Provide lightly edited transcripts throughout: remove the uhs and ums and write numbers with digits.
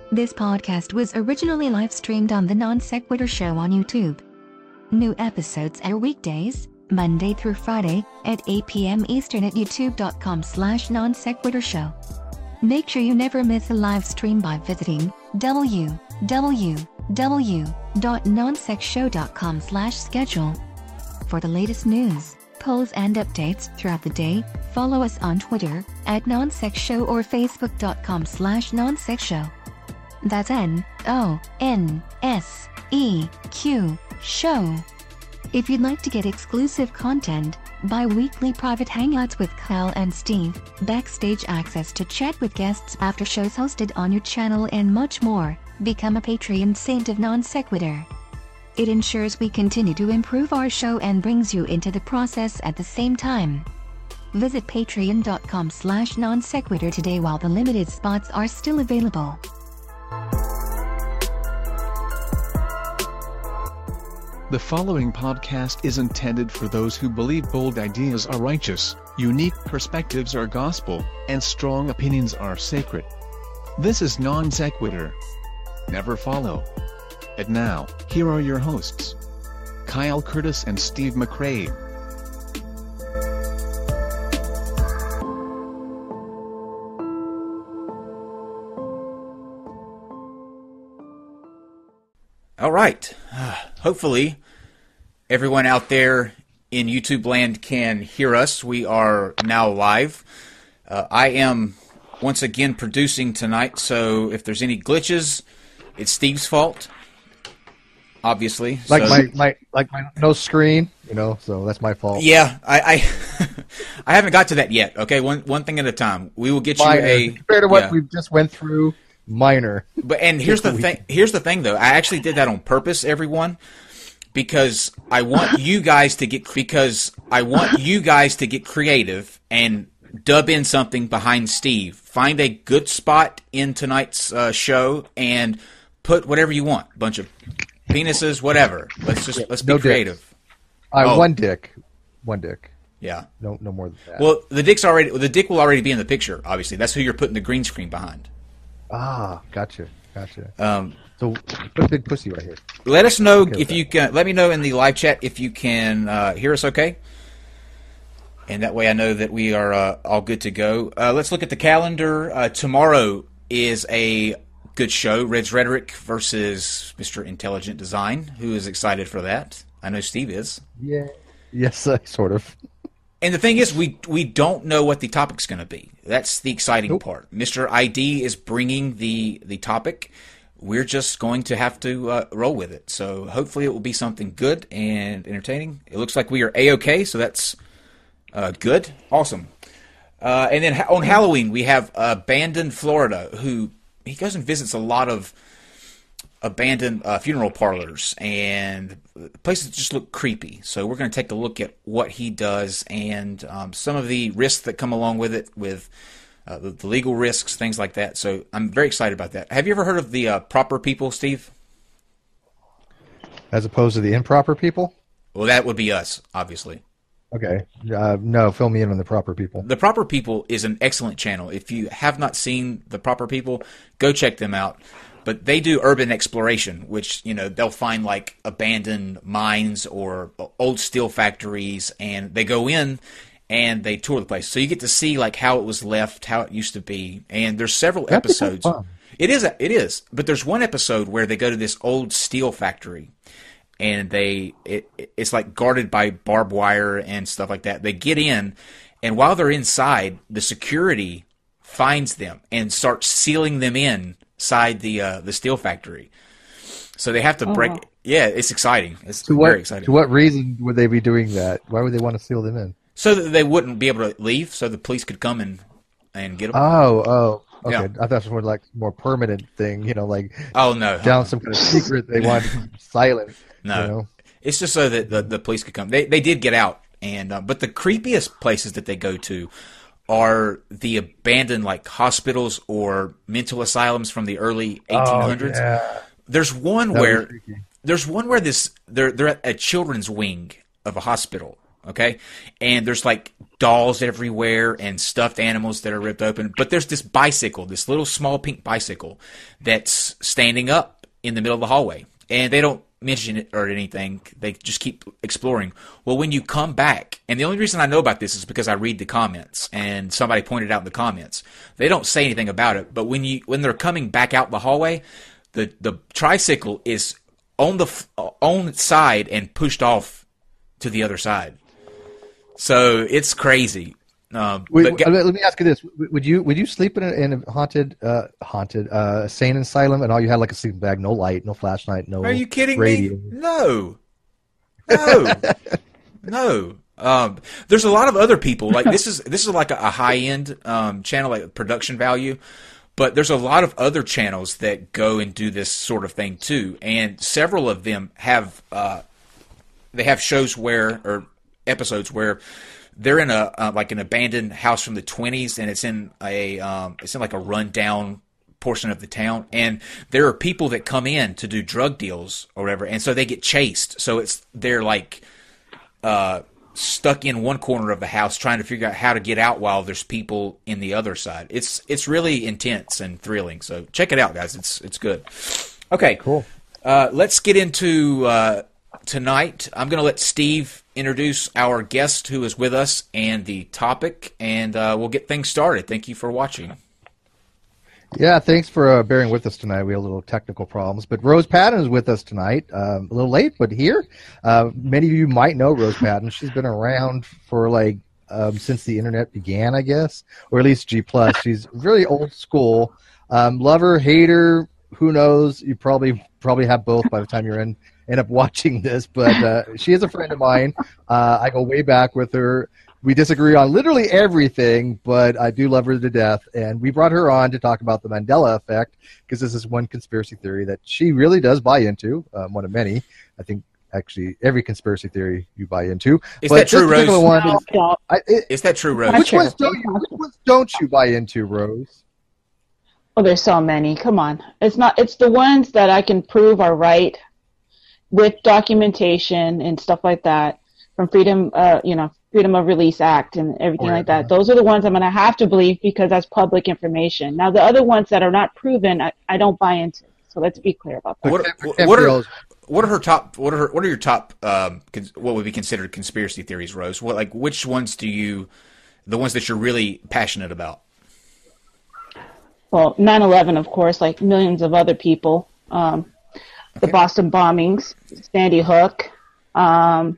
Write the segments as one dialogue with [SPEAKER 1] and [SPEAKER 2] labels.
[SPEAKER 1] This podcast was originally live streamed on the Non Sequitur Show on YouTube. New episodes air weekdays, Monday through Friday, at 8 p.m. Eastern at youtube.com/Non Sequitur Show. Make sure you never miss a live stream by visiting www.nonsexshow.com/schedule. For the latest news, polls and updates throughout the day, follow us on Twitter at NonSexShow or Facebook.com/NonSexShow. That's NONSEQ Show. If you'd like to get exclusive content, bi-weekly private hangouts with Kyle and Steve, backstage access to chat with guests after shows hosted on your channel, and much more, become a Patreon saint of Non Sequitur. It ensures we continue to improve our show and brings you into the process at the same time. Visit patreon.com/nonsequitur today while the limited spots are still available.
[SPEAKER 2] The following podcast is intended for those who believe bold ideas are righteous, unique perspectives are gospel, and strong opinions are sacred. This is Non Sequitur. Never follow. And now, here are your hosts, Kyle Curtis and Steve McCrae.
[SPEAKER 3] All right. Hopefully, everyone out there in YouTube land can hear us. We are now live. I am once again producing tonight, so if there's any glitches, it's Steve's fault. Obviously,
[SPEAKER 4] like my no screen, so that's my fault.
[SPEAKER 3] Yeah, I I haven't got to that yet. Okay, one thing at a time. We will get
[SPEAKER 4] minor.
[SPEAKER 3] you
[SPEAKER 4] Compared to what we just went through. Minor.
[SPEAKER 3] And here's the thing. Here's the thing, though. I actually did that on purpose, everyone, because I want you guys to get creative and dub in something behind Steve. Find a good spot in tonight's show and put whatever you want. A bunch of penises, whatever. Let's be creative.
[SPEAKER 4] One dick.
[SPEAKER 3] Yeah.
[SPEAKER 4] No more than that.
[SPEAKER 3] Well, the dick will already be in the picture. Obviously, that's who you're putting the green screen behind.
[SPEAKER 4] Ah, gotcha. So put a big pussy right here.
[SPEAKER 3] Let us know if you can. Let me know in the live chat if you can hear us okay. And that way I know that we are all good to go. Let's look at the calendar. Tomorrow is a good show. Red's Rhetoric versus Mr. Intelligent Design. Who is excited for that? I know Steve is.
[SPEAKER 4] Yeah. Yes, sort of.
[SPEAKER 3] And the thing is, we don't know what the topic's going to be. That's the exciting part. Mr. ID is bringing the topic. We're just going to have to roll with it. So hopefully it will be something good and entertaining. It looks like we are A-OK, so that's good. Awesome. And then on Halloween, we have Abandoned Florida, who he goes and visits a lot of abandoned funeral parlors and places that just look creepy. So we're going to take a look at what he does and some of the risks that come along with it, with the legal risks, things like that. So I'm very excited about that. Have you ever heard of the Proper People, Steve?
[SPEAKER 4] As opposed to the Improper People?
[SPEAKER 3] Well, that would be us, obviously.
[SPEAKER 4] Okay. No, fill me in on the Proper People.
[SPEAKER 3] The Proper People is an excellent channel. If you have not seen the Proper People, go check them out. But they do urban exploration, which, they'll find like abandoned mines or old steel factories, and they go in and they tour the place. So you get to see like how it was left, how it used to be. And there's several episodes.
[SPEAKER 4] Fun.
[SPEAKER 3] It is. But there's one episode where they go to this old steel factory, and it's like guarded by barbed wire and stuff like that. They get in, and while they're inside, the security finds them and starts sealing them inside the steel factory. So they have to break. Yeah, it's exciting. It's very exciting.
[SPEAKER 4] To what reason would they be doing that? Why would they want to seal them in?
[SPEAKER 3] So that they wouldn't be able to leave, so the police could come and get them.
[SPEAKER 4] Oh, okay.
[SPEAKER 3] Yeah.
[SPEAKER 4] I thought it was like more permanent thing, like
[SPEAKER 3] oh no,
[SPEAKER 4] down some kind of secret they wanted to keep silent.
[SPEAKER 3] No, it's just so that the police could come. They did get out, and but the creepiest places that they go to are the abandoned like hospitals or mental asylums from the early 1800s.
[SPEAKER 4] Oh, yeah.
[SPEAKER 3] There's one where they're at a children's wing of a hospital, okay? And there's like dolls everywhere and stuffed animals that are ripped open. But there's this bicycle, this little small pink bicycle that's standing up in the middle of the hallway. And they don't mention it or anything. They just keep exploring. Well, when you come back, and the only reason I know about this is because I read the comments, and somebody pointed out in the comments. They don't say anything about it, but when they're coming back out the hallway, the tricycle is on its side and pushed off to the other side. So it's crazy.
[SPEAKER 4] Let me ask you this: Would you sleep in a haunted sane asylum, and all you had like a sleeping bag, no light, no flashlight, no?
[SPEAKER 3] Are you kidding
[SPEAKER 4] radio?
[SPEAKER 3] me? No. There's a lot of other people. Like this is like a high end channel, like production value. But there's a lot of other channels that go and do this sort of thing too, and several of them have they have shows or episodes where they're in like an abandoned house from the 20s, and it's in like a rundown portion of the town, and there are people that come in to do drug deals or whatever, and so they get chased. So they're like stuck in one corner of the house trying to figure out how to get out while there's people in the other side. It's really intense and thrilling. So check it out, guys. It's good. Okay,
[SPEAKER 4] cool.
[SPEAKER 3] Let's get into tonight. I'm going to let Steve introduce our guest who is with us and the topic, and we'll get things started. Thank you for watching.
[SPEAKER 4] Yeah, thanks for bearing with us tonight. We had a little technical problems, but Rose Patton is with us tonight. A little late, but here. Many of you might know Rose Patton. She's been around for since the internet began, I guess, or at least G+. She's really old school. Lover, hater, who knows? You probably have both by the time you're end up watching this, but she is a friend of mine. I go way back with her. We disagree on literally everything, but I do love her to death. And we brought her on to talk about the Mandela effect, because this is one conspiracy theory that she really does buy into, one of many. I think actually every conspiracy theory you buy into.
[SPEAKER 3] Is that true, Rose?
[SPEAKER 4] Is
[SPEAKER 3] that true, Rose?
[SPEAKER 4] Which ones don't you buy into, Rose?
[SPEAKER 5] Oh, there's so many. Come on. It's the ones that I can prove are right with documentation and stuff like that from Freedom of Release Act and everything like that. Those are the ones I'm going to have to believe because that's public information. Now, the other ones that are not proven, I don't buy into. So let's be clear about that.
[SPEAKER 3] What are your top what would be considered conspiracy theories, Rose? Which ones the ones that you're really passionate about?
[SPEAKER 5] Well, 9/11, of course, like millions of other people. The Boston bombings, Sandy Hook, the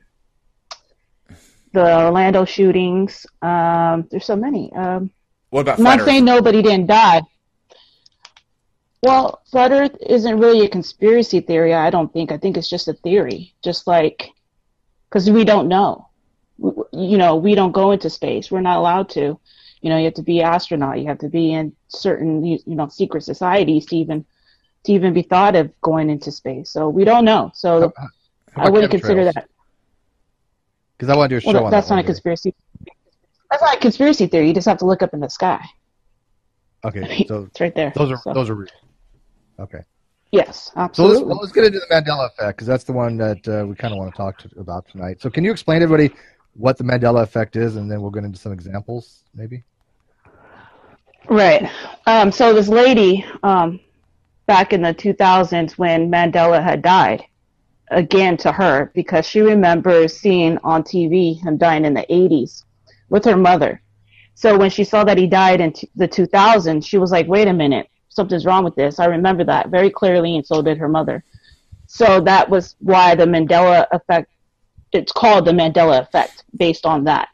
[SPEAKER 5] Orlando shootings. There's so many.
[SPEAKER 3] What about
[SPEAKER 5] I'm not saying nobody didn't die. Well, Flat Earth isn't really a conspiracy theory, I don't think. I think it's just a theory. Just like, because we don't know. We don't go into space. We're not allowed to. You have to be an astronaut. You have to be in certain, secret societies to even be thought of going into space. So we don't know. So I wouldn't consider that.
[SPEAKER 4] Because I want to do a show on that.
[SPEAKER 5] That's not a conspiracy. That's not a conspiracy theory. You just have to look up in the sky.
[SPEAKER 4] Okay, so
[SPEAKER 5] it's right there.
[SPEAKER 4] Those are real. Okay.
[SPEAKER 5] Yes, absolutely.
[SPEAKER 4] So let's get into the Mandela effect, because that's the one that we kind of want to talk about tonight. So can you explain to everybody what the Mandela effect is, and then we'll get into some examples, maybe?
[SPEAKER 5] Right. So this lady, back in the 2000s when Mandela had died, again to her, because she remembers seeing on TV him dying in the 80s with her mother. So when she saw that he died in the 2000s, she was like, wait a minute, something's wrong with this. I remember that very clearly, and so did her mother. So that was why the Mandela effect, it's called the Mandela effect, based on that.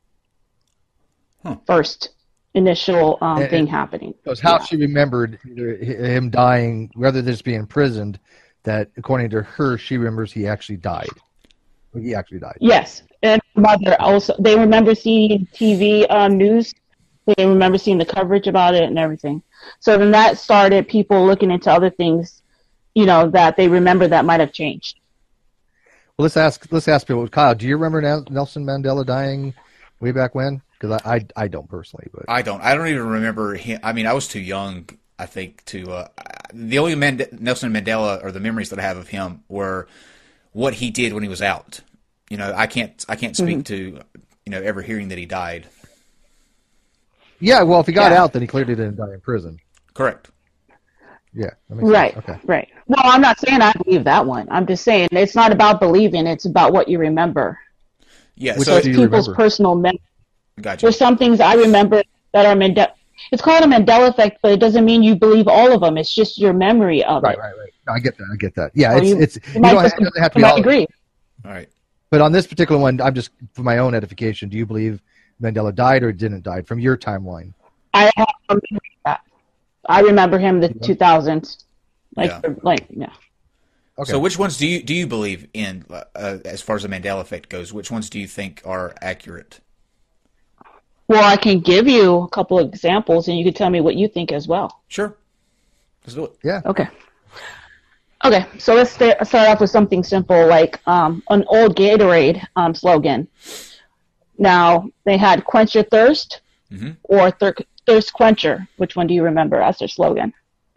[SPEAKER 5] First initial thing happening.
[SPEAKER 4] It was how she remembered him dying, rather than just being imprisoned, that according to her, she remembers he actually died. He actually died.
[SPEAKER 5] Yes. And her mother also, they remember seeing TV news. They remember seeing the coverage about it and everything. So then that started people looking into other things, that they remember that might have changed.
[SPEAKER 4] Well, let's ask people. Kyle, do you remember Nelson Mandela dying way back when? Because I don't personally, but
[SPEAKER 3] I don't even remember him. I mean, I was too young, I think, to the only Nelson Mandela, or the memories that I have of him, were what he did when he was out. I can't speak to ever hearing that he died.
[SPEAKER 4] Yeah, well, if he got out, then he clearly didn't die in prison.
[SPEAKER 3] Correct.
[SPEAKER 4] Yeah. That makes
[SPEAKER 5] Right.
[SPEAKER 4] sense. Okay.
[SPEAKER 5] Right. Well, I'm not saying I believe that one. I'm just saying it's not about believing. It's about what you remember.
[SPEAKER 3] Yeah.
[SPEAKER 4] Which
[SPEAKER 3] So
[SPEAKER 5] It's
[SPEAKER 4] do you
[SPEAKER 5] people's
[SPEAKER 4] remember?
[SPEAKER 5] personal memory.
[SPEAKER 3] gotcha.
[SPEAKER 5] There's some things I remember that are Mandela. It's called a Mandela effect, but it doesn't mean you believe all of them. It's just your memory of
[SPEAKER 4] Right.
[SPEAKER 5] it.
[SPEAKER 4] No, I get that. Yeah,
[SPEAKER 5] Or you might
[SPEAKER 4] it
[SPEAKER 5] just-
[SPEAKER 4] doesn't have to
[SPEAKER 5] you
[SPEAKER 4] be
[SPEAKER 5] might
[SPEAKER 4] all.
[SPEAKER 5] agree.
[SPEAKER 3] All right.
[SPEAKER 4] But on this particular one, I'm just for my own edification. Do you believe Mandela died or didn't die from your timeline?
[SPEAKER 5] I have a memory of that. I remember him the 2000s.
[SPEAKER 3] Yeah.
[SPEAKER 5] Yeah.
[SPEAKER 4] Okay.
[SPEAKER 3] So which ones do you believe in as far as the Mandela effect goes? Which ones do you think are accurate?
[SPEAKER 5] Well, I can give you a couple of examples, and you can tell me what you think as well.
[SPEAKER 3] Sure. Let's do it.
[SPEAKER 4] Yeah.
[SPEAKER 5] Okay. Okay, so let's start off with something simple, like an old Gatorade slogan. Now, they had Quench Your Thirst or Thirst Quencher. Which one do you remember as their slogan?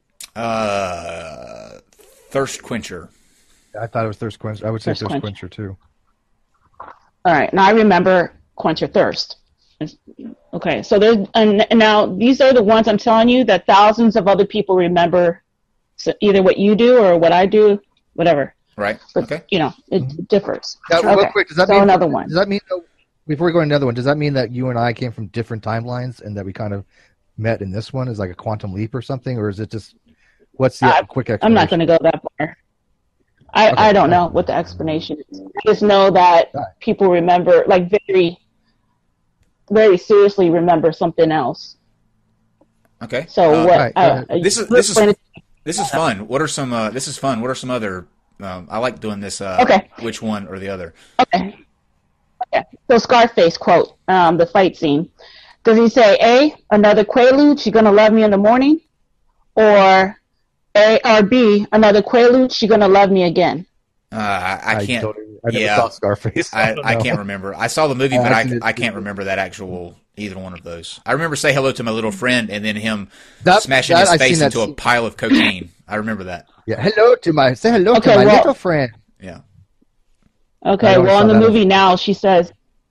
[SPEAKER 3] Thirst quencher.
[SPEAKER 4] I thought it was Thirst Quencher. I would say
[SPEAKER 5] Thirst
[SPEAKER 4] Thirst
[SPEAKER 5] Quencher.
[SPEAKER 4] Quencher too.
[SPEAKER 5] All right, now I remember Quench Your Thirst. Okay, so there's and now these are the ones I'm telling you that thousands of other people remember, so either what you do or what I do, whatever.
[SPEAKER 3] Right.
[SPEAKER 5] But,
[SPEAKER 3] Okay.
[SPEAKER 5] it differs.
[SPEAKER 4] Now,
[SPEAKER 5] Okay,
[SPEAKER 4] real quick, does that
[SPEAKER 5] so
[SPEAKER 4] mean
[SPEAKER 5] another one.
[SPEAKER 4] Does that mean though, before we go to another one? Does that mean that you and I came from different timelines and that we kind of met in this one? Is like a quantum leap or something, or is it just what's the quick explanation?
[SPEAKER 5] I'm not going to go that far. I don't know what the explanation is. I just know that people remember, like very, very seriously remember something else.
[SPEAKER 3] Okay.
[SPEAKER 5] So what?
[SPEAKER 4] right,
[SPEAKER 3] This is fun. What are some? This is fun. What are some other? I like doing this.
[SPEAKER 5] Okay.
[SPEAKER 3] Which one or the other?
[SPEAKER 5] Okay. So Scarface quote, the fight scene. Does he say A, another Quaalude, she gonna love me in the morning, or A or B, another Quaalude, she gonna love me again?
[SPEAKER 3] I can't.
[SPEAKER 4] I never saw Scarface.
[SPEAKER 3] I can't remember. I saw the movie, but
[SPEAKER 4] actually,
[SPEAKER 3] I can't remember that actual either one of those. I remember Say Hello to My Little Friend and then him
[SPEAKER 4] That-
[SPEAKER 3] smashing
[SPEAKER 4] that-
[SPEAKER 3] his
[SPEAKER 4] I've
[SPEAKER 3] face
[SPEAKER 4] seen that
[SPEAKER 3] into a
[SPEAKER 4] scene.
[SPEAKER 3] pile of cocaine. I remember that.
[SPEAKER 4] Yeah, say hello to my
[SPEAKER 5] Okay, well-
[SPEAKER 4] little friend.
[SPEAKER 3] Yeah.
[SPEAKER 5] Okay,
[SPEAKER 4] I always
[SPEAKER 5] well in
[SPEAKER 4] saw
[SPEAKER 5] the
[SPEAKER 4] that
[SPEAKER 5] movie now he says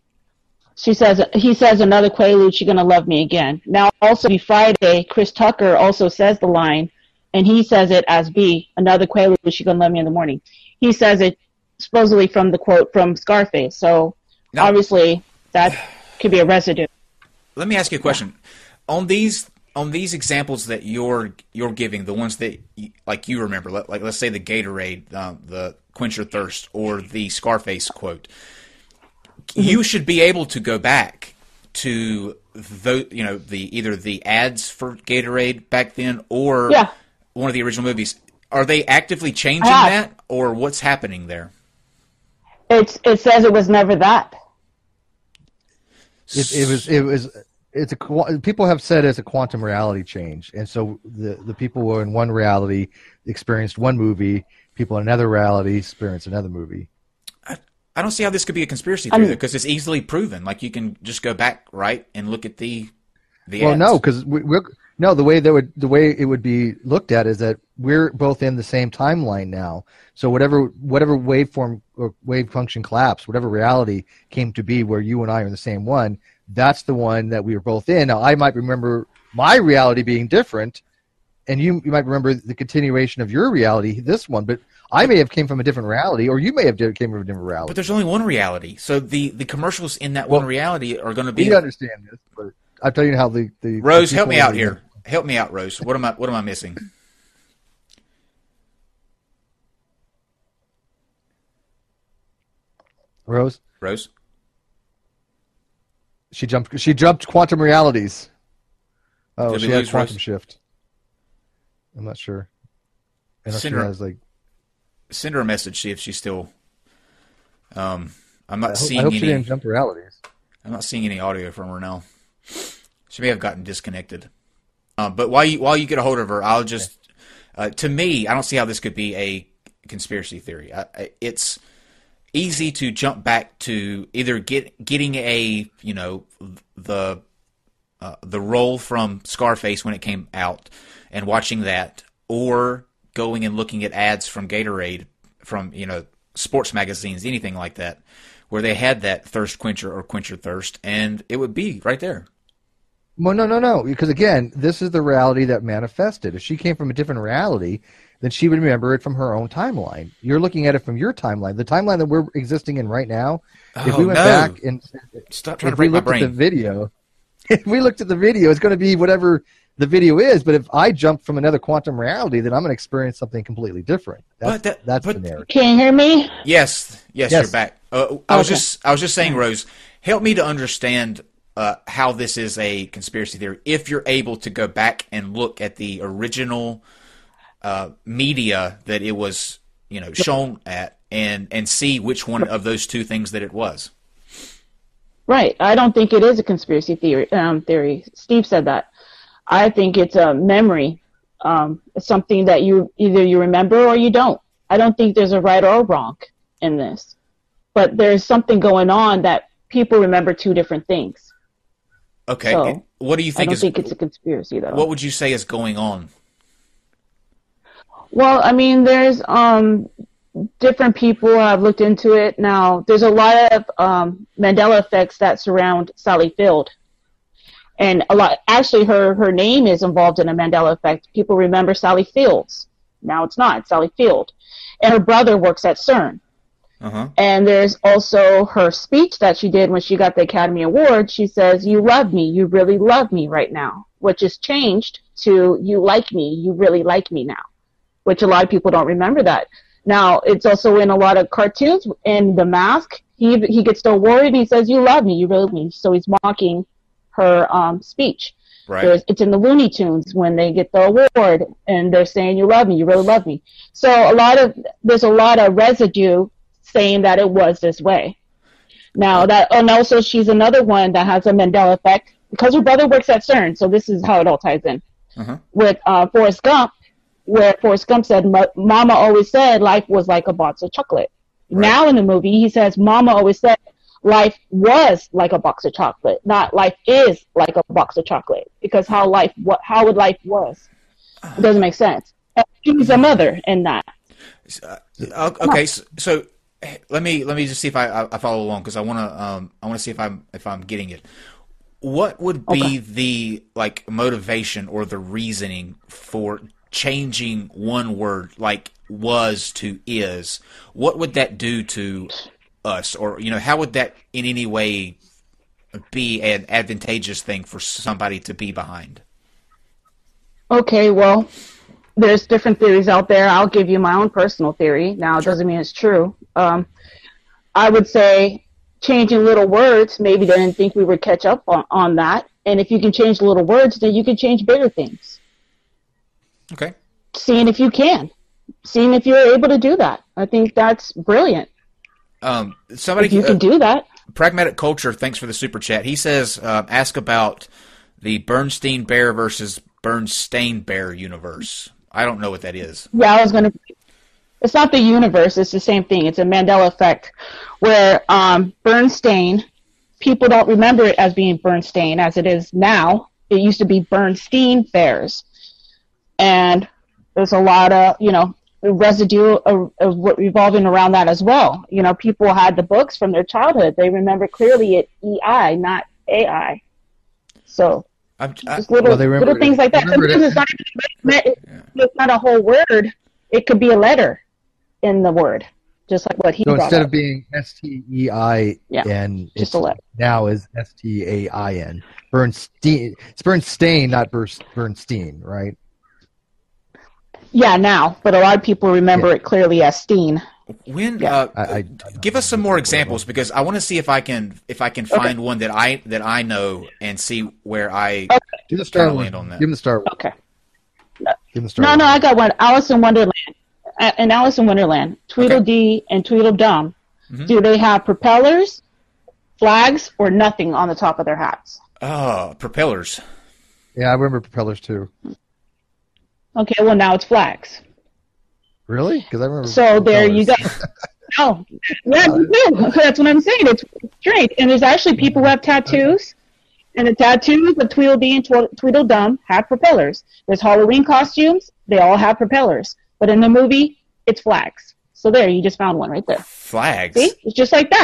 [SPEAKER 5] another Quaalude, she gonna love me again. Now also Friday, Chris Tucker also says the line, and he says it as B, another Quaalude, she gonna love me in the morning. He says it supposedly from the quote from Scarface. So
[SPEAKER 3] Now-
[SPEAKER 5] obviously that could be a residue.
[SPEAKER 3] Let me ask you a question. On these examples that you're giving, the ones that you remember, like let's say the Gatorade, the Quench Your Thirst, or the Scarface quote, you should be able to go back to either the ads for Gatorade back then or
[SPEAKER 5] Yeah.
[SPEAKER 3] one of the original movies. Are they actively changing
[SPEAKER 5] I
[SPEAKER 3] that, or what's happening there?
[SPEAKER 5] It says it was never that.
[SPEAKER 4] People have said it's a quantum reality change, and so the people who are in one reality experienced one movie, people in another reality experienced another movie.
[SPEAKER 3] I don't see how this could be a conspiracy theory because it's easily proven. Like you can just go back and look at the
[SPEAKER 4] Well,
[SPEAKER 3] ads.
[SPEAKER 4] no, because the way it would be looked at is that we're both in the same timeline now. So whatever waveform or wave function collapse, whatever reality came to be where you and I are in the same one, that's the one that we were both in. Now I might remember my reality being different, and you might remember the continuation of your reality, this one, but I may have came from a different reality, or you may have came from a different reality.
[SPEAKER 3] But there's only one reality. So the commercials in that one reality are going to be.
[SPEAKER 4] We understand this, but I'll tell you how the
[SPEAKER 3] Rose,
[SPEAKER 4] the
[SPEAKER 3] help me
[SPEAKER 4] people
[SPEAKER 3] out here. Help me out, Rose. What am I missing?
[SPEAKER 4] Rose, she jumped quantum realities. Oh,
[SPEAKER 3] Did we
[SPEAKER 4] she had
[SPEAKER 3] lose
[SPEAKER 4] quantum
[SPEAKER 3] Rose?
[SPEAKER 4] shift. I'm not sure. And she
[SPEAKER 3] Send her-
[SPEAKER 4] has like.
[SPEAKER 3] Send her a message. See if she's still. I'm not
[SPEAKER 4] I hope
[SPEAKER 3] seeing
[SPEAKER 4] she
[SPEAKER 3] any.
[SPEAKER 4] didn't jump realities.
[SPEAKER 3] I'm not seeing any audio from her now. She may have gotten disconnected. But while you get a hold of her, I'll just. To me, I don't see how this could be a conspiracy theory. It's easy to jump back to either getting a the role from Scarface when it came out and watching that, or going and looking at ads from Gatorade from sports magazines, anything like that, where they had that thirst quencher or quench your thirst, and it would be right there.
[SPEAKER 4] Well, no, because again, this is the reality that manifested. If she came from a different reality, then she would remember it from her own timeline. You're looking at it from your timeline, the timeline that we're existing in right now. If we went back and
[SPEAKER 3] stop trying to break my brain.
[SPEAKER 4] At the video, if we looked at the video, it's going to be whatever the video is. But if I jump from another quantum reality, then I'm going to experience something completely different. That's the narrative.
[SPEAKER 5] Can you hear me?
[SPEAKER 3] Yes, you're back. I was just saying, Rose, help me to understand how this is a conspiracy theory. If you're able to go back and look at the original media that it was, shown at, and see which one of those two things that it was.
[SPEAKER 5] Right. I don't think it is a conspiracy theory. Steve said that. I think it's a memory. It's something that you remember or you don't. I don't think there's a right or wrong in this. But there's something going on that people remember two different things.
[SPEAKER 3] Okay.
[SPEAKER 5] So,
[SPEAKER 3] what do you think
[SPEAKER 5] I don't think it's a conspiracy, though.
[SPEAKER 3] What would you say is going on?
[SPEAKER 5] Well, I mean, there's different people have looked into it. Now, there's a lot of Mandela effects that surround Sally Field. And actually, her name is involved in a Mandela effect. People remember Sally Fields. Now it's not. It's Sally Field. And her brother works at CERN.
[SPEAKER 3] Uh-huh.
[SPEAKER 5] And there's also her speech that she did when she got the Academy Award. She says, "You love me. You really love me right now," which is changed to "You like me. You really like me now," which a lot of people don't remember that. Now, it's also in a lot of cartoons. In The Mask, he gets the award and he says, "You love me. You really love me." So he's mocking her speech.
[SPEAKER 3] Right.
[SPEAKER 5] It's in the Looney Tunes when they get the award and they're saying, "You love me. You really love me." So there's a lot of residue saying that it was this way. Now and also she's another one that has a Mandela effect because her brother works at CERN. So this is how it all ties in with Forrest Gump, where Forrest Gump said, "Mama always said life was like a box of chocolate." Right. Now in the movie, he says, "Mama always said life was like a box of chocolate, not life is like a box of chocolate." Because how would life was? It doesn't make sense. And she's a mother in that.
[SPEAKER 3] Okay, so let me just see if I follow along because I want to see if I'm getting it. What would be the motivation or the reasoning for changing one word like was to is? What would that do to us, or how would that in any way be an advantageous thing for somebody to be behind? Okay,
[SPEAKER 5] well, there's different theories out there. I'll give you my own personal theory. Now, it doesn't mean it's true. I would say changing little words, maybe they didn't think we would catch up on that. And if you can change little words, then you can change bigger things.
[SPEAKER 3] Okay.
[SPEAKER 5] Seeing if you can. Seeing if you're able to do that. I think that's brilliant.
[SPEAKER 3] Somebody
[SPEAKER 5] if you can do that.
[SPEAKER 3] Pragmatic Culture, thanks for the super chat. He says, ask about the Bernstein Bear versus Bernstein Bear universe. I don't know what that is.
[SPEAKER 5] Yeah, I was going to... It's not the universe. It's the same thing. It's a Mandela effect where Bernstein, people don't remember it as being Bernstein as it is now. It used to be Bernstein Bears. And there's a lot of, residue of revolving around that as well. People had the books from their childhood. They remember clearly it EI, not AI. So just little things like that. It's not a whole word. It could be a letter in the word, just like what he brought
[SPEAKER 4] instead
[SPEAKER 5] up.
[SPEAKER 4] of being STEIN,
[SPEAKER 5] just a letter.
[SPEAKER 4] Now is STAIN. Bernstein. It's Bernstein, not Bernstein, right?
[SPEAKER 5] Yeah, now, but a lot of people remember it clearly as Steen.
[SPEAKER 3] When give us some more examples because I want to see if I can find one that I know and see where I
[SPEAKER 4] do the Star
[SPEAKER 3] land on that.
[SPEAKER 4] Give him the Star Wars.
[SPEAKER 5] Okay.
[SPEAKER 4] Give him the Star Wars.
[SPEAKER 5] No, I got one. Alice in Wonderland. In Alice in Wonderland, Tweedledee and Tweedledum, do they have propellers, flags, or nothing on the top of their hats?
[SPEAKER 3] Oh, propellers.
[SPEAKER 4] Yeah, I remember propellers too.
[SPEAKER 5] Okay, well now it's flags.
[SPEAKER 4] Really? Because I remember.
[SPEAKER 5] So there you go. Oh, yeah, no, that's what I'm saying. It's great, and there's actually people who have tattoos, and the tattoos of Tweedledee and Tweedledum have propellers. There's Halloween costumes; they all have propellers. But in the movie, it's flags. So there, you just found one right there.
[SPEAKER 3] Flags?
[SPEAKER 5] See? It's just like that.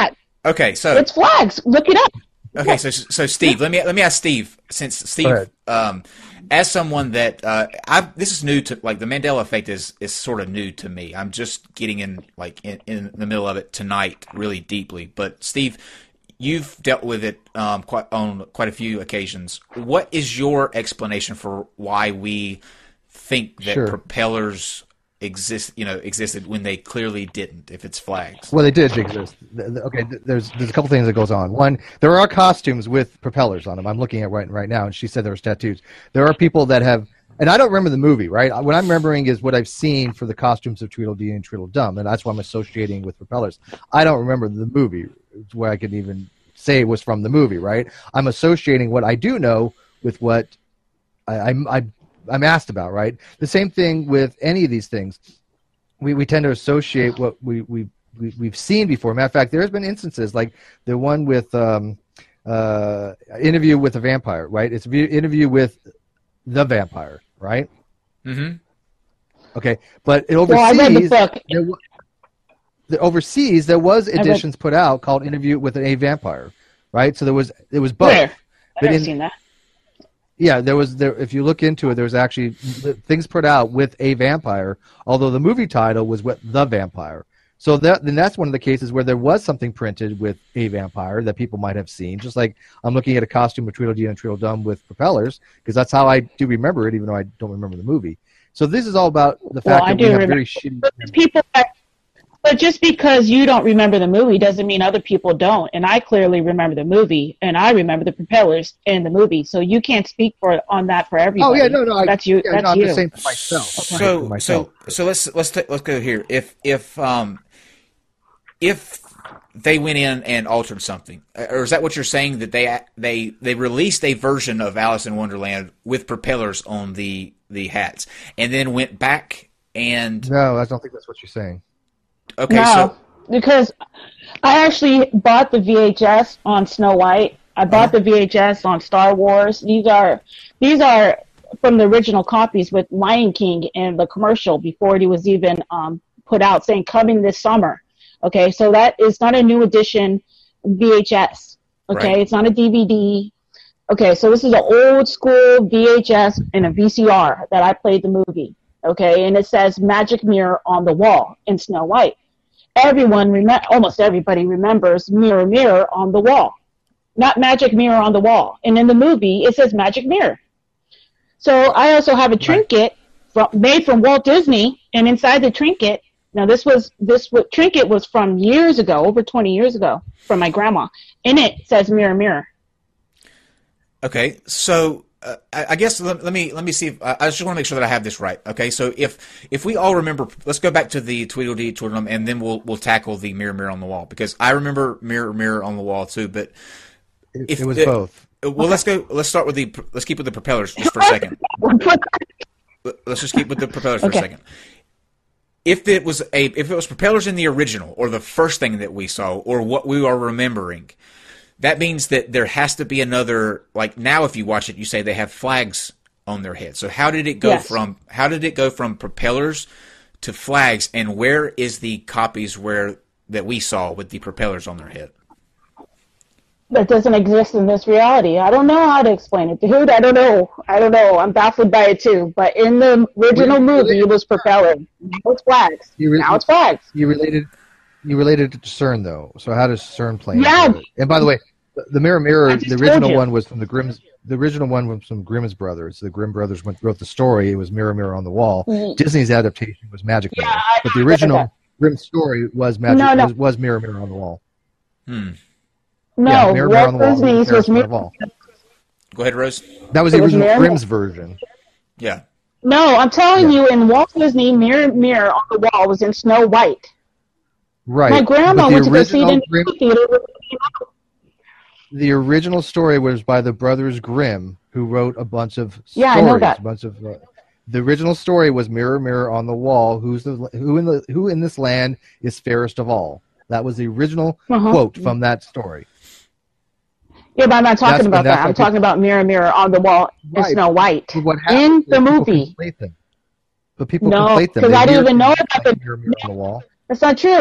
[SPEAKER 3] Okay, so
[SPEAKER 5] It's flags. Look it up.
[SPEAKER 3] okay, so Steve, let me ask Steve, since Steve, as someone that this is new to, like, the Mandela effect is sort of new to me. I'm just getting in in the middle of it tonight, really deeply. But Steve, you've dealt with it on quite a few occasions. What is your explanation for why we think that propellers existed when they clearly didn't, if it's flags?
[SPEAKER 4] Well, they did exist. Okay, there's a couple things that goes on. One, there are costumes with propellers on them. I'm looking at right now, and she said there was tattoos. There are people that have, and I don't remember the movie, right? What I'm remembering is what I've seen for the costumes of Tweedledee and Tweedledum, and that's what I'm associating with propellers. I don't remember the movie, where I could even say it was from the movie, right? I'm associating what I do know with what I'm asked about, right? The same thing with any of these things. We tend to associate what we've seen before. Matter of fact, there's been instances like the one with Interview with a Vampire, right? It's Interview with the Vampire, right?
[SPEAKER 3] Mm-hmm.
[SPEAKER 4] Okay, but overseas,
[SPEAKER 5] I read the book.
[SPEAKER 4] Overseas, there was editions put out called Interview with a Vampire, right? So there was both.
[SPEAKER 5] Where? I've never seen that.
[SPEAKER 4] Yeah, there. If you look into it, there was actually things put out with a vampire, although the movie title was with the Vampire. So that's one of the cases where there was something printed with a vampire that people might have seen. Just like I'm looking at a costume of Tweedledee and Tweedledum with propellers, because that's how I do remember it, even though I don't remember the movie. So this is all about the fact that we have very shitty
[SPEAKER 5] people. But just because you don't remember the movie doesn't mean other people don't. And I clearly remember the movie, and I remember the propellers in the movie. So you can't speak on that for everybody.
[SPEAKER 4] Oh yeah, no,
[SPEAKER 5] that's you.
[SPEAKER 4] Yeah,
[SPEAKER 5] that's you.
[SPEAKER 4] I'm just saying for myself.
[SPEAKER 3] So let's go here. If they went in and altered something, or is that what you're saying, that they released a version of Alice in Wonderland with propellers on the hats, and then went back and?
[SPEAKER 4] No, I don't think that's what you're saying.
[SPEAKER 3] Okay,
[SPEAKER 5] no, because I actually bought the VHS on Snow White. I bought the VHS on Star Wars. These are from the original copies with Lion King and the commercial before it was even put out, saying coming this summer. Okay, so that is not a new edition VHS. Okay, It's not a DVD. Okay, so this is an old school VHS and a VCR that I played the movie. Okay, and it says Magic Mirror on the Wall in Snow White. Almost everybody remembers Mirror, Mirror on the Wall, not Magic Mirror on the Wall. And in the movie, it says Magic Mirror. So I also have a trinket made from Walt Disney, and inside the trinket, now this trinket was from years ago, over 20 years ago, from my grandma. In it says Mirror, Mirror.
[SPEAKER 3] Okay, so. I guess let me see if I just want to make sure that I have this right. Okay, so if we all remember, let's go back to the Tweedledee Tweedledum, and then we'll tackle the Mirror Mirror on the Wall, because I remember Mirror Mirror on the Wall too. But
[SPEAKER 4] it was both.
[SPEAKER 3] Well, let's keep with the propellers just for a second. Let's just keep with the propellers for a second. If it was propellers in the original, or the first thing that we saw, or what we are remembering, that means that there has to be another, like now if you watch it, you say they have flags on their head. So how did it go from propellers to flags, and where is the copies that we saw with the propellers on their head?
[SPEAKER 5] That doesn't exist in this reality. I don't know how to explain it, dude. I don't know. I'm baffled by it too. But in the original movie, it was propeller. Now it's flags. Now it's flags.
[SPEAKER 4] You related it to CERN, though. So how does CERN play into it? And by the way, the Mirror Mirror, the original one was from the Grimm's. The original one was from Grimm's brothers. The Grimm brothers wrote the story. It was Mirror Mirror on the Wall. Mm-hmm. Disney's adaptation was Magic Mirror, but the original Grimm story was was Mirror Mirror on the Wall.
[SPEAKER 5] No, Mirror Mirror on the Wall. Was Mirror Wall.
[SPEAKER 3] Go ahead, Rose.
[SPEAKER 4] That was the original Grimm's version.
[SPEAKER 3] Yeah.
[SPEAKER 5] No, I'm telling you, in Walt Disney, Mirror Mirror on the Wall was in Snow White.
[SPEAKER 4] Right.
[SPEAKER 5] My grandma went to go see it in the theater.
[SPEAKER 4] The original story was by the Brothers Grimm, who wrote a bunch of stories.
[SPEAKER 5] Yeah, I know that.
[SPEAKER 4] The original story was Mirror, Mirror on the Wall, who in this land is fairest of all. That was the original quote from that story.
[SPEAKER 5] Yeah, but I'm not talking about that. I'm talking about Mirror, Mirror on the Wall in Snow White. In the movie.
[SPEAKER 4] But people conflate them.
[SPEAKER 5] Because I didn't even know about the
[SPEAKER 4] Mirror, Mirror on the Wall.
[SPEAKER 5] That's not true.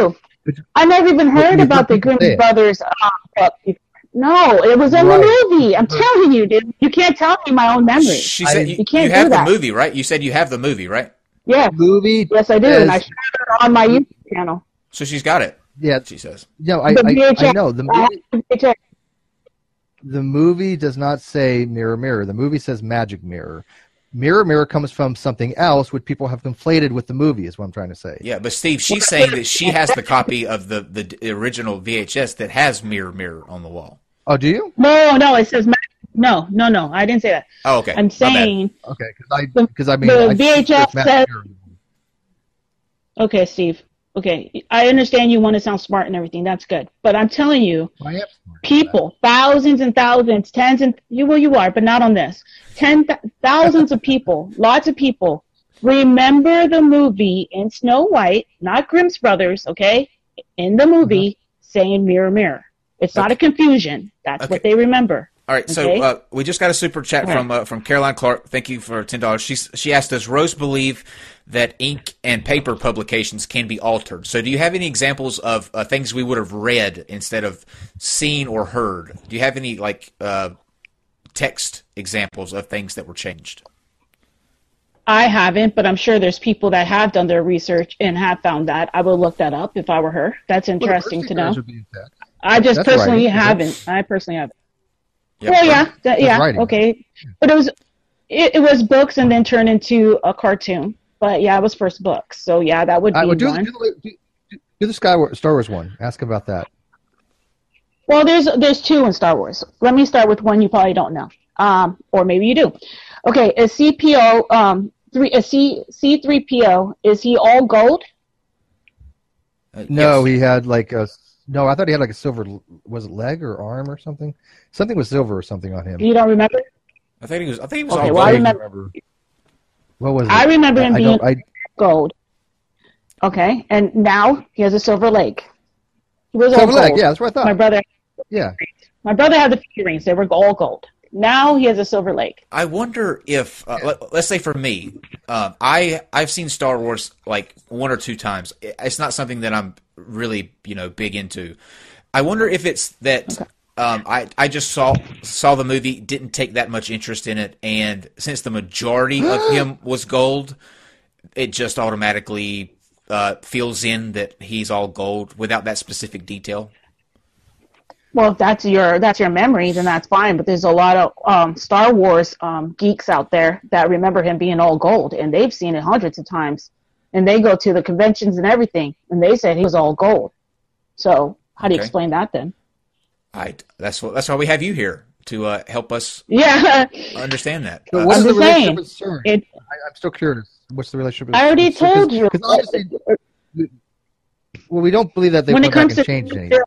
[SPEAKER 5] I never even heard
[SPEAKER 4] you
[SPEAKER 5] about the
[SPEAKER 4] people
[SPEAKER 5] Grimm
[SPEAKER 4] say it.
[SPEAKER 5] brothers book. No, it was in
[SPEAKER 4] Right.
[SPEAKER 5] the movie. I'm telling you, dude. You can't tell me my own memory.
[SPEAKER 3] She said
[SPEAKER 5] You can't
[SPEAKER 3] you have
[SPEAKER 5] do
[SPEAKER 3] the
[SPEAKER 5] that.
[SPEAKER 3] movie, right? You said you have the movie, right?
[SPEAKER 5] Yes,
[SPEAKER 4] Movie.
[SPEAKER 5] yes, I do,
[SPEAKER 4] says-
[SPEAKER 5] and I shared it on my YouTube channel.
[SPEAKER 3] So she's got it.
[SPEAKER 4] Yeah.
[SPEAKER 3] She says.
[SPEAKER 4] No, I
[SPEAKER 5] The VHS.
[SPEAKER 4] know the
[SPEAKER 5] I have
[SPEAKER 4] movie.
[SPEAKER 5] the VHS.
[SPEAKER 4] The movie does not say mirror, mirror. The movie says magic mirror. Mirror, mirror comes from something else, which people have conflated with the movie. Is what I'm trying to say.
[SPEAKER 3] Yeah, but Steve, she's saying that she has the copy of the original VHS that has mirror, mirror on the wall.
[SPEAKER 4] Oh, do you?
[SPEAKER 5] No, it says no. I didn't say that.
[SPEAKER 3] Oh, okay.
[SPEAKER 5] I'm
[SPEAKER 3] My bad.
[SPEAKER 5] saying,
[SPEAKER 4] Okay, because I mean,
[SPEAKER 5] the
[SPEAKER 4] I think
[SPEAKER 5] VHS
[SPEAKER 4] it's magic
[SPEAKER 5] says-
[SPEAKER 4] mirror.
[SPEAKER 5] okay, Steve. Okay, I understand you want to sound smart and everything. That's good, but I'm telling you,
[SPEAKER 4] I am smart.
[SPEAKER 5] people, thousands and thousands, tens and you are, but not on this. Thousands of people, lots of people remember the movie in Snow White, not Grimm's Brothers, okay? In the movie, saying mirror, mirror. It's not a confusion. That's what they remember.
[SPEAKER 3] All right,
[SPEAKER 5] Okay.
[SPEAKER 3] so we just got a super chat from Caroline Clark. Thank you for $10. She asked, does Rose believe that ink and paper publications can be altered? So do you have any examples of things we would have read instead of seen or heard? Do you have any text examples of things that were changed?
[SPEAKER 5] I haven't, but I'm sure there's people that have done their research and have found that. I will look that up if I were her. That's interesting to know. I just
[SPEAKER 4] That's
[SPEAKER 5] personally
[SPEAKER 4] writing,
[SPEAKER 5] haven't. I personally haven't.
[SPEAKER 3] Yep.
[SPEAKER 5] Well, yeah,
[SPEAKER 4] writing.
[SPEAKER 5] okay. But it was books and then turned into a cartoon. But yeah, it was first books. So yeah, that would be one.
[SPEAKER 4] Do the Star Wars one. Ask about that.
[SPEAKER 5] Well, there's two in Star Wars. Let me start with one you probably don't know, or maybe you do. Okay, a C3PO, is he all gold?
[SPEAKER 4] No,
[SPEAKER 3] Yes.
[SPEAKER 4] he had like a. No, I thought he had like a silver. Was it leg or arm or something? Something was silver or something on him.
[SPEAKER 5] You don't remember?
[SPEAKER 3] I think he was
[SPEAKER 5] Okay,
[SPEAKER 3] all
[SPEAKER 5] well, I
[SPEAKER 3] gold.
[SPEAKER 5] remember.
[SPEAKER 4] What was it?
[SPEAKER 5] I remember him being
[SPEAKER 4] I
[SPEAKER 5] gold. Okay, and now he has a silver leg. He was all
[SPEAKER 4] silver
[SPEAKER 5] gold.
[SPEAKER 4] leg. Yeah, that's what I thought.
[SPEAKER 5] My brother had the figurines. They were all gold. Now he has a silver leg.
[SPEAKER 3] I wonder if, let's say for me, I've seen Star Wars like one or two times. It's not something that I'm really big into. I wonder if it's that I just saw the movie, didn't take that much interest in it, and since the majority of him was gold, it just automatically fills in that he's all gold without that specific detail.
[SPEAKER 5] Well, if that's your memory, then that's fine. But there's a lot of Star Wars geeks out there that remember him being all gold, and they've seen it hundreds of times. And they go to the conventions and everything, and they said he was all gold. So how do you explain that then?
[SPEAKER 3] That's why we have you here to help us understand that.
[SPEAKER 4] So what's
[SPEAKER 5] I'm
[SPEAKER 4] the
[SPEAKER 5] just
[SPEAKER 4] relationship
[SPEAKER 5] saying,
[SPEAKER 4] with CERN? I'm still curious. What's the relationship?
[SPEAKER 5] I already told you.
[SPEAKER 4] Because obviously, well, we don't believe that they
[SPEAKER 5] When
[SPEAKER 4] went
[SPEAKER 5] it comes
[SPEAKER 4] back
[SPEAKER 5] to
[SPEAKER 4] and changed anything.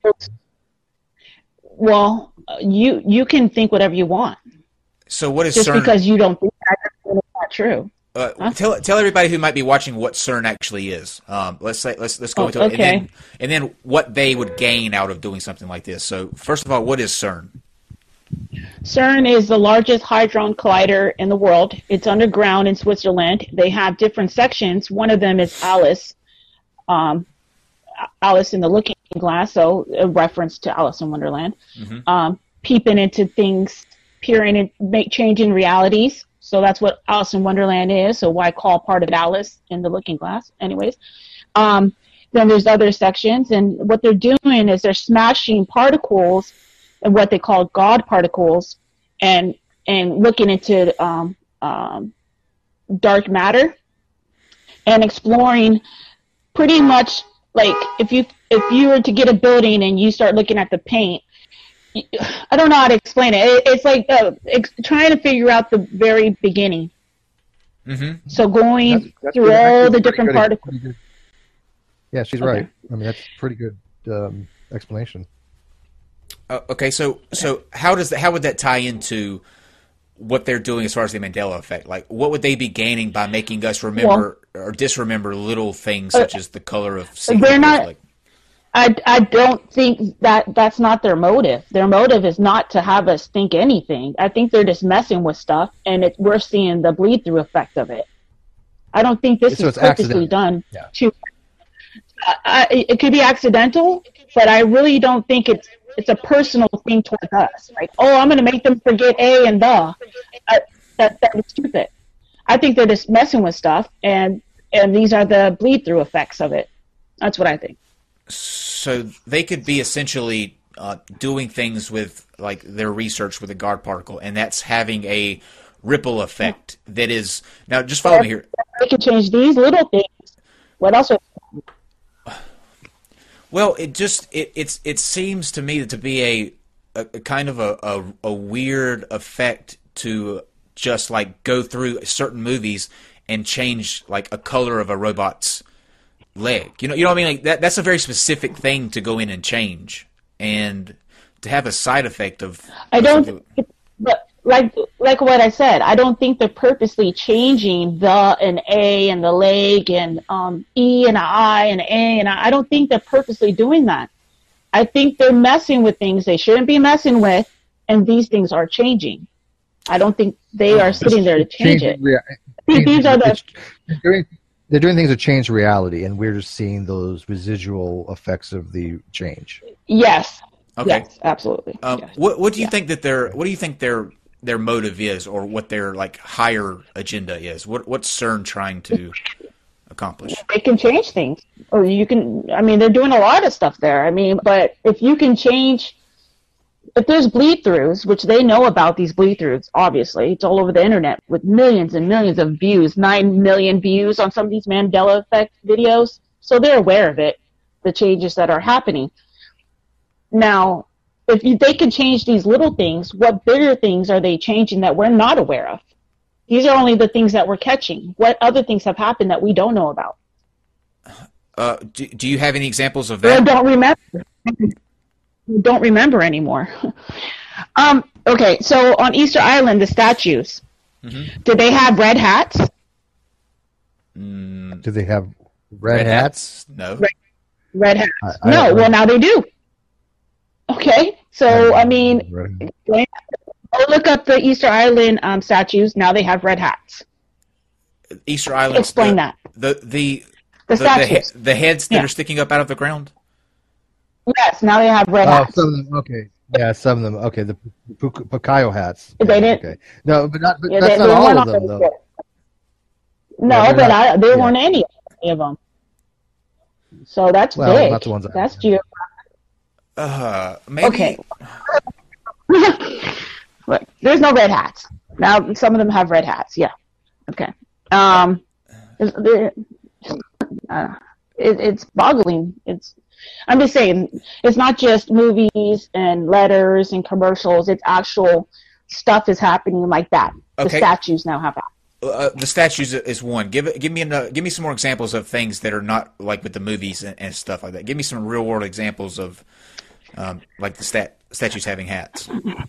[SPEAKER 5] well, you can think whatever you want.
[SPEAKER 3] So what is
[SPEAKER 5] Just
[SPEAKER 3] CERN?
[SPEAKER 5] because you don't think that doesn't mean it's not true.
[SPEAKER 3] Tell everybody who might be watching what CERN actually is. Let's go into it,
[SPEAKER 5] okay.
[SPEAKER 3] and then what they would gain out of doing something like this. So first of all, what is CERN?
[SPEAKER 5] CERN is the largest hadron collider in the world. It's underground in Switzerland. They have different sections. One of them is Alice, Alice in the Looking Glass, so a reference to Alice in Wonderland. Peeping into things, peering and changing realities. So that's what Alice in Wonderland is. So why call part of it Alice in the Looking Glass? Anyways, then there's other sections, and what they're doing is they're smashing particles and what they call God particles, and looking into dark matter and exploring pretty much like if you were to get a building and you start looking at the paint. I don't know how to explain it. It's like trying to figure out the very beginning.
[SPEAKER 3] Mm-hmm.
[SPEAKER 5] So going
[SPEAKER 4] That's
[SPEAKER 5] through all the different particles.
[SPEAKER 4] Yeah, she's right. I mean, that's a pretty good explanation.
[SPEAKER 3] Okay, so how would that tie into what they're doing as far as the Mandela effect? Like, what would they be gaining by making us remember or disremember little things such as the color of sea?
[SPEAKER 5] They're not. I don't think that's not their motive. Their motive is not to have us think anything. I think they're just messing with stuff, and we're seeing the bleed through effect of it. I don't think this is purposely done.
[SPEAKER 4] Yeah.
[SPEAKER 5] It could be accidental, but I really don't think it's a personal thing towards us. Like, oh, I'm going to make them forget A and the. That is stupid. I think they're just messing with stuff, and these are the bleed through effects of it. That's what I think.
[SPEAKER 3] So they could be essentially doing things with like their research with a guard particle, and that's having a ripple effect that is now. Just follow me here.
[SPEAKER 5] They can change these little things. What else?
[SPEAKER 3] Well, it seems to me to be a kind of a weird effect to just like go through certain movies and change like a color of a robot's leg. You know what I mean? Like that's a very specific thing to go in and change, and to have a side effect of.
[SPEAKER 5] I don't. But like what I said, I don't think they're purposely changing the and A and the leg and E and I and A and I don't think they're purposely doing that. I think they're messing with things they shouldn't be messing with, and these things are changing. I don't think they are sitting there to change it. These are
[SPEAKER 4] they're doing things to change reality, and we're just seeing those residual effects of the change.
[SPEAKER 5] Yes.
[SPEAKER 3] Okay.
[SPEAKER 5] Yes, absolutely. Yes.
[SPEAKER 3] What do you think that what do you think their motive is, or what their like higher agenda is? What's CERN trying to accomplish?
[SPEAKER 5] They can change things, or you can. I mean, they're doing a lot of stuff there. I mean, but if you can change, if there's bleed throughs, which they know about these bleed throughs, obviously it's all over the internet with millions and millions of views, 9 million views on some of these Mandela Effect videos, so they're aware of it, the changes that are happening. Now, if they can change these little things, what bigger things are they changing that we're not aware of? These are only the things that we're catching. What other things have happened that we don't know about?
[SPEAKER 3] Do you have any examples of that?
[SPEAKER 5] I don't remember. Don't remember anymore. Okay, so on Easter Island, the statues, did they have red hats?
[SPEAKER 4] Do they have red hats?
[SPEAKER 3] No.
[SPEAKER 5] Red hats. No, well, now they do. Okay, so, I mean, go look up the Easter Island statues. Now they have red hats.
[SPEAKER 3] Easter Island.
[SPEAKER 5] Explain that.
[SPEAKER 3] The
[SPEAKER 5] statues.
[SPEAKER 3] The heads that are sticking up out of the ground?
[SPEAKER 5] Yes, now they have red hats.
[SPEAKER 4] Some of them, okay. Yeah, some of them. Okay, the Pukayo hats.
[SPEAKER 5] They didn't.
[SPEAKER 4] Okay. No, but that's not all of them, though.
[SPEAKER 5] No,
[SPEAKER 4] yeah,
[SPEAKER 5] but they weren't any of them. So that's big.
[SPEAKER 4] Not the ones
[SPEAKER 5] that's geographic.
[SPEAKER 3] Maybe.
[SPEAKER 5] Okay. Look, there's no red hats. Now some of them have red hats. Yeah. Okay. It's boggling. I'm just saying, it's not just movies and letters and commercials. It's actual stuff is happening like that. Okay. The statues now have that.
[SPEAKER 3] The statues is one. Give me some more examples of things that are not like with the movies and stuff like that. Give me some real world examples of like the statues having hats.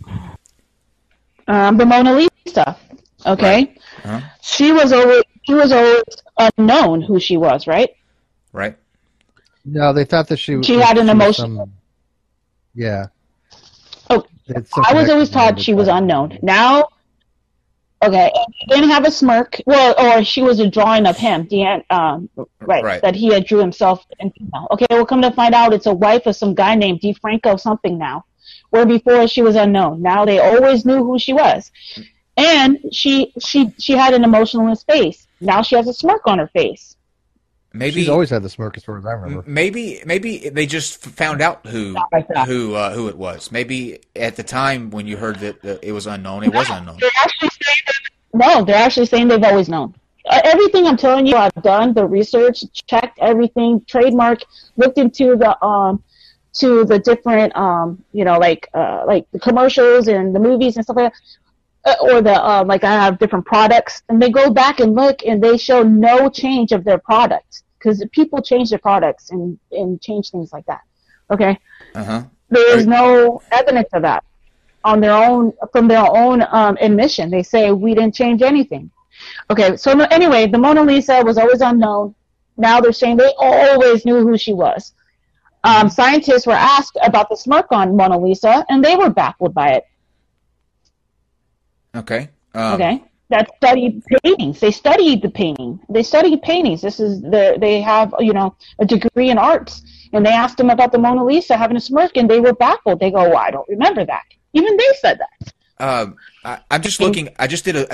[SPEAKER 5] The Mona Lisa. Okay.
[SPEAKER 3] Right. Uh-huh.
[SPEAKER 5] She was always unknown who she was, right?
[SPEAKER 3] Right.
[SPEAKER 4] No, they thought that she
[SPEAKER 5] had an emotion.
[SPEAKER 4] Yeah.
[SPEAKER 5] Oh, I was always taught she was unknown. Now, okay, he didn't have a smirk. Well, or she was a drawing of him. Right. That he had drew himself in female. Okay, we'll come to find out it's a wife of some guy named DeFranco something now. Where before she was unknown. Now they always knew who she was. And she had an emotionless face. Now she has a smirk on her face.
[SPEAKER 3] Maybe
[SPEAKER 4] she's always had the smirk, as far as I remember.
[SPEAKER 3] Maybe they just found out who it was. Maybe at the time when you heard that it was unknown, it was unknown.
[SPEAKER 5] They're actually saying they've always known. Everything I'm telling you, I've done the research, checked everything, trademark, looked into the different like the commercials and the movies and stuff like that. Or like I have different products, and they go back and look, and they show no change of their products because people change their products and change things like that. Okay, there is no evidence of that from their own admission. They say we didn't change anything. Okay, so anyway, the Mona Lisa was always unknown. Now they're saying they always knew who she was. Scientists were asked about the smirk on Mona Lisa, and they were baffled by it.
[SPEAKER 3] Okay.
[SPEAKER 5] Okay. that studied paintings. They studied the painting. They studied paintings. They have, a degree in arts. And they asked them about the Mona Lisa having a smirk, and they were baffled. They go, "Well, I don't remember that." Even they said that.
[SPEAKER 3] I'm just looking. I just did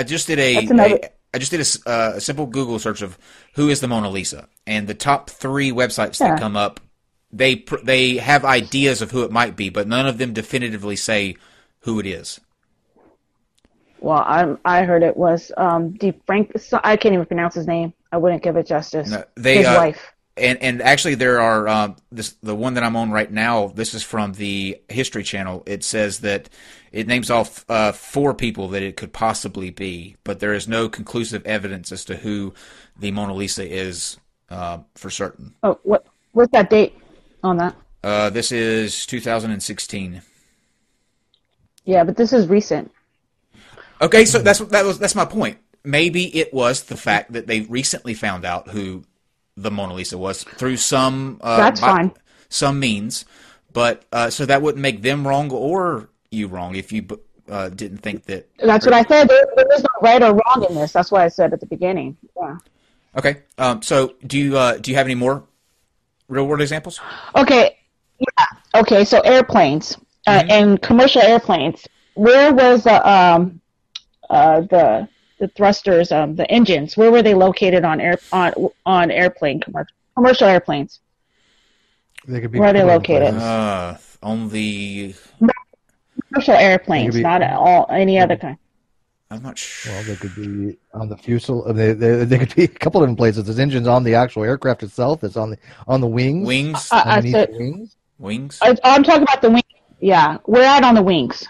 [SPEAKER 3] a simple Google search of who is the Mona Lisa, and the top 3 websites that come up, they have ideas of who it might be, but none of them definitively say who it is.
[SPEAKER 5] Well, I heard it was Frank. I can't even pronounce his name. I wouldn't give it justice. No, his wife.
[SPEAKER 3] And actually, there are the one that I'm on right now. This is from the History Channel. It says that it names off 4 people that it could possibly be, but there is no conclusive evidence as to who the Mona Lisa is for certain.
[SPEAKER 5] Oh, what's that date on that?
[SPEAKER 3] This is 2016.
[SPEAKER 5] Yeah, but this is recent.
[SPEAKER 3] Okay, so that's my point. Maybe it was the fact that they recently found out who the Mona Lisa was through some
[SPEAKER 5] that's fine.
[SPEAKER 3] Some means, but so that wouldn't make them wrong or you wrong if you didn't think that.
[SPEAKER 5] That's what I said. There is no right or wrong in this. That's what I said at the beginning. Yeah.
[SPEAKER 3] Okay. So do you have any more real world examples?
[SPEAKER 5] Okay. Yeah. Okay. So airplanes and commercial airplanes. Where was the thrusters, the engines? Where were they located on airplane commercial airplanes?
[SPEAKER 4] They could be.
[SPEAKER 5] Where are they located?
[SPEAKER 3] On the
[SPEAKER 5] commercial airplanes, not any other kind.
[SPEAKER 3] I'm not sure.
[SPEAKER 4] Well, they could be on the fuselage. They could be a couple of different places. There's engines on the actual aircraft itself. It's on the wings.
[SPEAKER 3] Wings.
[SPEAKER 5] I said
[SPEAKER 4] wings.
[SPEAKER 3] Wings.
[SPEAKER 5] I'm talking about the wings. Yeah, we're at on the wings.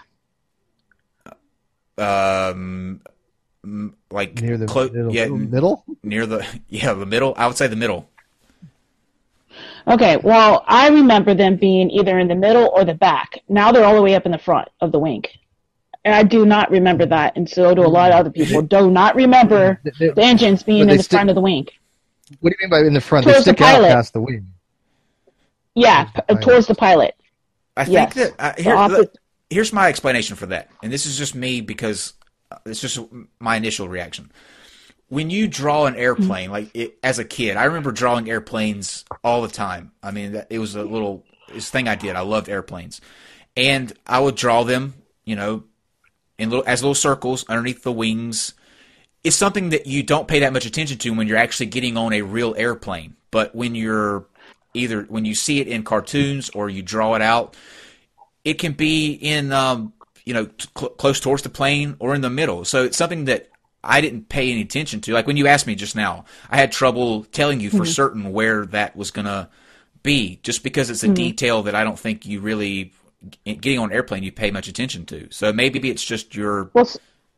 [SPEAKER 3] Like
[SPEAKER 4] near the
[SPEAKER 3] middle?
[SPEAKER 4] Near
[SPEAKER 3] the middle. I would say the middle.
[SPEAKER 5] Okay, well, I remember them being either in the middle or the back. Now they're all the way up in the front of the wing. And I do not remember that, and so do a lot of other people. Do not remember the engines being in the front of the wing.
[SPEAKER 4] What do you mean by in the front?
[SPEAKER 5] Towards
[SPEAKER 4] they stick out past the wing.
[SPEAKER 5] Yeah, towards the pilot.
[SPEAKER 3] I think that here's my explanation for that, and this is just me because it's just my initial reaction. When you draw an airplane, as a kid, I remember drawing airplanes all the time. I mean, it was a thing I did. I loved airplanes, and I would draw them, as little circles underneath the wings. It's something that you don't pay that much attention to when you're actually getting on a real airplane. But when you're when you see it in cartoons or you draw it out, it can be in close towards the plane or in the middle. So it's something that I didn't pay any attention to. Like when you asked me just now, I had trouble telling you for certain where that was going to be, just because it's a detail that I don't think you really, getting on an airplane, you pay much attention to. So maybe it's just your...
[SPEAKER 5] Well,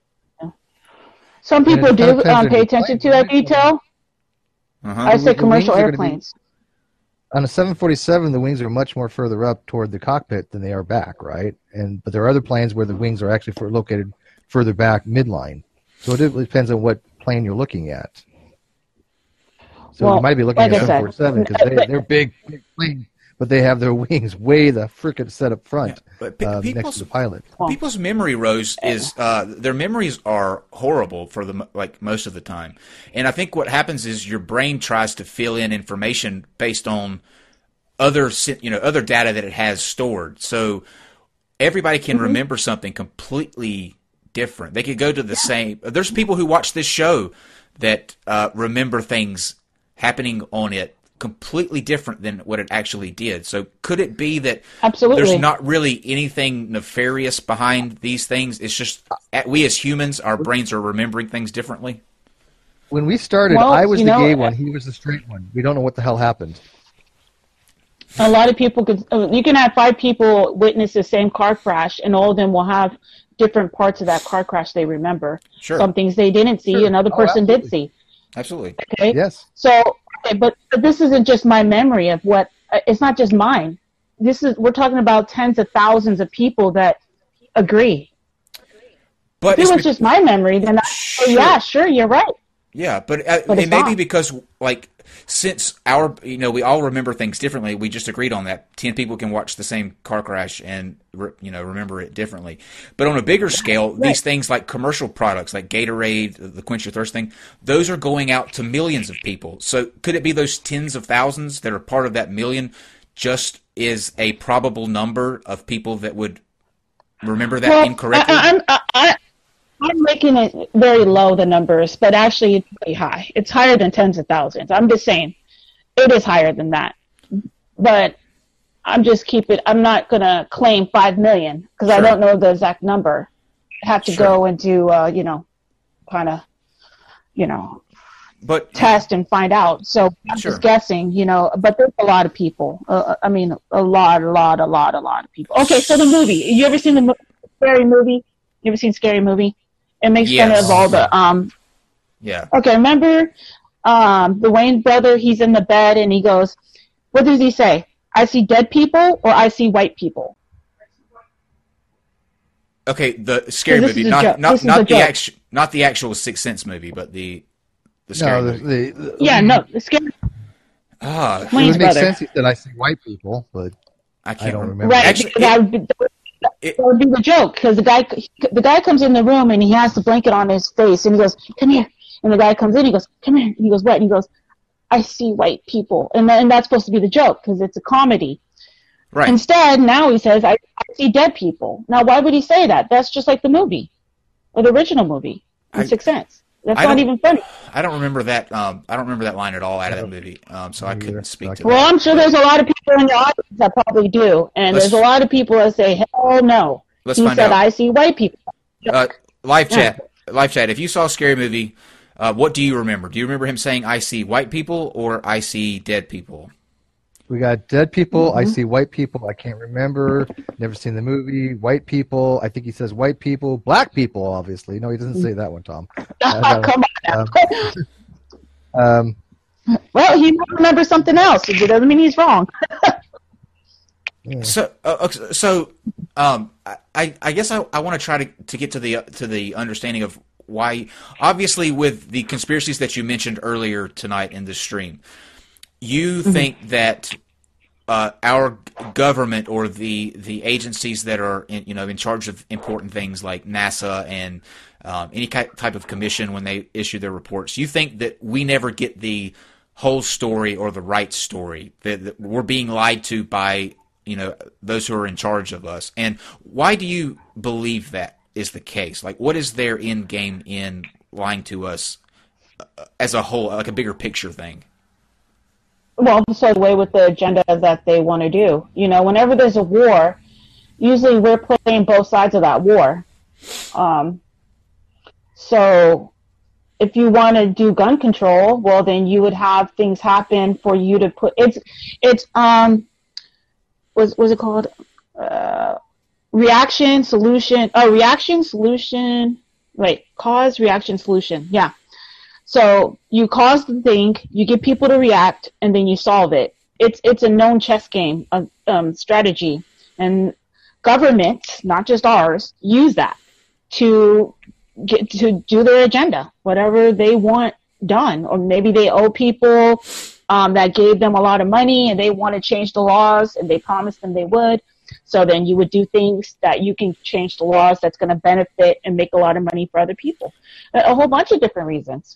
[SPEAKER 5] some people do pay attention to that detail. I say commercial airplanes.
[SPEAKER 4] On a 747, the wings are much more further up toward the cockpit than they are back, right? But there are other planes where the wings are actually located further back midline. So it depends on what plane you're looking at. So you might be looking at 747 because they're big planes, but they have their wings way the frickin' set up front next to the pilot.
[SPEAKER 3] People's memory, Rose, is their memories are horrible for most of the time. And I think what happens is your brain tries to fill in information based on other data that it has stored. So everybody can remember something completely different. They could go to the same. There's people who watch this show that remember things happening on it completely different than what it actually did. So could it be that there's not really anything nefarious behind these things? It's just we as humans, our brains are remembering things differently?
[SPEAKER 4] When we started, I was the gay one. He was the straight one. We don't know what the hell happened.
[SPEAKER 5] A lot of people you can have 5 people witness the same car crash, and all of them will have different parts of that car crash they remember.
[SPEAKER 3] Sure.
[SPEAKER 5] Some things they didn't see, another person did see.
[SPEAKER 3] Absolutely.
[SPEAKER 5] Okay.
[SPEAKER 4] Yes.
[SPEAKER 5] So, but this isn't just my memory of what. It's not just mine. We're talking about tens of thousands of people that agree.
[SPEAKER 3] But
[SPEAKER 5] if it was just my memory, then sure, you're right.
[SPEAKER 3] Yeah, but
[SPEAKER 5] But
[SPEAKER 3] it
[SPEAKER 5] it's
[SPEAKER 3] may be
[SPEAKER 5] not.
[SPEAKER 3] because, like, since our, we all remember things differently. We just agreed on that. 10 people can watch the same car crash and, remember it differently. But on a bigger scale, these things like commercial products, like Gatorade, the Quench Your Thirst thing, those are going out to millions of people. So could it be those tens of thousands that are part of that million just is a probable number of people that would remember that incorrectly?
[SPEAKER 5] I'm making it very low, the numbers, but actually it's pretty high. It's higher than tens of thousands. I'm just saying it is higher than that. But I'm not going to claim 5 million because I don't know the exact number. I have to go and do,
[SPEAKER 3] but
[SPEAKER 5] test and find out. So I'm just guessing, but there's a lot of people. I mean, a lot of people. Okay, so the movie. You ever seen the Scary Movie? You ever seen Scary Movie? It makes fun of all the
[SPEAKER 3] Yeah.
[SPEAKER 5] Okay, remember the Wayne brother? He's in the bed and he goes, "What does he say? I see dead people or I see white people?"
[SPEAKER 3] Okay, the Scary Movie, not the actual Sixth Sense movie, but the Scary movie.
[SPEAKER 5] The Scary.
[SPEAKER 4] It would make sense. He said, "I see white people," but
[SPEAKER 3] I don't
[SPEAKER 4] remember.
[SPEAKER 5] Right,
[SPEAKER 3] Actually,
[SPEAKER 5] that would be the joke because the guy comes in the room and he has the blanket on his face and he goes, "Come here," and the guy comes in, he goes, "Come here," and he goes, "What?" And he goes, "I see white people," and that's supposed to be the joke because it's a comedy.
[SPEAKER 3] Right.
[SPEAKER 5] Instead, now he says, I see dead people. Now, why would he say that? That's just like the movie, or the original movie, in Sixth Sense. That's not even funny.
[SPEAKER 3] I don't remember that. I don't remember that line at all out of that movie. So I couldn't speak to that.
[SPEAKER 5] Well, I'm sure there's a lot of people in the audience that probably do, and there's a lot of people that say, "Hell no."
[SPEAKER 3] Let's
[SPEAKER 5] he
[SPEAKER 3] find
[SPEAKER 5] said,
[SPEAKER 3] out.
[SPEAKER 5] "I see white people."
[SPEAKER 3] Live chat. If you saw a Scary Movie, what do you remember? Do you remember him saying, "I see white people" or "I see dead people"?
[SPEAKER 4] We got dead people. I see white people. I can't remember. Never seen the movie. White people. I think he says white people. Black people, obviously. No, he doesn't say that one, Tom.
[SPEAKER 5] Come on. Well, he might remember something else. It doesn't mean he's wrong.
[SPEAKER 3] Yeah. So I guess I want to try to get to the understanding of why. Obviously, with the conspiracies that you mentioned earlier tonight in this stream, you think that our government or the agencies that are in charge of important things like NASA and any type of commission when they issue their reports, you think that we never get the whole story or the right story, that we're being lied to by those who are in charge of us. And why do you believe that is the case? Like, what is their end game in lying to us as a whole, like a bigger picture thing?
[SPEAKER 5] Well, so the way with the agenda that they want to do. Whenever there's a war, usually we're playing both sides of that war. So if you want to do gun control, well, then you would have things happen for you to put what's it called? Reaction, solution. Wait, cause, reaction, solution. Yeah. So you cause the thing, you get people to react, and then you solve it. It's a known chess game strategy, and governments, not just ours, use that to do their agenda, whatever they want done. Or maybe they owe people that gave them a lot of money, and they want to change the laws, and they promised them they would. So then you would do things that you can change the laws that's going to benefit and make a lot of money for other people. A whole bunch of different reasons.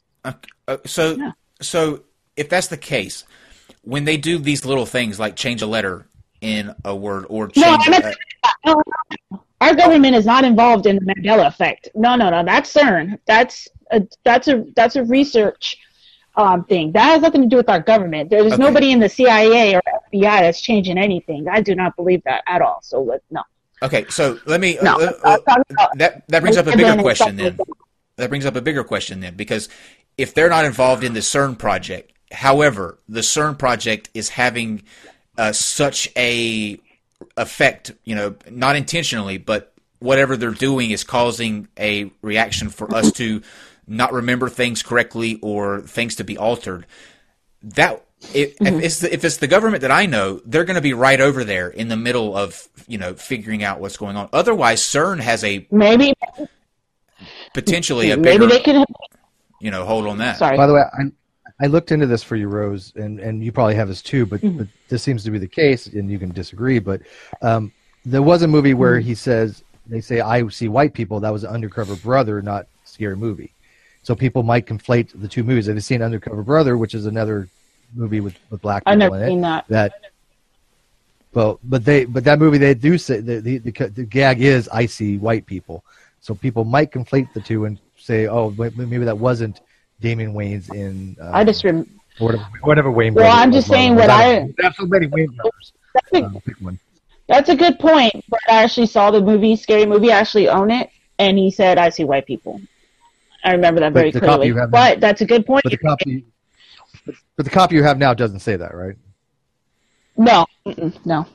[SPEAKER 3] So if that's the case, when they do these little things like change a letter in a word or change
[SPEAKER 5] no, our government is not involved in the Mandela effect. No, that's CERN. That's a research thing. That has nothing to do with our government. There's nobody in the CIA or FBI that's changing anything. I do not believe that at all. So no.
[SPEAKER 3] Okay, so let me. That brings up a bigger question then. That brings up a bigger question then, because if they're not involved in the CERN project, however, the CERN project is having such a effect, not intentionally, but whatever they're doing is causing a reaction for us to not remember things correctly or things to be altered. If it's the government that I know, they're going to be right over there in the middle of figuring out what's going on. Otherwise, CERN has a
[SPEAKER 5] maybe
[SPEAKER 3] potentially a
[SPEAKER 5] maybe
[SPEAKER 3] bigger,
[SPEAKER 5] they could.
[SPEAKER 3] hold on that.
[SPEAKER 5] Sorry.
[SPEAKER 4] By the way, I looked into this for you, Rose, and you probably have this too, but this seems to be the case, and you can disagree. But there was a movie where they say, I see white people. That was Undercover Brother, not Scary Movie. So people might conflate the two movies. They've seen Undercover Brother, which is another movie with black people
[SPEAKER 5] I've never
[SPEAKER 4] in it.
[SPEAKER 5] seen that.
[SPEAKER 4] But that movie, they do say the gag is I see white people. So people might conflate the two and say, oh, maybe that wasn't Damon Wayans in.
[SPEAKER 5] I just
[SPEAKER 4] whatever Wayne.
[SPEAKER 5] Well, I'm just saying what I.
[SPEAKER 4] There's so many Wayne brothers. Pick one.
[SPEAKER 5] That's a good point. But I actually saw the movie, Scary Movie. I actually own it, and he said, "I see white people." I remember that very clearly. But that's a good point.
[SPEAKER 4] But the copy you have now doesn't say that, right?
[SPEAKER 5] No, no.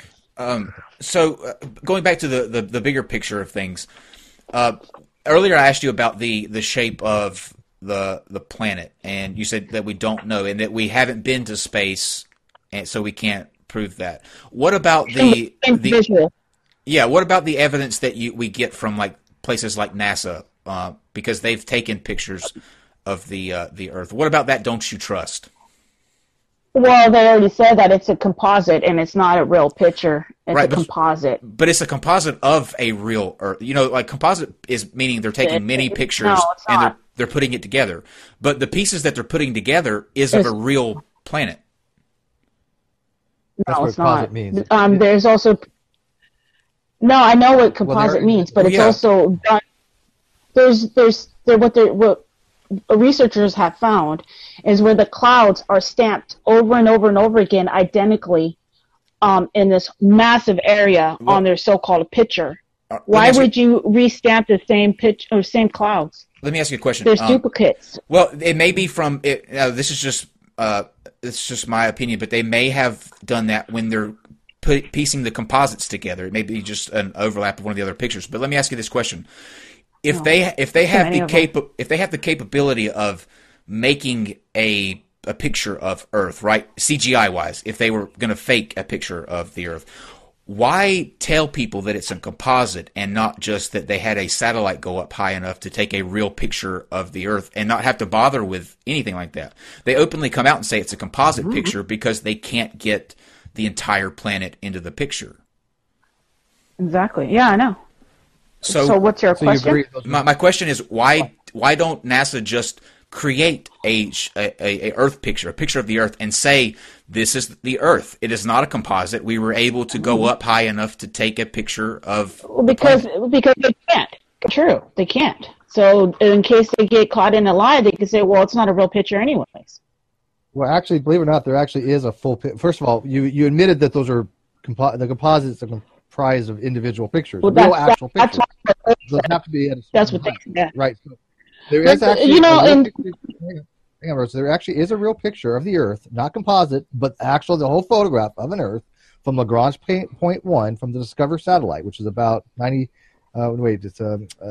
[SPEAKER 3] So going back to the bigger picture of things, earlier I asked you about the shape of the planet, and you said that we don't know, and that we haven't been to space, and so we can't prove that. What about the
[SPEAKER 5] visual?
[SPEAKER 3] Yeah, what about the evidence that we get from like places like NASA, because they've taken pictures of the Earth? What about that? Don't you trust?
[SPEAKER 5] Well, they already said that it's a composite and it's not a real picture. It's
[SPEAKER 3] right,
[SPEAKER 5] a composite.
[SPEAKER 3] But it's a composite of a real Earth. Like composite is meaning they're taking many pictures and they're putting it together. But the pieces that they're putting together is of a real planet.
[SPEAKER 5] No, it's not.
[SPEAKER 4] Means.
[SPEAKER 5] There's also I know what composite means, but it's also done. What researchers have found is where the clouds are stamped over and over and over again identically in this massive area on their so-called picture. Why would you restamp the same pitch or same clouds?
[SPEAKER 3] Let me ask you a question.
[SPEAKER 5] There's duplicates.
[SPEAKER 3] Well, it may be from it. This is just my opinion, but they may have done that when they're piecing the composites together. It may be just an overlap of one of the other pictures. But let me ask you this question: If they have the capability of making a picture of Earth, right, CGI wise, if they were going to fake a picture of the Earth, why tell people that it's a composite and not just that they had a satellite go up high enough to take a real picture of the Earth and not have to bother with anything like that? They openly come out and say it's a composite picture because they can't get the entire planet into the picture.
[SPEAKER 5] Exactly. Yeah, I know. So what's your question?
[SPEAKER 3] My question is why don't NASA just create a Earth picture, a picture of the Earth, and say this is the Earth? It is not a composite. We were able to go up high enough to take a picture of
[SPEAKER 5] because they can't. True, they can't. So in case they get caught in a lie, they can say, "Well, it's not a real picture, anyways."
[SPEAKER 4] Well, actually, believe it or not, there actually is a full. First of all, you admitted that those are the composites are comprised of individual pictures, real actual pictures. Doesn't have to be at a
[SPEAKER 5] that's what they said.
[SPEAKER 4] Right. So there is actually hang on, Rose. There actually is a real picture of the Earth, not composite, but actual the whole photograph of an Earth from Lagrange point 1 from the Discover satellite, which is about 90. It's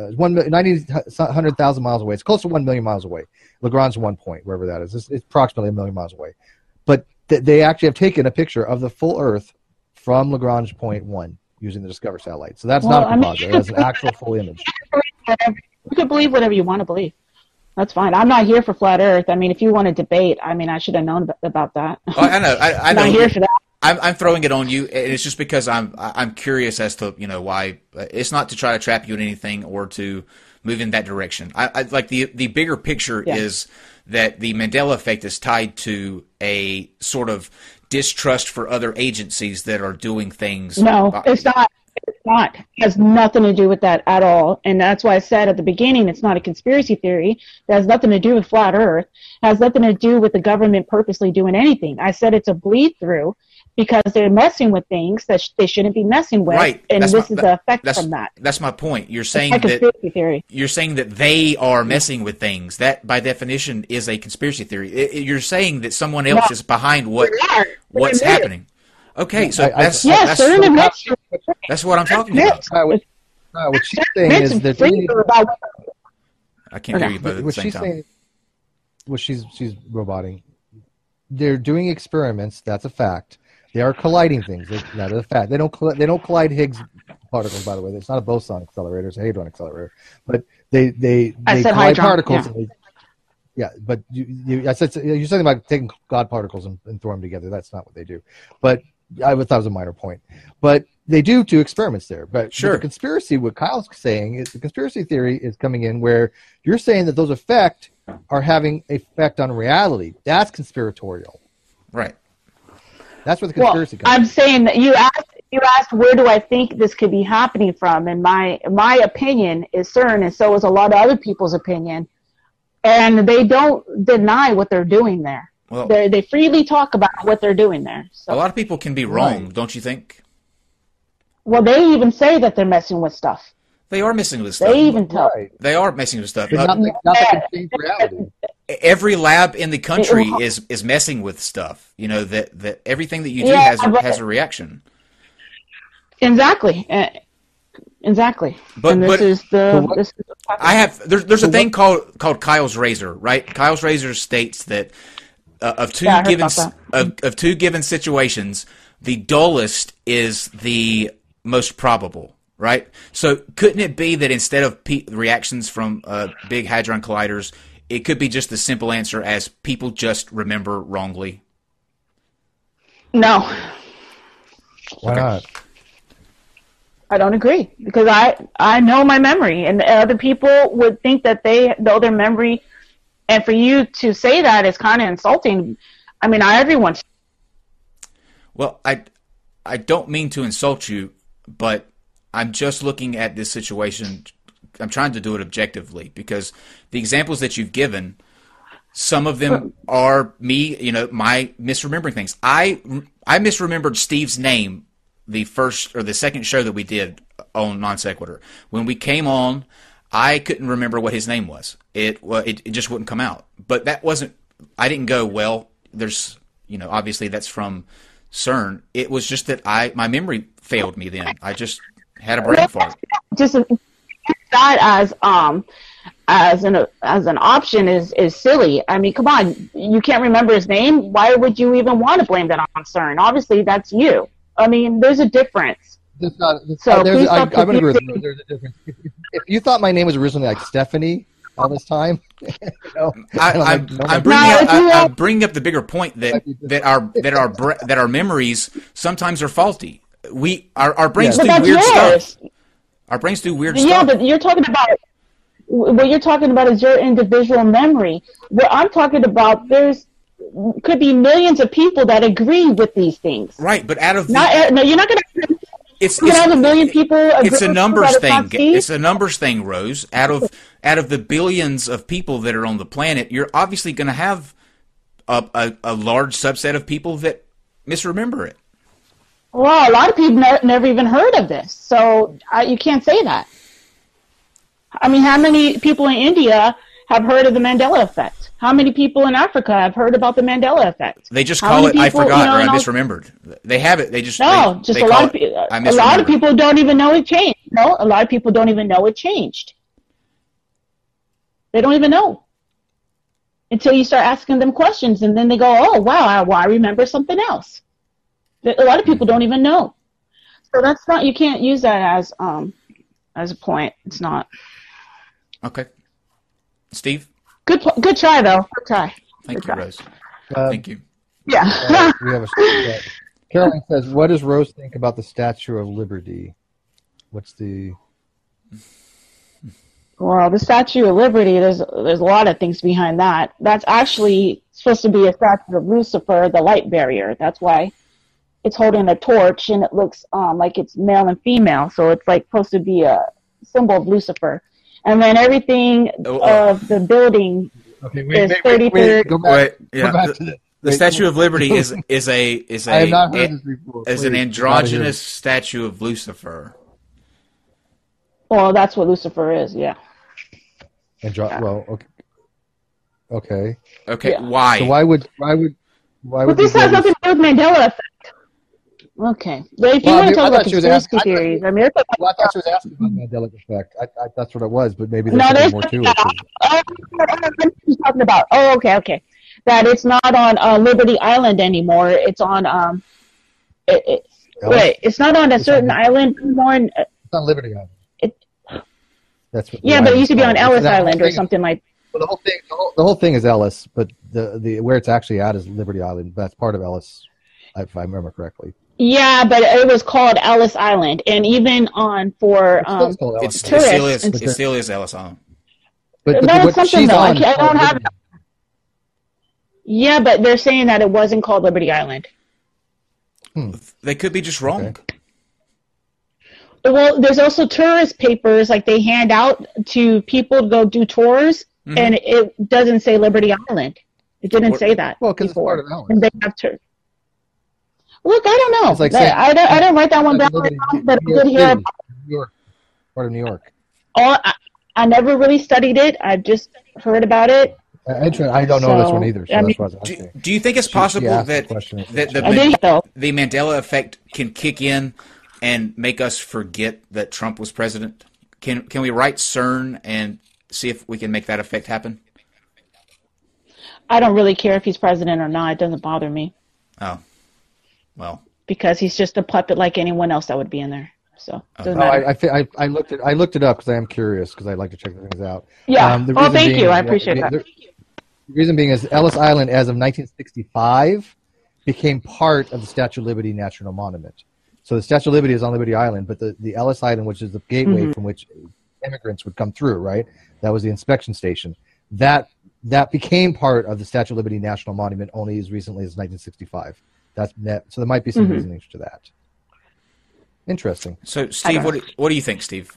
[SPEAKER 4] 100,000 miles away. It's close to 1 million miles away. Lagrange 1 point, wherever that is. It's approximately 1 million miles away. But they actually have taken a picture of the full Earth from Lagrange point 1 using the Discover satellite. So that's not a composite. That's an actual full image.
[SPEAKER 5] You can believe whatever you want to believe. That's fine. I'm not here for flat Earth. I mean, if you want to debate, I should have known about that.
[SPEAKER 3] Oh, I know. I'm
[SPEAKER 5] not here for that.
[SPEAKER 3] I'm throwing it on you. It's just because I'm curious as to why. It's not to try to trap you in anything or to move in that direction. I like the bigger picture is that the Mandela effect is tied to a sort of distrust for other agencies that are doing things.
[SPEAKER 5] No, it's not. It's not. It has nothing to do with that at all. And that's why I said at the beginning it's not a conspiracy theory. It has nothing to do with flat Earth. It has nothing to do with the government purposely doing anything. I said it's a bleed through because they're messing with things that they shouldn't be messing with.
[SPEAKER 3] Right.
[SPEAKER 5] And this is the effect from that.
[SPEAKER 3] That's my point. You're saying
[SPEAKER 5] it's like conspiracy theory.
[SPEAKER 3] You're saying that they are messing with things. That by definition is a conspiracy theory. You're saying that someone else is behind what's happening. Okay, so that's what I'm talking about.
[SPEAKER 4] What she's saying is that
[SPEAKER 3] I can't hear you both at the same time.
[SPEAKER 4] She's roboting. They're doing experiments. That's a fact. They are colliding things. That is a fact. They don't collide Higgs particles. By the way, it's not a boson accelerator. It's a hadron accelerator. But they collide particles. Yeah, but I said you're saying about taking God particles and throwing them together. That's not what they do. But I thought it was a minor point. But they do experiments there. But
[SPEAKER 3] Sure.
[SPEAKER 4] the conspiracy, what Kyle's saying is the conspiracy theory is coming in where you're saying that those effects are having effect on reality. That's conspiratorial.
[SPEAKER 3] Right.
[SPEAKER 4] That's where the conspiracy comes
[SPEAKER 5] I'm
[SPEAKER 4] in.
[SPEAKER 5] saying that you asked where do I think this could be happening from, and my opinion is CERN, and so is a lot of other people's opinion, and they don't deny what they're doing there.
[SPEAKER 3] Well,
[SPEAKER 5] They freely talk about what they're doing there. So.
[SPEAKER 3] a lot of people can be wrong,
[SPEAKER 4] Right.
[SPEAKER 3] don't you think?
[SPEAKER 5] Well, they even say that they're messing with stuff.
[SPEAKER 3] They are messing with stuff.
[SPEAKER 5] They even tell.
[SPEAKER 4] Right.
[SPEAKER 3] They are messing with stuff.
[SPEAKER 4] But not that they change reality.
[SPEAKER 3] Every lab in the country is messing with stuff. You know that everything that you do
[SPEAKER 5] Yeah,
[SPEAKER 3] has a reaction.
[SPEAKER 5] Exactly. Exactly.
[SPEAKER 3] But-
[SPEAKER 5] and
[SPEAKER 3] but-
[SPEAKER 5] this is
[SPEAKER 3] There's a thing called Kyle's razor, right? Kyle's razor states that of two
[SPEAKER 5] Yeah, I heard
[SPEAKER 3] given
[SPEAKER 5] about
[SPEAKER 3] of two given situations, the dullest is the most probable, right? So couldn't it be that instead of reactions from big hadron colliders, it could be just the simple answer as people just remember wrongly?
[SPEAKER 5] No,
[SPEAKER 4] Why not?
[SPEAKER 5] I don't agree because I know my memory, and other people would think that they know their memory, and for you to say that is kind of insulting. I mean, everyone.
[SPEAKER 3] Well, I don't mean to insult you, but I'm just looking at this situation. I'm trying to do it objectively because the examples that you've given, some of them are me, my misremembering things. I misremembered Steve's name the first or the second show that we did on Non Sequitur. When we came on, I couldn't remember what his name was. It just wouldn't come out. But that wasn't. I didn't go, well, there's obviously that's from CERN. It was just that my memory failed me then. I just had a brain fart.
[SPEAKER 5] Just that as an option is silly. I mean, come on, you can't remember his name. Why would you even want to blame that on CERN? Obviously, that's you. I mean, there's a difference.
[SPEAKER 4] I'm
[SPEAKER 5] So please
[SPEAKER 4] going
[SPEAKER 5] stop
[SPEAKER 4] to agree with
[SPEAKER 5] confusing-
[SPEAKER 4] you. There's a difference. If you thought my name was originally like Stephanie all this time,
[SPEAKER 3] I'm bringing up the bigger point that our memories sometimes are faulty. Our brains
[SPEAKER 5] But
[SPEAKER 3] do
[SPEAKER 5] that's
[SPEAKER 3] weird
[SPEAKER 5] yours.
[SPEAKER 3] stuff. Our brains do weird
[SPEAKER 5] Yeah,
[SPEAKER 3] stuff.
[SPEAKER 5] but you're talking about what you're talking about is your individual memory. What I'm talking about, could be millions of people that agree with these things.
[SPEAKER 3] Right, but out of the,
[SPEAKER 5] No, you're not going to.
[SPEAKER 3] it's
[SPEAKER 5] have a million people.
[SPEAKER 3] it's a
[SPEAKER 5] agree
[SPEAKER 3] numbers
[SPEAKER 5] with
[SPEAKER 3] thing.
[SPEAKER 5] that it's
[SPEAKER 3] It's a numbers thing, Rose. Out of the billions of people that are on the planet, you're obviously going to have a large subset of people that misremember it.
[SPEAKER 5] Well, a lot of people never even heard of this, so you can't say that. I mean, how many people in India have heard of the Mandela effect? How many people in Africa have heard about the Mandela effect?
[SPEAKER 3] They just
[SPEAKER 5] How
[SPEAKER 3] call it
[SPEAKER 5] many
[SPEAKER 3] I
[SPEAKER 5] people,
[SPEAKER 3] forgot or I
[SPEAKER 5] and
[SPEAKER 3] misremembered. They have it. They just
[SPEAKER 5] no,
[SPEAKER 3] they
[SPEAKER 5] just a
[SPEAKER 3] call
[SPEAKER 5] lot of
[SPEAKER 3] it,
[SPEAKER 5] people.
[SPEAKER 3] I
[SPEAKER 5] A lot of
[SPEAKER 3] misremembered.
[SPEAKER 5] people don't even know it changed. No, a lot of people don't even know it changed. They don't even know until you start asking them questions, and then they go, "Oh, wow, I remember something else." A lot of people don't even know. So that's not. You can't use that as a point. It's not.
[SPEAKER 3] Okay, Steve.
[SPEAKER 5] Good try though. Good try.
[SPEAKER 3] Thank you, Rose.
[SPEAKER 4] Um,
[SPEAKER 3] Thank you.
[SPEAKER 5] Yeah.
[SPEAKER 4] we have a Caroline says, "What does Rose think about the Statue of Liberty? What's the?"
[SPEAKER 5] Well, the Statue of Liberty, there's a lot of things behind that. That's actually supposed to be a statue of Lucifer, the light barrier. That's why it's holding a torch, and it looks like it's male and female. So it's like supposed to be a symbol of Lucifer. And then everything of the building
[SPEAKER 4] Okay,
[SPEAKER 5] is 33rd.
[SPEAKER 4] Go back.
[SPEAKER 3] Yeah,
[SPEAKER 4] Go back to the
[SPEAKER 3] the Statue of Liberty is
[SPEAKER 4] I have not heard this before.
[SPEAKER 3] is an
[SPEAKER 4] Please,
[SPEAKER 3] androgynous statue of Lucifer.
[SPEAKER 5] Well, that's what Lucifer is, yeah.
[SPEAKER 4] Well, okay. Okay.
[SPEAKER 3] Okay,
[SPEAKER 5] Yeah.
[SPEAKER 3] why?
[SPEAKER 4] So why would
[SPEAKER 5] But this has nothing to do with Mandela effect. Okay. But if you want to talk about conspiracy theories, I mean,
[SPEAKER 4] Well, I thought she was asking about Mandela effect. That's what it was, but maybe there's
[SPEAKER 5] no,
[SPEAKER 4] something
[SPEAKER 5] there's
[SPEAKER 4] more to it.
[SPEAKER 5] what she's talking about. Oh, okay. That it's not on Liberty Island anymore. It's on wait, it's not on a certain island anymore.
[SPEAKER 4] It's on Liberty Island.
[SPEAKER 5] It-
[SPEAKER 4] That's what.
[SPEAKER 5] Yeah, but it used to be on Ellis Island or something like.
[SPEAKER 4] Well, the whole thing is Ellis, but the where it's actually at is Liberty Island. That's part of Ellis, if I remember correctly.
[SPEAKER 5] Yeah, but it was called Ellis Island, and even for
[SPEAKER 3] It
[SPEAKER 5] tourists,
[SPEAKER 3] still is Ellis Island.
[SPEAKER 4] But
[SPEAKER 5] no,
[SPEAKER 4] what
[SPEAKER 5] it's something
[SPEAKER 4] she's
[SPEAKER 5] though.
[SPEAKER 4] on
[SPEAKER 5] I don't have it. Yeah, but they're saying that it wasn't called Liberty Island.
[SPEAKER 3] They could be just wrong.
[SPEAKER 4] Okay.
[SPEAKER 5] Well, there's also tourist papers like they hand out to people to go do tours, and it doesn't say Liberty Island. It didn't say that.
[SPEAKER 4] Well, because it's
[SPEAKER 5] before.
[SPEAKER 4] part of Ellis.
[SPEAKER 5] And they have tours. Look, I don't know.
[SPEAKER 4] It's like saying,
[SPEAKER 5] I didn't write that one down, but I did hear about
[SPEAKER 4] New York, part of New York.
[SPEAKER 5] I never really studied it. I just heard about it.
[SPEAKER 4] I don't know this one either. So that's why I was asking.
[SPEAKER 3] Do you think it's possible that the Mandela effect can kick in and make us forget that Trump was president? Can we write CERN and see if we can make that effect happen?
[SPEAKER 5] I don't really care if he's president or not. It doesn't bother me.
[SPEAKER 3] Oh, well.
[SPEAKER 5] Because he's just a puppet like anyone else that would be in there. So doesn't matter.
[SPEAKER 4] I looked it up because I am curious because I like to check things out.
[SPEAKER 5] Yeah. Thank you. I appreciate that.
[SPEAKER 4] The reason being is Ellis Island, as of 1965, became part of the Statue of Liberty National Monument. So the Statue of Liberty is on Liberty Island, but the Ellis Island, which is the gateway from which immigrants would come through, right? That was the inspection station. That became part of the Statue of Liberty National Monument only as recently as 1965. So there might be some reasoning to that. Interesting.
[SPEAKER 3] So, Steve, what do you think, Steve?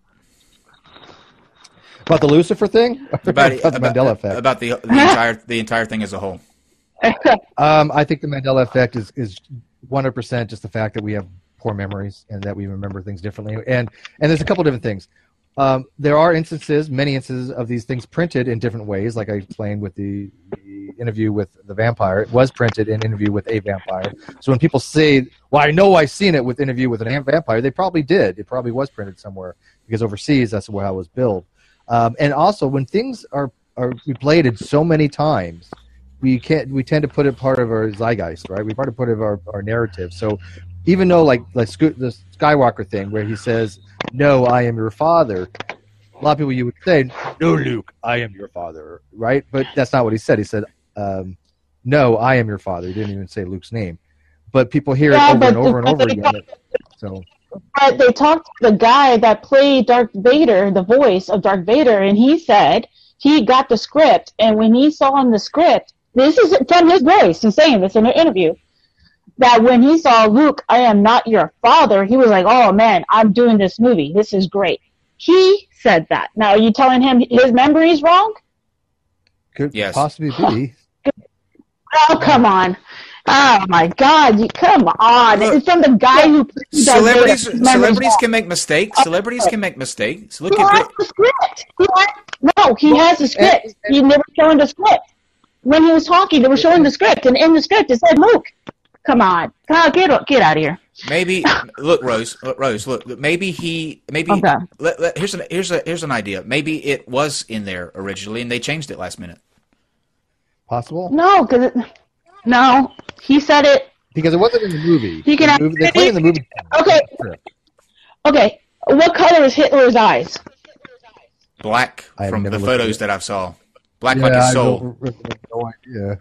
[SPEAKER 4] About the Lucifer thing?
[SPEAKER 3] About
[SPEAKER 4] the Mandela effect?
[SPEAKER 3] About the entire thing as a whole.
[SPEAKER 4] I think the Mandela effect is 100% just the fact that we have poor memories and that we remember things differently. And there's a couple different things. There are many instances of these things printed in different ways, like I explained with the interview with the vampire. It was printed in Interview with a Vampire. So when people say, well, I know I've seen it with Interview with a Vampire, they probably did. It probably was printed somewhere because overseas that's how it was billed. And also, when things are replayed so many times, we tend to put it part of our zeitgeist, right? We part of our narrative. So even though like the Skywalker thing where he says, "No, I am your father," a lot of people you would say, "No, Luke, I am your father," right? But that's not what he said. He said, "No, I am your father." He didn't even say Luke's name. But people hear it over and over and over again. So.
[SPEAKER 5] But they talked to the guy that played Darth Vader, the voice of Darth Vader, and he said he got the script, and when he saw in the script, this is from his voice, he's saying this in an interview, that when he saw Luke, I am not your father, he was like, oh man, I'm doing this movie. This is great. He said that. Now, are you telling him his memory is wrong?
[SPEAKER 4] Could possibly be.
[SPEAKER 5] Oh, come on. Oh my God! Come on!
[SPEAKER 3] Look,
[SPEAKER 5] it's from the guy who
[SPEAKER 3] celebrities can make mistakes. Celebrities can make mistakes. Look at
[SPEAKER 5] the script. He has the script. He never showing the script. When he was talking, they were showing the script, and in the script it said Luke. Come on, get out of here.
[SPEAKER 3] Maybe look, Rose. Look, maybe
[SPEAKER 5] Okay.
[SPEAKER 3] Here's an idea. Maybe it was in there originally, and they changed it last minute.
[SPEAKER 4] Possible?
[SPEAKER 5] No, he said it
[SPEAKER 4] because it wasn't in the movie.
[SPEAKER 5] They played
[SPEAKER 4] in the movie.
[SPEAKER 5] Okay. What color is Hitler's eyes?
[SPEAKER 3] Black from the photos that I saw. Black like his soul.
[SPEAKER 4] No idea.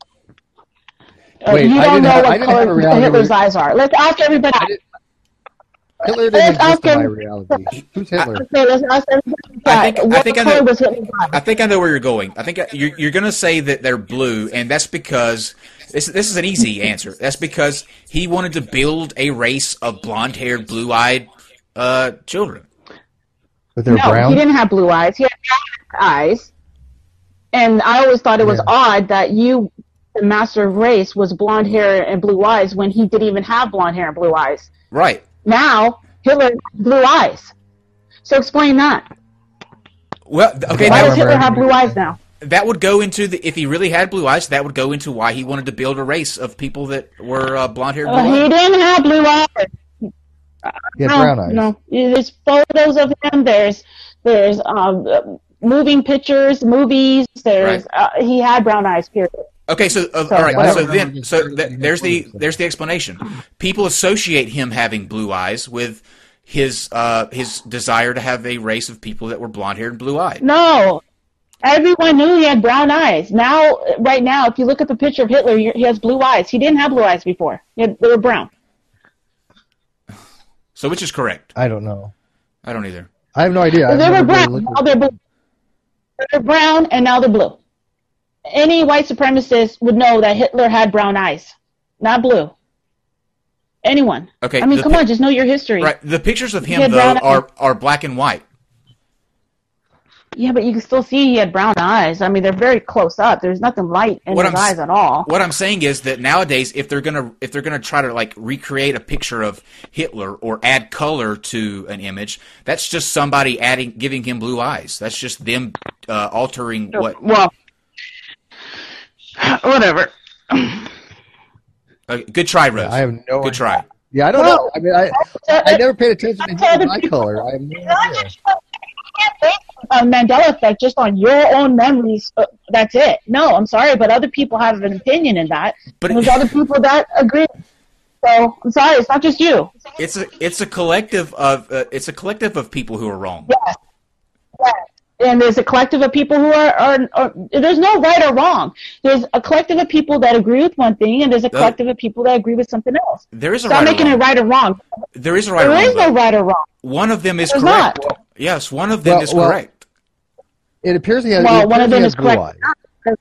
[SPEAKER 5] You don't know what color Hitler's eyes are. Let's ask everybody.
[SPEAKER 4] Hitler didn't exist in my reality. Who's Hitler?
[SPEAKER 5] Okay, let's ask everybody.
[SPEAKER 3] I think I know where you're going. I think you're going to say that they're blue, and that's because this is an easy answer. That's because he wanted to build a race of blonde-haired, blue-eyed children.
[SPEAKER 4] But they're brown?
[SPEAKER 5] He didn't have blue eyes. He had black eyes. And I always thought it was odd that the master race, was blonde hair and blue eyes when he didn't even have blonde hair and blue eyes.
[SPEAKER 3] Right.
[SPEAKER 5] Now, Hitler has blue eyes. So explain that.
[SPEAKER 3] Well, okay.
[SPEAKER 5] Why does Hitler have blue eyes now?
[SPEAKER 3] That would go into if he really had blue eyes, that would go into why he wanted to build a race of people that were blonde-haired, blue-eyed.
[SPEAKER 5] He didn't have blue eyes.
[SPEAKER 4] He had brown eyes.
[SPEAKER 5] No, there's photos of him. There's moving pictures, movies. He had brown eyes. Period.
[SPEAKER 3] Okay, so all right. So there's the explanation. People associate him having blue eyes with his desire to have a race of people that were blonde-haired and blue-eyed.
[SPEAKER 5] No, Everyone knew he had brown eyes. Now, right now, if you look at the picture of Hitler, he has blue eyes. He didn't have blue eyes before. They were brown.
[SPEAKER 3] So which is correct?
[SPEAKER 4] I don't know.
[SPEAKER 3] I don't either.
[SPEAKER 4] I have no idea.
[SPEAKER 5] They were brown. Now they're blue. They're brown, and now they're blue. Any white supremacist would know that Hitler had brown eyes, not blue. Anyone.
[SPEAKER 3] Okay.
[SPEAKER 5] I mean, come on, just know your history.
[SPEAKER 3] Right. The pictures of him, though, are black and white.
[SPEAKER 5] Yeah, but you can still see he had brown eyes. I mean, they're very close up. There's nothing light in his eyes at all.
[SPEAKER 3] What I'm saying is that nowadays, if they're gonna try to like recreate a picture of Hitler or add color to an image, that's just somebody giving him blue eyes. That's just them altering what.
[SPEAKER 5] Well, whatever.
[SPEAKER 3] Good try, Rose.
[SPEAKER 4] I have no.
[SPEAKER 3] Good try.
[SPEAKER 4] Yeah, I don't know. I mean, I never paid attention to his eye color. I have no idea.
[SPEAKER 5] You can't base a Mandela effect just on your own memories. That's it. No, I'm sorry, but other people have an opinion in that. But there's other people that agree. So I'm sorry, it's not just you.
[SPEAKER 3] It's a collective of people who are wrong.
[SPEAKER 5] Yes. Yes. And there's a collective of people who are there's no right or wrong. There's a collective of people that agree with one thing, and there's a collective of people that agree with something else.
[SPEAKER 3] There is a
[SPEAKER 5] Stop
[SPEAKER 3] right
[SPEAKER 5] making it right or wrong.
[SPEAKER 3] There is a right or wrong.
[SPEAKER 5] There is no right or wrong.
[SPEAKER 3] One of them is
[SPEAKER 5] There's
[SPEAKER 3] correct.
[SPEAKER 5] not.
[SPEAKER 3] Yes, one of them is correct.
[SPEAKER 4] It appears he has.
[SPEAKER 5] Well, one of them is
[SPEAKER 4] blue
[SPEAKER 5] correct.
[SPEAKER 4] eyes.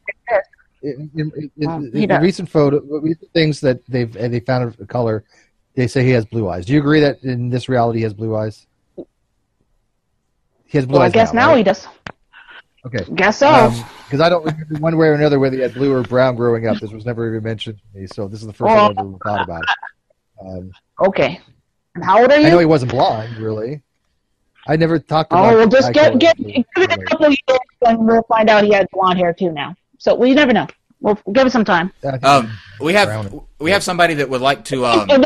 [SPEAKER 4] The recent things that they found of color, they say he has blue eyes. Do you agree that in this reality he has blue eyes? He has blue eyes.
[SPEAKER 5] I guess now
[SPEAKER 4] right?
[SPEAKER 5] he does.
[SPEAKER 4] Okay.
[SPEAKER 5] Guess so.
[SPEAKER 4] Because I don't remember one way or another whether he had blue or brown growing up. This was never even mentioned to me, so this is the first time I ever thought about it.
[SPEAKER 5] Okay. And how old are you?
[SPEAKER 4] I know he wasn't blind, really. I never talked about.
[SPEAKER 5] Oh, well, just give it a couple of years, and we'll find out he has blonde hair too now. So we never know. We'll give it some time.
[SPEAKER 3] We have somebody that would like to.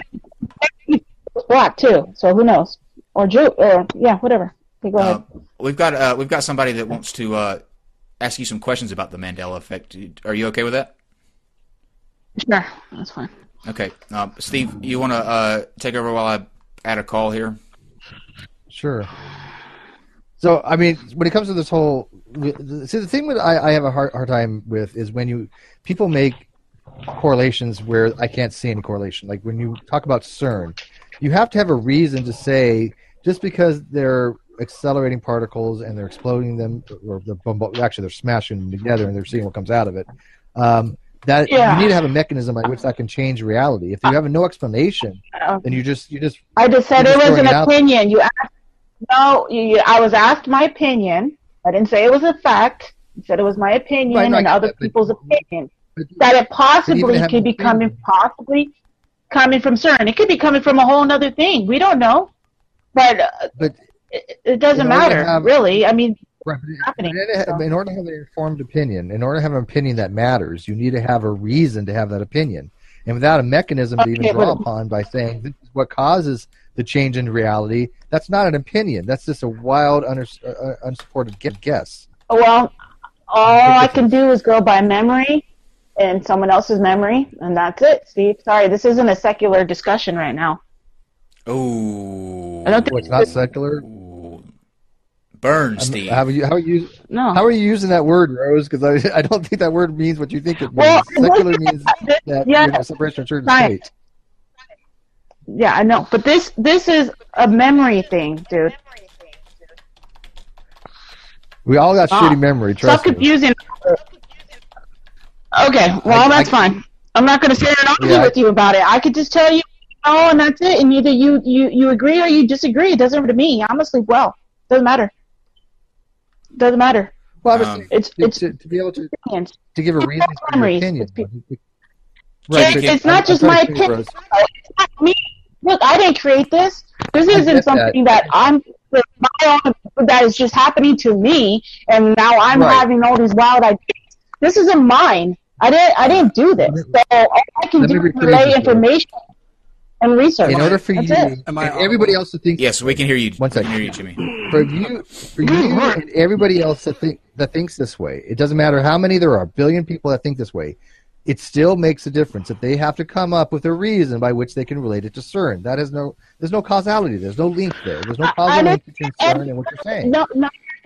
[SPEAKER 5] Black too, so who knows? Or Jew, or yeah, whatever. Okay, go ahead.
[SPEAKER 3] We've got somebody that wants to ask you some questions about the Mandela effect. Are you okay with that?
[SPEAKER 5] Sure, that's fine.
[SPEAKER 3] Okay, Steve, you want to take over while I add a call here?
[SPEAKER 4] Sure. So, I mean, when it comes to this whole, see, the thing that I have a hard time with is when people make correlations where I can't see any correlation. Like when you talk about CERN, you have to have a reason to say just because they're accelerating particles and they're exploding them, or they're smashing them together and they're seeing what comes out of it. You need to have a memechanism by which that can change reality. If you have no explanation, then you just.
[SPEAKER 5] I just said it was an opinion. You asked. No, I was asked my opinion. I didn't say it was a fact. I said it was my opinion and other people's opinion. That it possibly could be coming from CERN. It could be coming from a whole other thing. We don't know. But it doesn't matter, really. I mean,
[SPEAKER 4] in order to have an informed opinion, in order to have an opinion that matters, you need to have a reason to have that opinion. And without a mechanism to even draw upon by saying this is what causes the change in reality, that's not an opinion. That's just a wild, unsupported guess.
[SPEAKER 5] Well, all I can do is go by memory and someone else's memory, and that's it, Steve. Sorry, this isn't a secular discussion right now.
[SPEAKER 3] Oh,
[SPEAKER 5] I don't think
[SPEAKER 4] it's not secular.
[SPEAKER 3] Burn, Steve.
[SPEAKER 4] How are you using that word, Rose? Because I don't think that word means what you think it means.
[SPEAKER 5] Well,
[SPEAKER 4] secular means that you're separation of church and state.
[SPEAKER 5] Yeah, I know, but this is a memory thing, dude.
[SPEAKER 4] We all got shitty memory. Trust me.
[SPEAKER 5] Stop confusing. Okay, well that's fine. I'm not going to sit and argue with you about it. I could just tell you, and that's it. And either you agree or you disagree. It doesn't matter to me. I'm asleep well. Doesn't matter. Doesn't matter.
[SPEAKER 4] Well, it's to be able to give a reason for your opinion.
[SPEAKER 5] Right, it's not just my opinion. It's not me. Look, I didn't create this. This isn't something that I'm my own, that is just happening to me, and now I'm having all these wild ideas. This isn't mine. I didn't do this. So all I can do is relay information and research.
[SPEAKER 4] In order for you and everybody else to think.
[SPEAKER 3] Yes, we can hear you.
[SPEAKER 4] One second.
[SPEAKER 3] We can hear you, Jimmy.
[SPEAKER 4] For you and everybody else that thinks this way, it doesn't matter how many there are, a billion people that think this way. It still makes a difference if they have to come up with a reason by which they can relate it to CERN. There's no causality. There's no link there. There's no causal link between CERN and what you're saying.
[SPEAKER 5] No,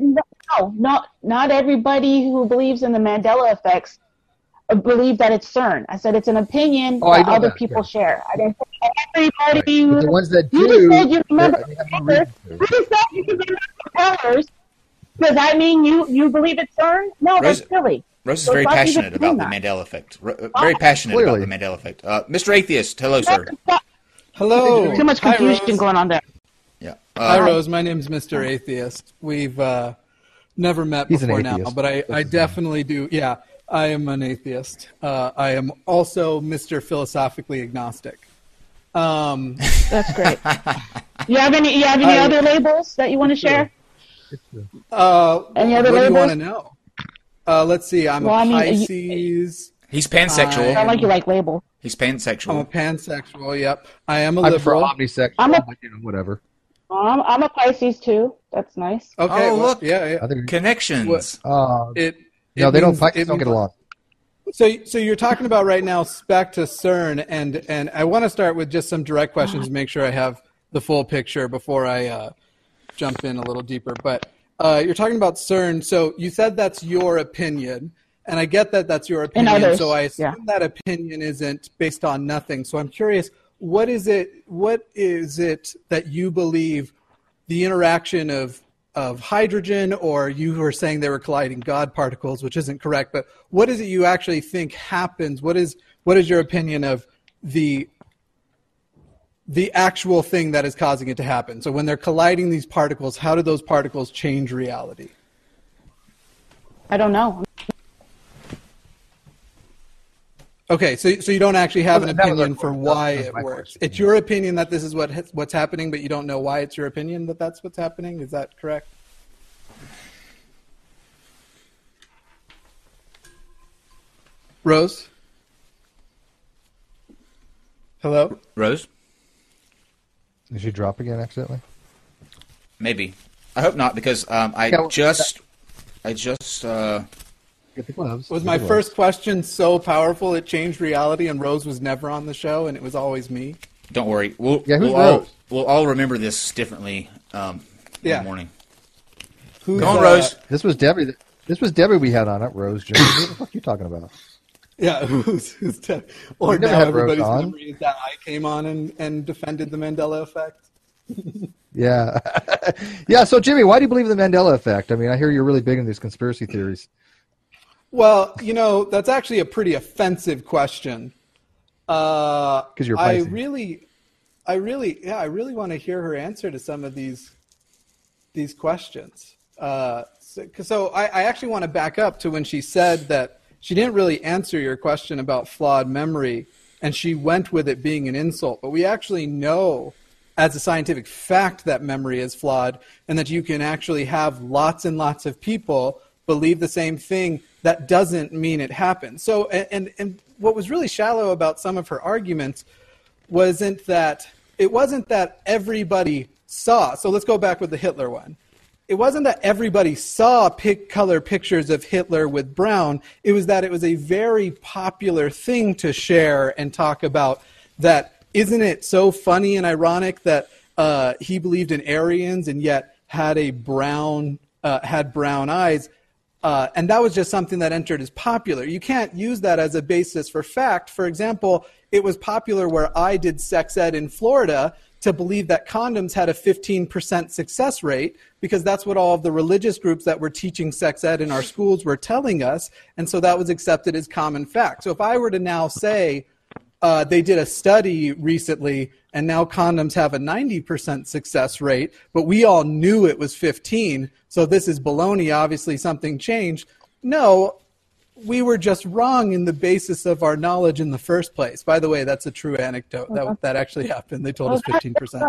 [SPEAKER 5] No, not everybody who believes in the Mandela effects believe that it's CERN. I said it's an opinion that other people share. I didn't say everybody.
[SPEAKER 4] Right. The ones that
[SPEAKER 5] you
[SPEAKER 4] do,
[SPEAKER 5] just said you remember propellers. You just said you remember propellers. Does that mean you believe it's CERN? No, that's silly.
[SPEAKER 3] Rose is very passionate about the Mandela effect. Very passionate about the Mandela effect. Mr. Atheist, hello, sir.
[SPEAKER 6] Hello.
[SPEAKER 5] Too much confusion going on there.
[SPEAKER 3] Yeah.
[SPEAKER 6] Hi, Rose. My name's Mr. Atheist. We've never met before now, but I definitely do. Yeah, I am an atheist. I am also Mr. Philosophically Agnostic.
[SPEAKER 5] That's great. You have any other labels that you want to share? Any other labels?
[SPEAKER 6] What do you want to know? Let's see. I'm a Pisces.
[SPEAKER 3] He's pansexual.
[SPEAKER 5] I like you like label.
[SPEAKER 3] He's pansexual.
[SPEAKER 6] I'm a pansexual. Yep. I am a liberal.
[SPEAKER 4] I'm omnisexual. But, whatever.
[SPEAKER 5] I'm a Pisces too. That's nice.
[SPEAKER 6] Okay.
[SPEAKER 3] Oh, look.
[SPEAKER 6] Yeah.
[SPEAKER 3] Connections.
[SPEAKER 4] No, they don't. Pisces don't get along.
[SPEAKER 6] So you're talking about right now back to CERN, and I want to start with just some direct questions to make sure I have the full picture before I jump in a little deeper. But you're talking about CERN. So you said that's your opinion, and I get that that's your opinion.
[SPEAKER 5] And others,
[SPEAKER 6] so I assume that opinion isn't based on nothing. So I'm curious, what is it that you believe the interaction of hydrogen, or you were saying they were colliding God particles, which isn't correct, but what is it you actually think happens? What is your opinion of the actual thing that is causing it to happen? So when they're colliding these particles, how do those particles change reality?
[SPEAKER 5] I don't know.
[SPEAKER 6] Okay, so you don't actually have an opinion for why it works. It's your opinion that this is what's happening, but you don't know why it's your opinion that that's what's happening? Is that correct? Rose? Hello?
[SPEAKER 3] Rose?
[SPEAKER 4] Did she drop again accidentally?
[SPEAKER 3] Maybe. I hope not, because I just
[SPEAKER 4] Get the gloves.
[SPEAKER 6] Was my first question so powerful it changed reality, and Rose was never on the show, and it was always me?
[SPEAKER 3] Don't worry.
[SPEAKER 4] Who's
[SPEAKER 3] we'll all remember this differently in the morning.
[SPEAKER 6] Go
[SPEAKER 3] on, Rose.
[SPEAKER 4] This was Debbie. This was Debbie we had on it, Rose. Jim. What the fuck are you talking about?
[SPEAKER 6] Yeah, who's Debbie? Or now everybody's memory is that I came on and defended the Mandela effect.
[SPEAKER 4] Yeah. Yeah, so Jimmy, why do you believe in the Mandela effect? I mean, I hear you're really big in these conspiracy theories.
[SPEAKER 6] Well, that's actually a pretty offensive question.
[SPEAKER 4] Because you're Pisces.
[SPEAKER 6] I really want to hear her answer to some of these questions. So I actually want to back up to when she said that she didn't really answer your question about flawed memory, and she went with it being an insult. But we actually know as a scientific fact that memory is flawed, and that you can actually have lots and lots of people believe the same thing. That doesn't mean it happened. So, and what was really shallow about some of her arguments wasn't that everybody saw. So let's go back with the Hitler one. It wasn't that everybody saw color pictures of Hitler with brown. It was that it was a very popular thing to share and talk about. That isn't it so funny and ironic that he believed in Aryans and yet had brown eyes. And that was just something that entered as popular. You can't use that as a basis for fact. For example, it was popular where I did sex ed in Florida to believe that condoms had a 15% success rate, because that's what all of the religious groups that were teaching sex ed in our schools were telling us. And so that was accepted as common fact. So if I were to now say they did a study recently and now condoms have a 90% success rate, but we all knew it was 15, so this is baloney, obviously something changed. No, we were just wrong in the basis of our knowledge in the first place. By the way, that's a true anecdote. That actually happened. They told us 15%.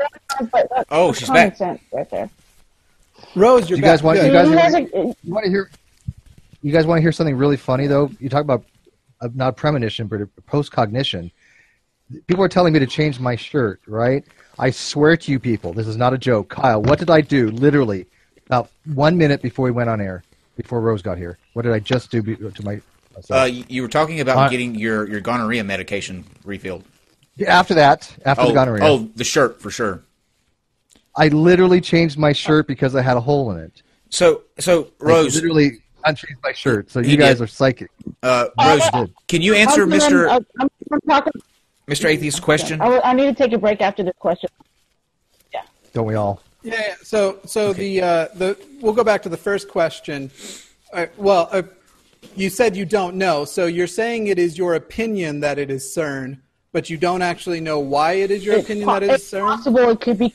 [SPEAKER 3] Oh, she's back.
[SPEAKER 5] Right there.
[SPEAKER 6] Rose, you're back.
[SPEAKER 4] You guys want to hear something really funny, though? You talk about not premonition, but post-cognition. People are telling me to change my shirt, right? I swear to you people, this is not a joke. Kyle, what did I do literally about 1 minute before we went on air, before Rose got here? What did I just do to myself?
[SPEAKER 3] You were talking about getting your gonorrhea medication refilled.
[SPEAKER 4] Yeah, after the gonorrhea.
[SPEAKER 3] Oh, the shirt, for sure.
[SPEAKER 4] I literally changed my shirt because I had a hole in it.
[SPEAKER 3] So Rose,
[SPEAKER 4] literally unchanged my shirt. So you guys are psychic.
[SPEAKER 3] Rose, can you answer Mr. Atheist's question?
[SPEAKER 5] I need to take a break after this question. Yeah.
[SPEAKER 4] Don't we all?
[SPEAKER 6] Yeah. So okay. We'll go back to the first question. You said you don't know, so you're saying it is your opinion that it is CERN, but you don't actually know why it is your opinion that it is CERN?
[SPEAKER 5] It's possible it could be.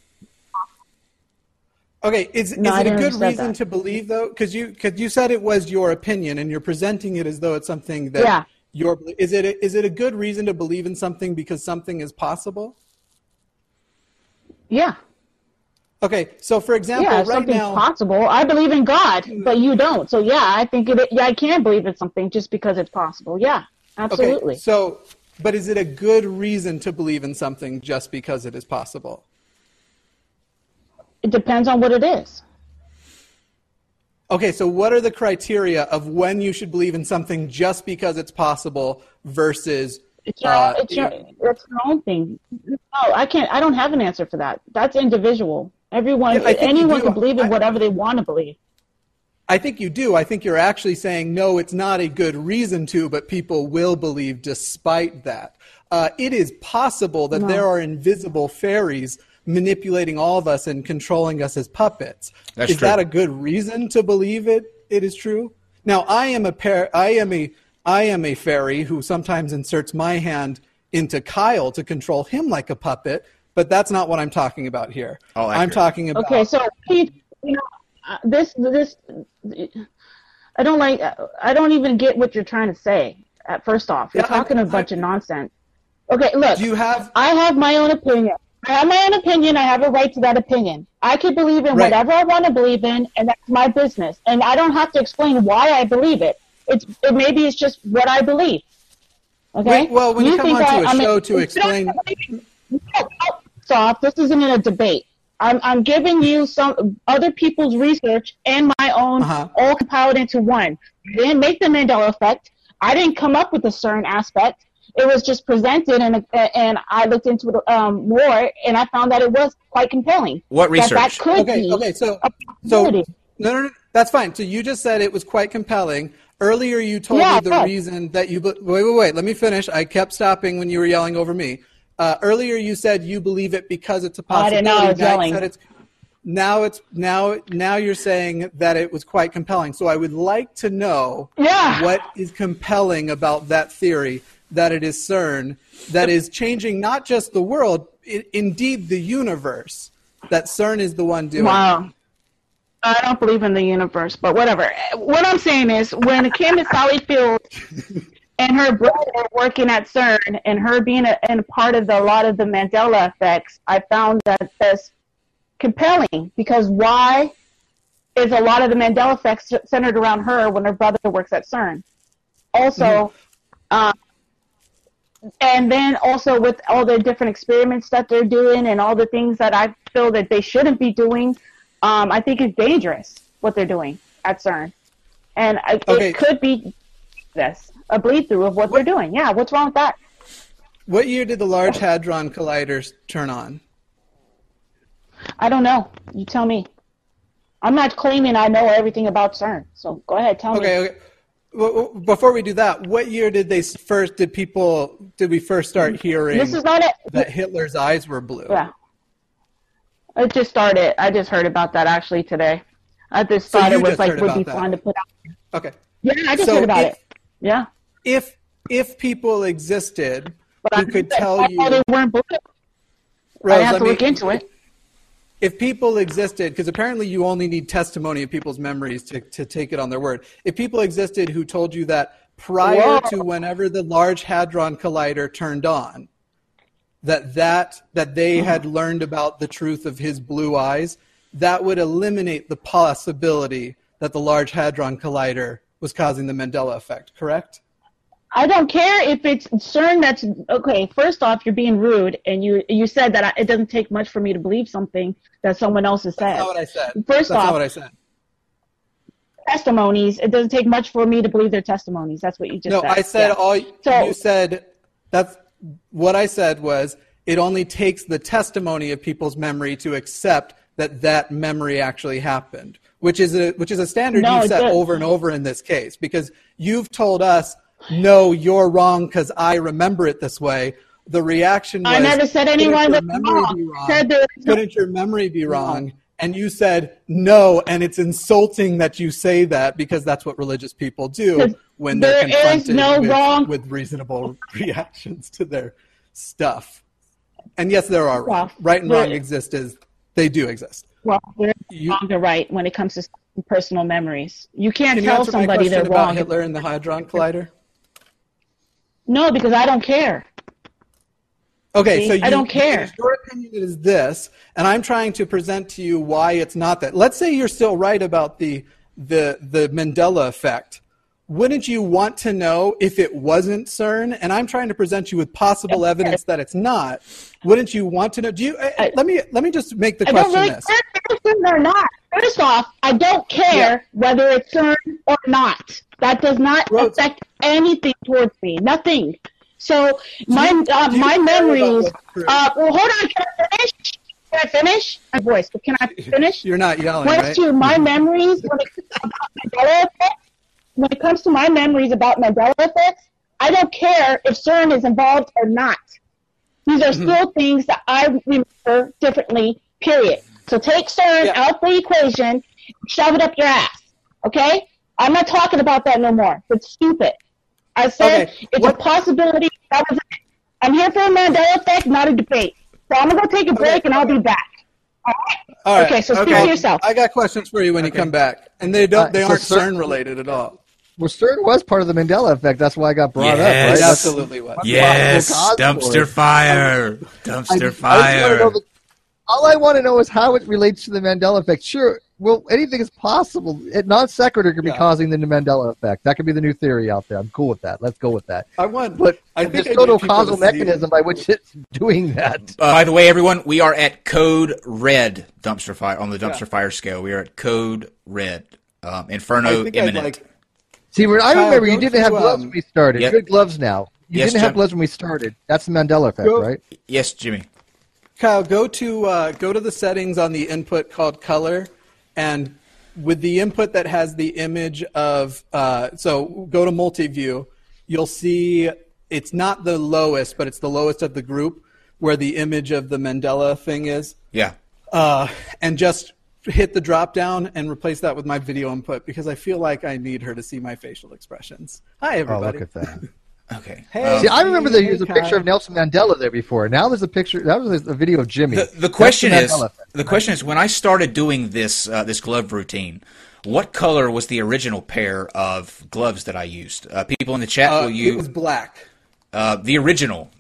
[SPEAKER 6] Okay, is it a good reason to believe, though? Because you said it was your opinion, and you're presenting it as though it's something that is it a good reason to believe in something because something is possible?
[SPEAKER 5] Yeah.
[SPEAKER 6] Okay, so for example, right now,
[SPEAKER 5] possible. I believe in God, but you don't. So yeah, I think I can believe in something just because it's possible. Yeah, absolutely.
[SPEAKER 6] Okay, but is it a good reason to believe in something just because it is possible?
[SPEAKER 5] It depends on what it is.
[SPEAKER 6] Okay, so what are the criteria of when you should believe in something just because it's possible versus?
[SPEAKER 5] It's your own thing. No, I can't. I don't have an answer for that. That's individual. Anyone can believe in whatever they want to believe.
[SPEAKER 6] I think you do. I think you're actually saying, no, it's not a good reason to, but people will believe despite that. It is possible that there are invisible fairies manipulating all of us and controlling us as puppets.
[SPEAKER 3] That's
[SPEAKER 6] is
[SPEAKER 3] true.
[SPEAKER 6] that a good reason to believe it is true? Now, I am a fairy who sometimes inserts my hand into Kyle to control him like a puppet, but that's not what I'm talking about here. I'm talking about.
[SPEAKER 5] Okay, so this I don't even get what you're trying to say. First off, you're talking a bunch of nonsense. Okay, look. I have my own opinion. I have a right to that opinion. I can believe in whatever I want to believe in, and that's my business. And I don't have to explain why I believe it. Maybe it's just what I believe. Okay.
[SPEAKER 6] Well, when you come onto a show to explain.
[SPEAKER 5] This isn't a debate. I'm giving you some other people's research and my own, all compiled into one. I didn't make the Mandela effect. I didn't come up with a certain aspect. It was just presented, and I looked into it more, and I found that it was quite compelling.
[SPEAKER 3] What research?
[SPEAKER 5] That could be
[SPEAKER 6] no, that's fine. So you just said it was quite compelling. Earlier, you told me the reason that you. Wait. Let me finish. I kept stopping when you were yelling over me. Earlier, you said you believe it because it's a possibility.
[SPEAKER 5] I didn't know I was yelling.
[SPEAKER 6] Now you're saying that it was quite compelling. So I would like to know what is compelling about that theory, that it is CERN, that is changing not just the world, indeed the universe, that CERN is the one doing.
[SPEAKER 5] Wow. I don't believe in the universe, but whatever. What I'm saying is, when it came to Sally Field and her brother working at CERN and her being a part of a lot of the Mandela effects, I found that that's compelling, because why is a lot of the Mandela effects centered around her when her brother works at CERN? Also, and then also with all the different experiments that they're doing and all the things that I feel that they shouldn't be doing, I think it's dangerous what they're doing at CERN. And it could be a bleed through of what they're doing. Yeah, what's wrong with that?
[SPEAKER 6] What year did the Large Hadron Colliders turn on?
[SPEAKER 5] I don't know. You tell me. I'm not claiming I know everything about CERN, so go ahead, tell me.
[SPEAKER 6] Okay. Well, before we do that, what year did we first start hearing that Hitler's eyes were blue?
[SPEAKER 5] Yeah. It just started. I just heard about that actually today. I just thought it was would be fun to put out.
[SPEAKER 6] Okay.
[SPEAKER 5] Yeah, I just heard about it. Yeah.
[SPEAKER 6] If people existed who could tell you,
[SPEAKER 5] they weren't blue. I have to look into it.
[SPEAKER 6] If people existed, because apparently you only need testimony of people's memories to take it on their word. If people existed who told you that prior to whenever the Large Hadron Collider turned on, that they had learned about the truth of his blue eyes, that would eliminate the possibility that the Large Hadron Collider was causing the Mandela effect, correct?
[SPEAKER 5] I don't care if it's CERN that's okay. First off, you're being rude, and you said that it doesn't take much for me to believe something that someone else has said.
[SPEAKER 6] That's not what I said.
[SPEAKER 5] That's
[SPEAKER 6] not what I said.
[SPEAKER 5] Testimonies. It doesn't take much for me to believe their testimonies. That's what you just said.
[SPEAKER 6] No, I said you said. That's what I said was it only takes the testimony of people's memory to accept that memory actually happened. which is a standard
[SPEAKER 5] No,
[SPEAKER 6] you've
[SPEAKER 5] it
[SPEAKER 6] set
[SPEAKER 5] does.
[SPEAKER 6] over and over in this case, because you've told us, no, you're wrong because I remember it this way. The reaction was,
[SPEAKER 5] I never said anyone was wrong. Said there was no-
[SPEAKER 6] couldn't your memory be wrong? And you said no, and it's insulting that you say that because that's what religious people do when they're
[SPEAKER 5] There is
[SPEAKER 6] confronted
[SPEAKER 5] no wrong-
[SPEAKER 6] with reasonable reactions to their stuff. And yes, there are wrong.
[SPEAKER 5] Well,
[SPEAKER 6] Right and wrong
[SPEAKER 5] there-
[SPEAKER 6] exist as they do exist.
[SPEAKER 5] Well, they're
[SPEAKER 6] You-
[SPEAKER 5] wrong or right when it comes to personal memories. You can't
[SPEAKER 6] Can you
[SPEAKER 5] tell
[SPEAKER 6] answer my
[SPEAKER 5] somebody
[SPEAKER 6] question
[SPEAKER 5] they're
[SPEAKER 6] about
[SPEAKER 5] wrong.
[SPEAKER 6] Hitler and the Hadron Collider?
[SPEAKER 5] No, because I don't care.
[SPEAKER 6] Okay,
[SPEAKER 5] See,
[SPEAKER 6] so
[SPEAKER 5] I don't care.
[SPEAKER 6] Your opinion is this, and I'm trying to present to you why it's not that. Let's say you're still right about the Mandela effect. Wouldn't you want to know if it wasn't CERN? And I'm trying to present you with possible evidence that it's not. Wouldn't you want to know? Do you? Let me just make the
[SPEAKER 5] I don't
[SPEAKER 6] question
[SPEAKER 5] really
[SPEAKER 6] this.
[SPEAKER 5] care if it's CERN or not. First off, I don't care whether it's CERN or not. That does not
[SPEAKER 6] Rose-
[SPEAKER 5] affect anything towards me. Nothing. So my
[SPEAKER 6] do you
[SPEAKER 5] my
[SPEAKER 6] care
[SPEAKER 5] memories.
[SPEAKER 6] about what's true?
[SPEAKER 5] Well, hold on. Can I finish? Can I finish? My voice. Can I finish?
[SPEAKER 6] You're not yelling,
[SPEAKER 5] Point
[SPEAKER 6] right?
[SPEAKER 5] to my memories when it comes about Mandela effects. When it comes to my memories about Mandela effects, I don't care if CERN is involved or not. These are still things that I remember differently, period. So take CERN out the equation, shove it up your ass, okay? I'm not talking about that no more. It's stupid. I said it's a possibility. That was it. I'm here for a Mandela effect, not a debate. So I'm going to go take a break and I'll be back. All right?
[SPEAKER 6] All right.
[SPEAKER 5] Okay, so speak for yourself.
[SPEAKER 6] I got questions for you when you come back, and they aren't CERN related at all.
[SPEAKER 4] Well, CERN was part of the Mandela effect. That's why I got brought up. Right?
[SPEAKER 3] Yes.
[SPEAKER 6] It
[SPEAKER 4] That's-
[SPEAKER 6] absolutely was.
[SPEAKER 3] Yes,
[SPEAKER 4] Possible cause for
[SPEAKER 3] dumpster
[SPEAKER 4] it.
[SPEAKER 3] fire. Dumpster
[SPEAKER 4] I just wanna
[SPEAKER 3] fire.
[SPEAKER 4] know all I want to know is how it relates to the Mandela effect. Sure, well, anything is possible. Non sequitur could be causing the Mandela effect. That could be the new theory out there. I'm cool with that. Let's go with that. But
[SPEAKER 6] I
[SPEAKER 4] there's
[SPEAKER 6] think
[SPEAKER 4] still no
[SPEAKER 6] need people
[SPEAKER 4] causal
[SPEAKER 6] to see
[SPEAKER 4] mechanism by which it's doing that.
[SPEAKER 3] By the way, everyone, we are at code red dumpster fire on the dumpster fire scale. We are at code red. Inferno
[SPEAKER 6] I think
[SPEAKER 3] imminent.
[SPEAKER 4] See, I
[SPEAKER 6] Kyle,
[SPEAKER 4] remember you
[SPEAKER 6] go
[SPEAKER 4] didn't
[SPEAKER 6] to,
[SPEAKER 4] have gloves when we started.
[SPEAKER 3] Yep.
[SPEAKER 4] Good gloves now. You
[SPEAKER 3] Yes,
[SPEAKER 4] didn't have
[SPEAKER 3] Jim.
[SPEAKER 4] gloves when we started. That's the Mandela effect,
[SPEAKER 6] Go-
[SPEAKER 4] right?
[SPEAKER 3] Yes, Jimmy.
[SPEAKER 6] Kyle, go to the settings on the input called color, and with the input that has the image of so go to multi-view. You'll see it's not the lowest, but it's the lowest of the group where the image of the Mandela thing is.
[SPEAKER 3] Yeah.
[SPEAKER 6] And just hit the drop down and replace that with my video input because I feel like I need her to see my facial expressions. Hi,
[SPEAKER 4] Oh,
[SPEAKER 6] everybody.
[SPEAKER 4] look at that.
[SPEAKER 3] Okay.
[SPEAKER 6] Hey.
[SPEAKER 4] See, I remember there was a
[SPEAKER 6] Kyle.
[SPEAKER 4] picture of Nelson Mandela there before. Now there's a picture. That was a video of Jimmy.
[SPEAKER 3] The question
[SPEAKER 4] That's
[SPEAKER 3] is,
[SPEAKER 4] Mandela effect.
[SPEAKER 3] the question is, when I started doing this this glove routine, what color was the original pair of gloves that I used? People in the chat, will
[SPEAKER 6] It was
[SPEAKER 3] you
[SPEAKER 6] black.
[SPEAKER 3] the original?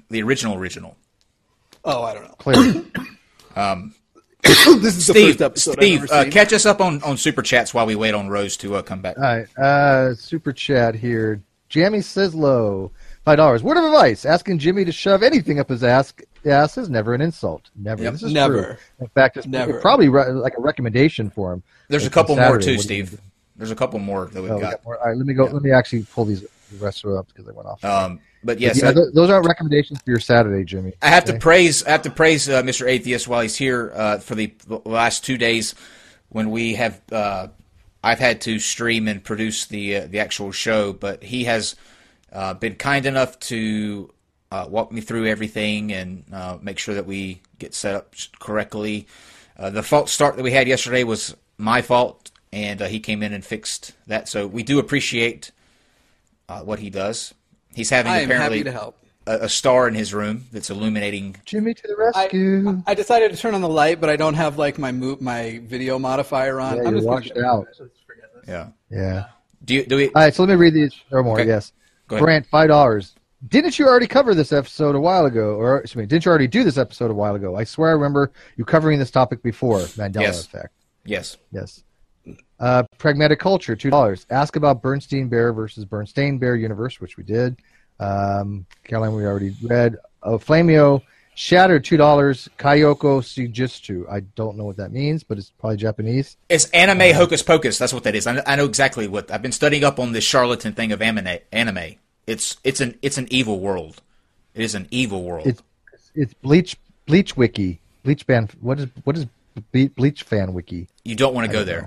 [SPEAKER 6] Oh, I don't know.
[SPEAKER 4] Clear.
[SPEAKER 6] This is the
[SPEAKER 3] Steve,
[SPEAKER 6] first episode
[SPEAKER 3] Steve,
[SPEAKER 6] I've ever seen.
[SPEAKER 3] catch us up on super chats while we wait on Rose to come back.
[SPEAKER 4] All right, super chat here. Jammy Sislow, $5. Word of advice: asking Jimmy to shove anything up his ass is never an insult. Never.
[SPEAKER 3] Yep.
[SPEAKER 4] This is
[SPEAKER 6] Never.
[SPEAKER 4] true. In fact, it's
[SPEAKER 6] Never.
[SPEAKER 4] probably like a recommendation for him.
[SPEAKER 3] There's a
[SPEAKER 4] It's
[SPEAKER 3] couple
[SPEAKER 4] on
[SPEAKER 3] more
[SPEAKER 4] Saturday.
[SPEAKER 3] too,
[SPEAKER 4] What do you
[SPEAKER 3] Steve. There's a couple more that we've
[SPEAKER 4] Oh, we
[SPEAKER 3] got.
[SPEAKER 4] got more. All right, let me go. Let me actually pull these the rest of them up because they went off.
[SPEAKER 3] But yes,
[SPEAKER 4] yeah, those aren't recommendations for your Saturday, Jimmy.
[SPEAKER 3] I have to praise Mr. Atheist while he's here for the last 2 days when we have I've had to stream and produce the actual show, but he has been kind enough to walk me through everything and make sure that we get set up correctly. The false start that we had yesterday was my fault, and he came in and fixed that. So we do appreciate what he does. He's having
[SPEAKER 6] I am
[SPEAKER 3] apparently
[SPEAKER 6] happy to help.
[SPEAKER 3] a star in his room that's illuminating.
[SPEAKER 4] Jimmy to the rescue.
[SPEAKER 6] I decided to turn on the light, but I don't have like my video modifier on.
[SPEAKER 4] Yeah,
[SPEAKER 6] I'm
[SPEAKER 4] you're
[SPEAKER 6] just gonna
[SPEAKER 4] washed
[SPEAKER 6] go-
[SPEAKER 4] out.
[SPEAKER 3] Yeah.
[SPEAKER 4] Yeah.
[SPEAKER 3] Do we?
[SPEAKER 4] All right, so let me read these. Or more,
[SPEAKER 3] Okay.
[SPEAKER 4] yes.
[SPEAKER 3] Go ahead.
[SPEAKER 4] Brant, $5. Didn't you already cover this episode a while ago? Or, excuse me, didn't you already do this episode a while ago? I swear I remember you covering this topic before, Mandela
[SPEAKER 3] Yes.
[SPEAKER 4] effect.
[SPEAKER 3] Yes.
[SPEAKER 4] Yes. Pragmatic Culture, $2. Ask about Bernstein Bear versus Bernstein Bear universe, which we did. Caroline, we already read. Flamio, Shattered, $2. Kayoko Sugistru. I don't know what that means, but it's probably Japanese.
[SPEAKER 3] It's anime hocus pocus. That's what that is. I know exactly what. I've been studying up on this charlatan thing of anime. It's an evil world. It is an evil world.
[SPEAKER 4] It's Bleach Wiki. Bleach fan. What is Bleach fan wiki?
[SPEAKER 3] You don't want to go there.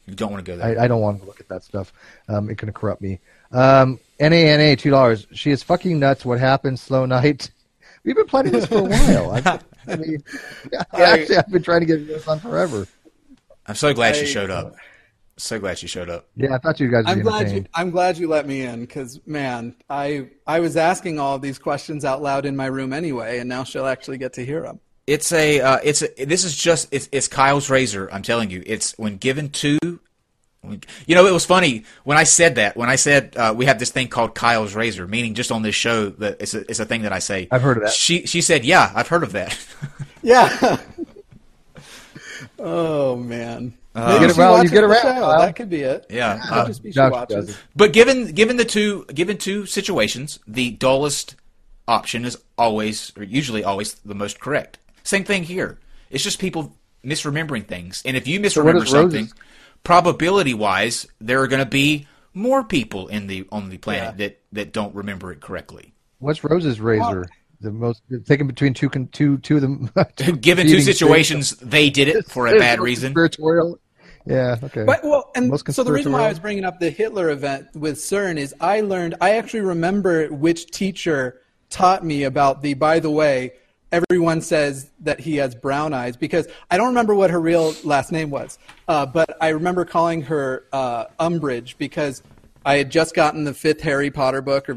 [SPEAKER 3] You don't want to go there.
[SPEAKER 4] I don't want to look at that stuff. It can corrupt me. NANA, $2. She is fucking nuts. What happened? Slow night. We've been planning this for a while. I've been trying to get this on forever.
[SPEAKER 3] I'm so glad she showed up. So glad she showed up.
[SPEAKER 4] Yeah, I thought you guys would be entertained.
[SPEAKER 6] I'm glad you let me in because, man, I was asking all of these questions out loud in my room anyway, and now she'll actually get to hear them.
[SPEAKER 3] This is Kyle's razor. I'm telling you, it's when given to. You know, it was funny when I said that. When I said we have this thing called Kyle's razor, meaning just on this show that it's a thing that I say.
[SPEAKER 4] I've heard of that.
[SPEAKER 3] She said, "Yeah, I've heard of that."
[SPEAKER 6] Yeah. Oh man.
[SPEAKER 4] You get around.
[SPEAKER 6] That could be it.
[SPEAKER 3] Yeah.
[SPEAKER 6] It could just be she watches.
[SPEAKER 3] But given the two situations, the dullest option is usually always the most correct. Same thing here. It's just people misremembering things, and if you misremember something, probability-wise, there are going to be more people on the planet that don't remember it correctly.
[SPEAKER 4] What's Rose's razor? The most taken between two of them.
[SPEAKER 3] Given two situations, they did it for a bad reason.
[SPEAKER 4] Conspiratorial. Yeah. Okay.
[SPEAKER 6] But, so the reason why I was bringing up the Hitler event with CERN is I actually remember which teacher taught me about by the way, everyone says that he has brown eyes, because I don't remember what her real last name was, but I remember calling her Umbridge because I had just gotten the 5th Harry Potter book,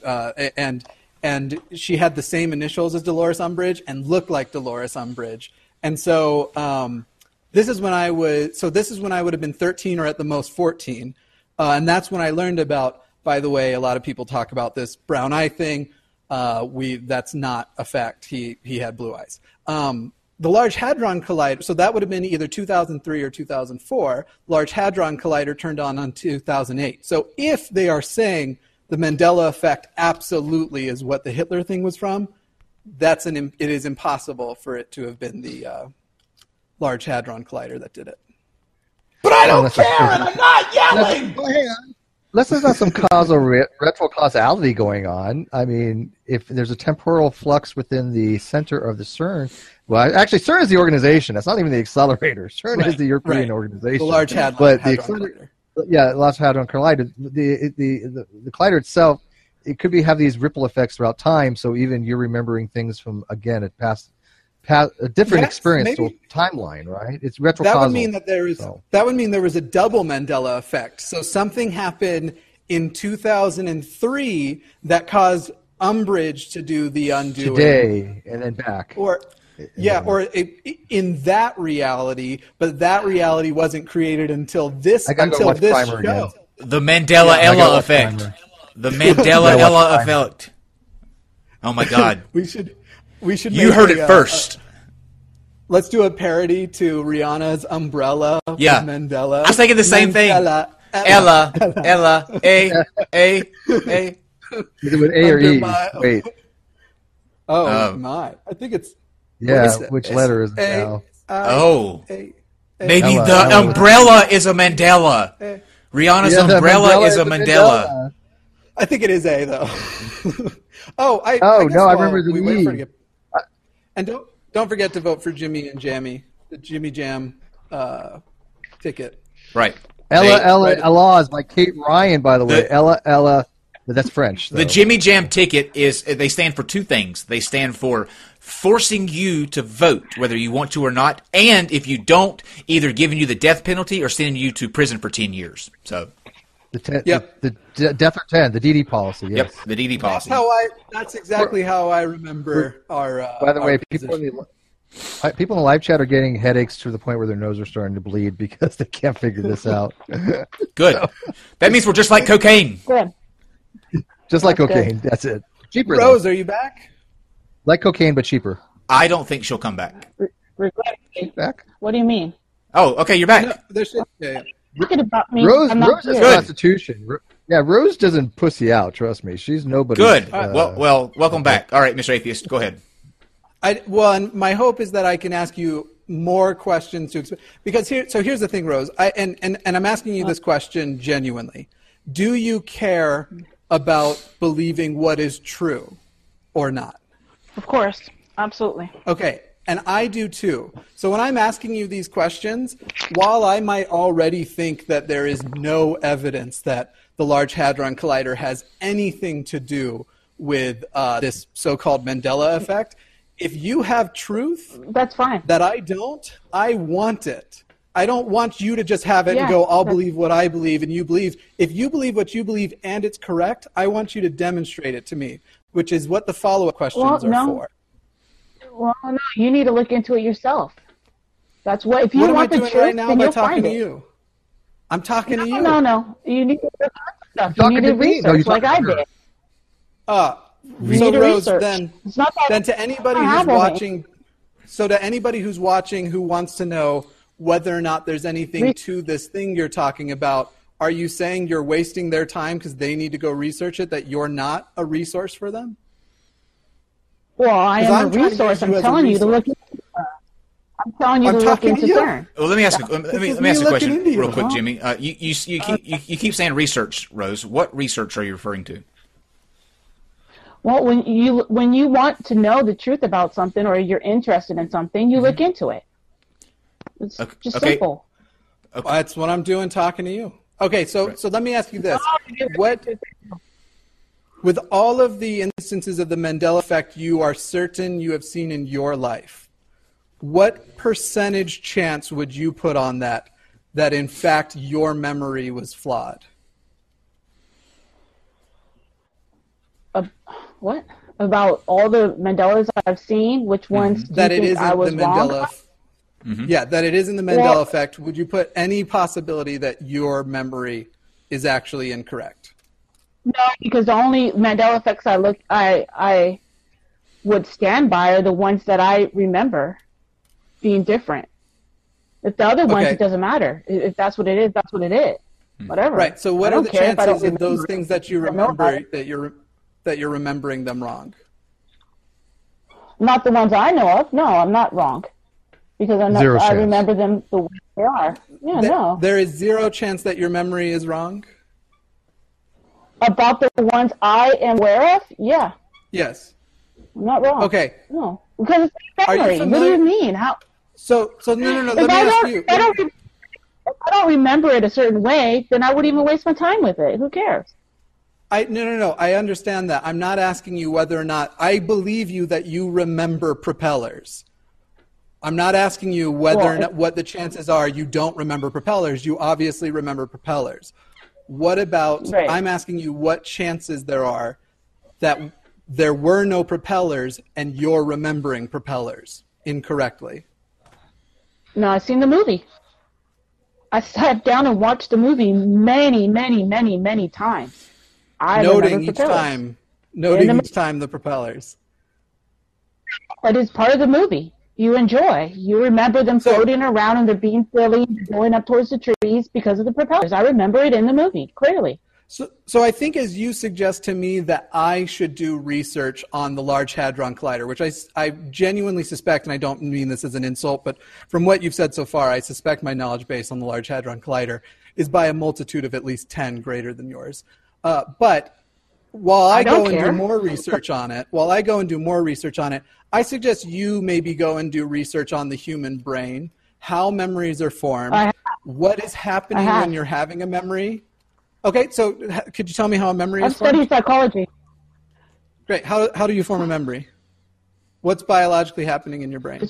[SPEAKER 6] and she had the same initials as Dolores Umbridge and looked like Dolores Umbridge. And so this is when I would have been 13 or at the most 14, and that's when I learned about. By the way, a lot of people talk about this brown eye thing. That's not a fact. He had blue eyes. The Large Hadron Collider, so that would have been either 2003 or 2004. Large Hadron Collider turned on 2008. So if they are saying the Mandela effect absolutely is what the Hitler thing was from, it is impossible for it to have been the Large Hadron Collider that did it. But I don't care, and I'm not yelling!
[SPEAKER 4] Unless there's not some causal retrocausality going on. I mean, if there's a temporal flux within the center of the CERN, well, actually, CERN is the organization. That's not even the accelerator. CERN is the European organization.
[SPEAKER 6] The Large Hadron Collider.
[SPEAKER 4] Yeah, Large Hadron Collider. The collider itself, it could have these ripple effects throughout time. So even you're remembering things from a different experience to timeline, right? It's retrocausal.
[SPEAKER 6] That would mean that would mean there was a double Mandela effect. So something happened in 2003 that caused Umbridge to do the undoing
[SPEAKER 4] today and then back.
[SPEAKER 6] In that reality, but that reality wasn't created until this show.
[SPEAKER 4] Again.
[SPEAKER 3] The Mandela Ella effect. The Mandela Ella effect. Oh my God.
[SPEAKER 6] We should.
[SPEAKER 3] You heard it first.
[SPEAKER 6] Let's do a parody to Rihanna's Umbrella.
[SPEAKER 3] Yeah.
[SPEAKER 6] Mandela.
[SPEAKER 3] I was thinking the same thing. Ella, A.
[SPEAKER 4] Is it with A or E? Wait.
[SPEAKER 6] Oh my! I think it's.
[SPEAKER 4] Yeah, which letter is it now?
[SPEAKER 3] Maybe the umbrella is a Mandela. Rihanna's umbrella is a Mandela.
[SPEAKER 6] I think it is A though. I
[SPEAKER 4] remember the E.
[SPEAKER 6] And don't forget to vote for Jimmy and Jammy, the Jimmy Jam ticket.
[SPEAKER 3] Right.
[SPEAKER 4] Ella is by Kate Ryan, by the way. Ella, but that's French.
[SPEAKER 3] The Jimmy Jam ticket they stand for two things. They stand for forcing you to vote, whether you want to or not, and if you don't, either giving you the death penalty or sending you to prison for 10 years. So.
[SPEAKER 4] The death or 10, the DD policy. Yes.
[SPEAKER 3] Yep, the DD policy.
[SPEAKER 6] That's exactly how I remember our.
[SPEAKER 4] By the way, people in the live chat are getting headaches to the point where their nose are starting to bleed because they can't figure this out.
[SPEAKER 3] Good. That means we're just like cocaine.
[SPEAKER 5] Good.
[SPEAKER 4] Just like cocaine. Good. That's it. Cheaper.
[SPEAKER 6] Rose, are you back?
[SPEAKER 4] Like cocaine, but cheaper.
[SPEAKER 3] I don't think she'll come back.
[SPEAKER 4] Back?
[SPEAKER 5] What do you mean?
[SPEAKER 3] Oh, okay, you're back.
[SPEAKER 6] No,
[SPEAKER 5] Talking about me.
[SPEAKER 4] Rose has
[SPEAKER 5] a
[SPEAKER 4] constitution. Yeah, Rose doesn't pussy out. Trust me, she's nobody.
[SPEAKER 3] Good. Well, welcome back. All right, Mr. Atheist, go ahead.
[SPEAKER 6] And my hope is that I can ask you more questions because here's the thing, Rose. And I'm asking you this question genuinely. Do you care about believing what is true or not?
[SPEAKER 5] Of course, absolutely.
[SPEAKER 6] Okay. And I do too. So when I'm asking you these questions, while I might already think that there is no evidence that the Large Hadron Collider has anything to do with this so-called Mandela effect, if you have truth
[SPEAKER 5] That's fine.
[SPEAKER 6] that I don't, I want it. I don't want you to just have it and go, I'll believe what I believe and you believe. If you believe what you believe and it's correct, I want you to demonstrate it to me, which is what the follow-up questions are for.
[SPEAKER 5] Well, no, you need to look into it yourself. That's what. If you
[SPEAKER 6] What am I
[SPEAKER 5] want the
[SPEAKER 6] doing
[SPEAKER 5] truth,
[SPEAKER 6] right now
[SPEAKER 5] then
[SPEAKER 6] by
[SPEAKER 5] you'll
[SPEAKER 6] talking
[SPEAKER 5] find
[SPEAKER 6] to
[SPEAKER 5] it.
[SPEAKER 6] you? I'm talking to you.
[SPEAKER 5] No. You need to look stuff. You
[SPEAKER 4] talking
[SPEAKER 5] need
[SPEAKER 4] to
[SPEAKER 5] to
[SPEAKER 4] me. No,
[SPEAKER 5] research
[SPEAKER 4] you're
[SPEAKER 5] like I
[SPEAKER 4] talking to her.
[SPEAKER 5] did.
[SPEAKER 6] So
[SPEAKER 5] need to
[SPEAKER 6] Rose,
[SPEAKER 5] research.
[SPEAKER 6] then
[SPEAKER 5] It's not that
[SPEAKER 6] to anybody
[SPEAKER 5] I
[SPEAKER 6] who's
[SPEAKER 5] have any.
[SPEAKER 6] watching, to anybody who's watching who wants to know whether or not there's anything to this thing you're talking about, are you saying you're wasting their time because they need to go research it, that you're not a resource for them?
[SPEAKER 5] Well, I
[SPEAKER 6] 'Cause
[SPEAKER 5] am
[SPEAKER 6] I'm
[SPEAKER 5] a
[SPEAKER 6] trying to
[SPEAKER 5] resource.
[SPEAKER 6] use you
[SPEAKER 5] I'm
[SPEAKER 6] as a
[SPEAKER 5] telling you to
[SPEAKER 6] resource.
[SPEAKER 5] look into CERN. I'm telling you
[SPEAKER 6] I'm
[SPEAKER 5] to look
[SPEAKER 6] talking
[SPEAKER 5] into
[SPEAKER 6] to you.
[SPEAKER 5] CERN.
[SPEAKER 3] Well, let me ask let me
[SPEAKER 6] is
[SPEAKER 3] ask
[SPEAKER 6] me
[SPEAKER 3] a
[SPEAKER 6] looking
[SPEAKER 3] question
[SPEAKER 6] into you,
[SPEAKER 3] real quick,
[SPEAKER 6] huh?
[SPEAKER 3] Jimmy. You keep saying research, Rose. What research are you referring to?
[SPEAKER 5] Well, when you want to know the truth about something or you're interested in something, you look into it. It's just
[SPEAKER 3] Okay.
[SPEAKER 5] simple.
[SPEAKER 6] That's what I'm doing talking to you. Okay, so let me ask you this. With all of the instances of the Mandela effect you are certain you have seen in your life, what percentage chance would you put on that in fact your memory was flawed?
[SPEAKER 5] What? About all the Mandelas I've seen? Which ones do
[SPEAKER 6] That
[SPEAKER 5] you
[SPEAKER 6] it
[SPEAKER 5] think
[SPEAKER 6] isn't
[SPEAKER 5] I was
[SPEAKER 6] the
[SPEAKER 5] wrong?
[SPEAKER 6] Mandela Yeah, that it isn't the Mandela effect. Would you put any possibility that your memory is actually incorrect?
[SPEAKER 5] No, because the only Mandela effects I would stand by are the ones that I remember being different. If the other ones,
[SPEAKER 6] Okay.
[SPEAKER 5] it doesn't matter. If that's what it is, that's what it is. Whatever.
[SPEAKER 6] Right. So what
[SPEAKER 5] I
[SPEAKER 6] are
[SPEAKER 5] don't
[SPEAKER 6] the
[SPEAKER 5] care if I don't
[SPEAKER 6] chances of those
[SPEAKER 5] remember
[SPEAKER 6] things
[SPEAKER 5] it.
[SPEAKER 6] that you
[SPEAKER 5] I know about
[SPEAKER 6] remember
[SPEAKER 5] it.
[SPEAKER 6] that you're remembering them wrong?
[SPEAKER 5] Not the ones I know of. No, I'm not wrong. Because
[SPEAKER 4] Zero
[SPEAKER 5] I
[SPEAKER 4] chance.
[SPEAKER 5] remember them the way they are. Yeah, no.
[SPEAKER 6] There is zero chance that your memory is wrong?
[SPEAKER 5] About the ones I am aware of, yeah.
[SPEAKER 6] Yes.
[SPEAKER 5] I'm not wrong.
[SPEAKER 6] Okay.
[SPEAKER 5] No. Because it's
[SPEAKER 6] Are you
[SPEAKER 5] memory. What do
[SPEAKER 6] familiar-
[SPEAKER 5] you mean? How?
[SPEAKER 6] So no. Let me
[SPEAKER 5] If
[SPEAKER 6] ask you.
[SPEAKER 5] if I don't remember it a certain way, then I wouldn't even waste my time with it. Who cares?
[SPEAKER 6] No. I understand that. I'm not asking you whether or not I believe you that you remember propellers. I'm not asking you whether or not what the chances are you don't remember propellers. You obviously remember propellers. What about?
[SPEAKER 5] Right.
[SPEAKER 6] I'm asking you what chances there are that there were no propellers and you're remembering propellers incorrectly.
[SPEAKER 5] No, I've seen the movie. I sat down and watched the movie many, many, many, many times. I
[SPEAKER 6] Noting
[SPEAKER 5] remember
[SPEAKER 6] each
[SPEAKER 5] propellers.
[SPEAKER 6] time the propellers.
[SPEAKER 5] That is part of the movie. You enjoy. You remember them
[SPEAKER 6] So-
[SPEAKER 5] floating around and they're being silly, going up towards the trees because of the propellers. I remember it in the movie, clearly.
[SPEAKER 6] So I think as you suggest to me that I should do research on the Large Hadron Collider, which I genuinely suspect, and I don't mean this as an insult, but from what you've said so far, I suspect my knowledge base on the Large Hadron Collider is by a multitude of at least 10 greater than yours. But while I go and do more research on it, I suggest you maybe go and do research on the human brain, how memories are formed, what is happening when you're having a memory. Okay, so could you tell me how a memory
[SPEAKER 5] I've
[SPEAKER 6] is formed?
[SPEAKER 5] studied psychology.
[SPEAKER 6] Great. How do you form a memory? What's biologically happening in your brain?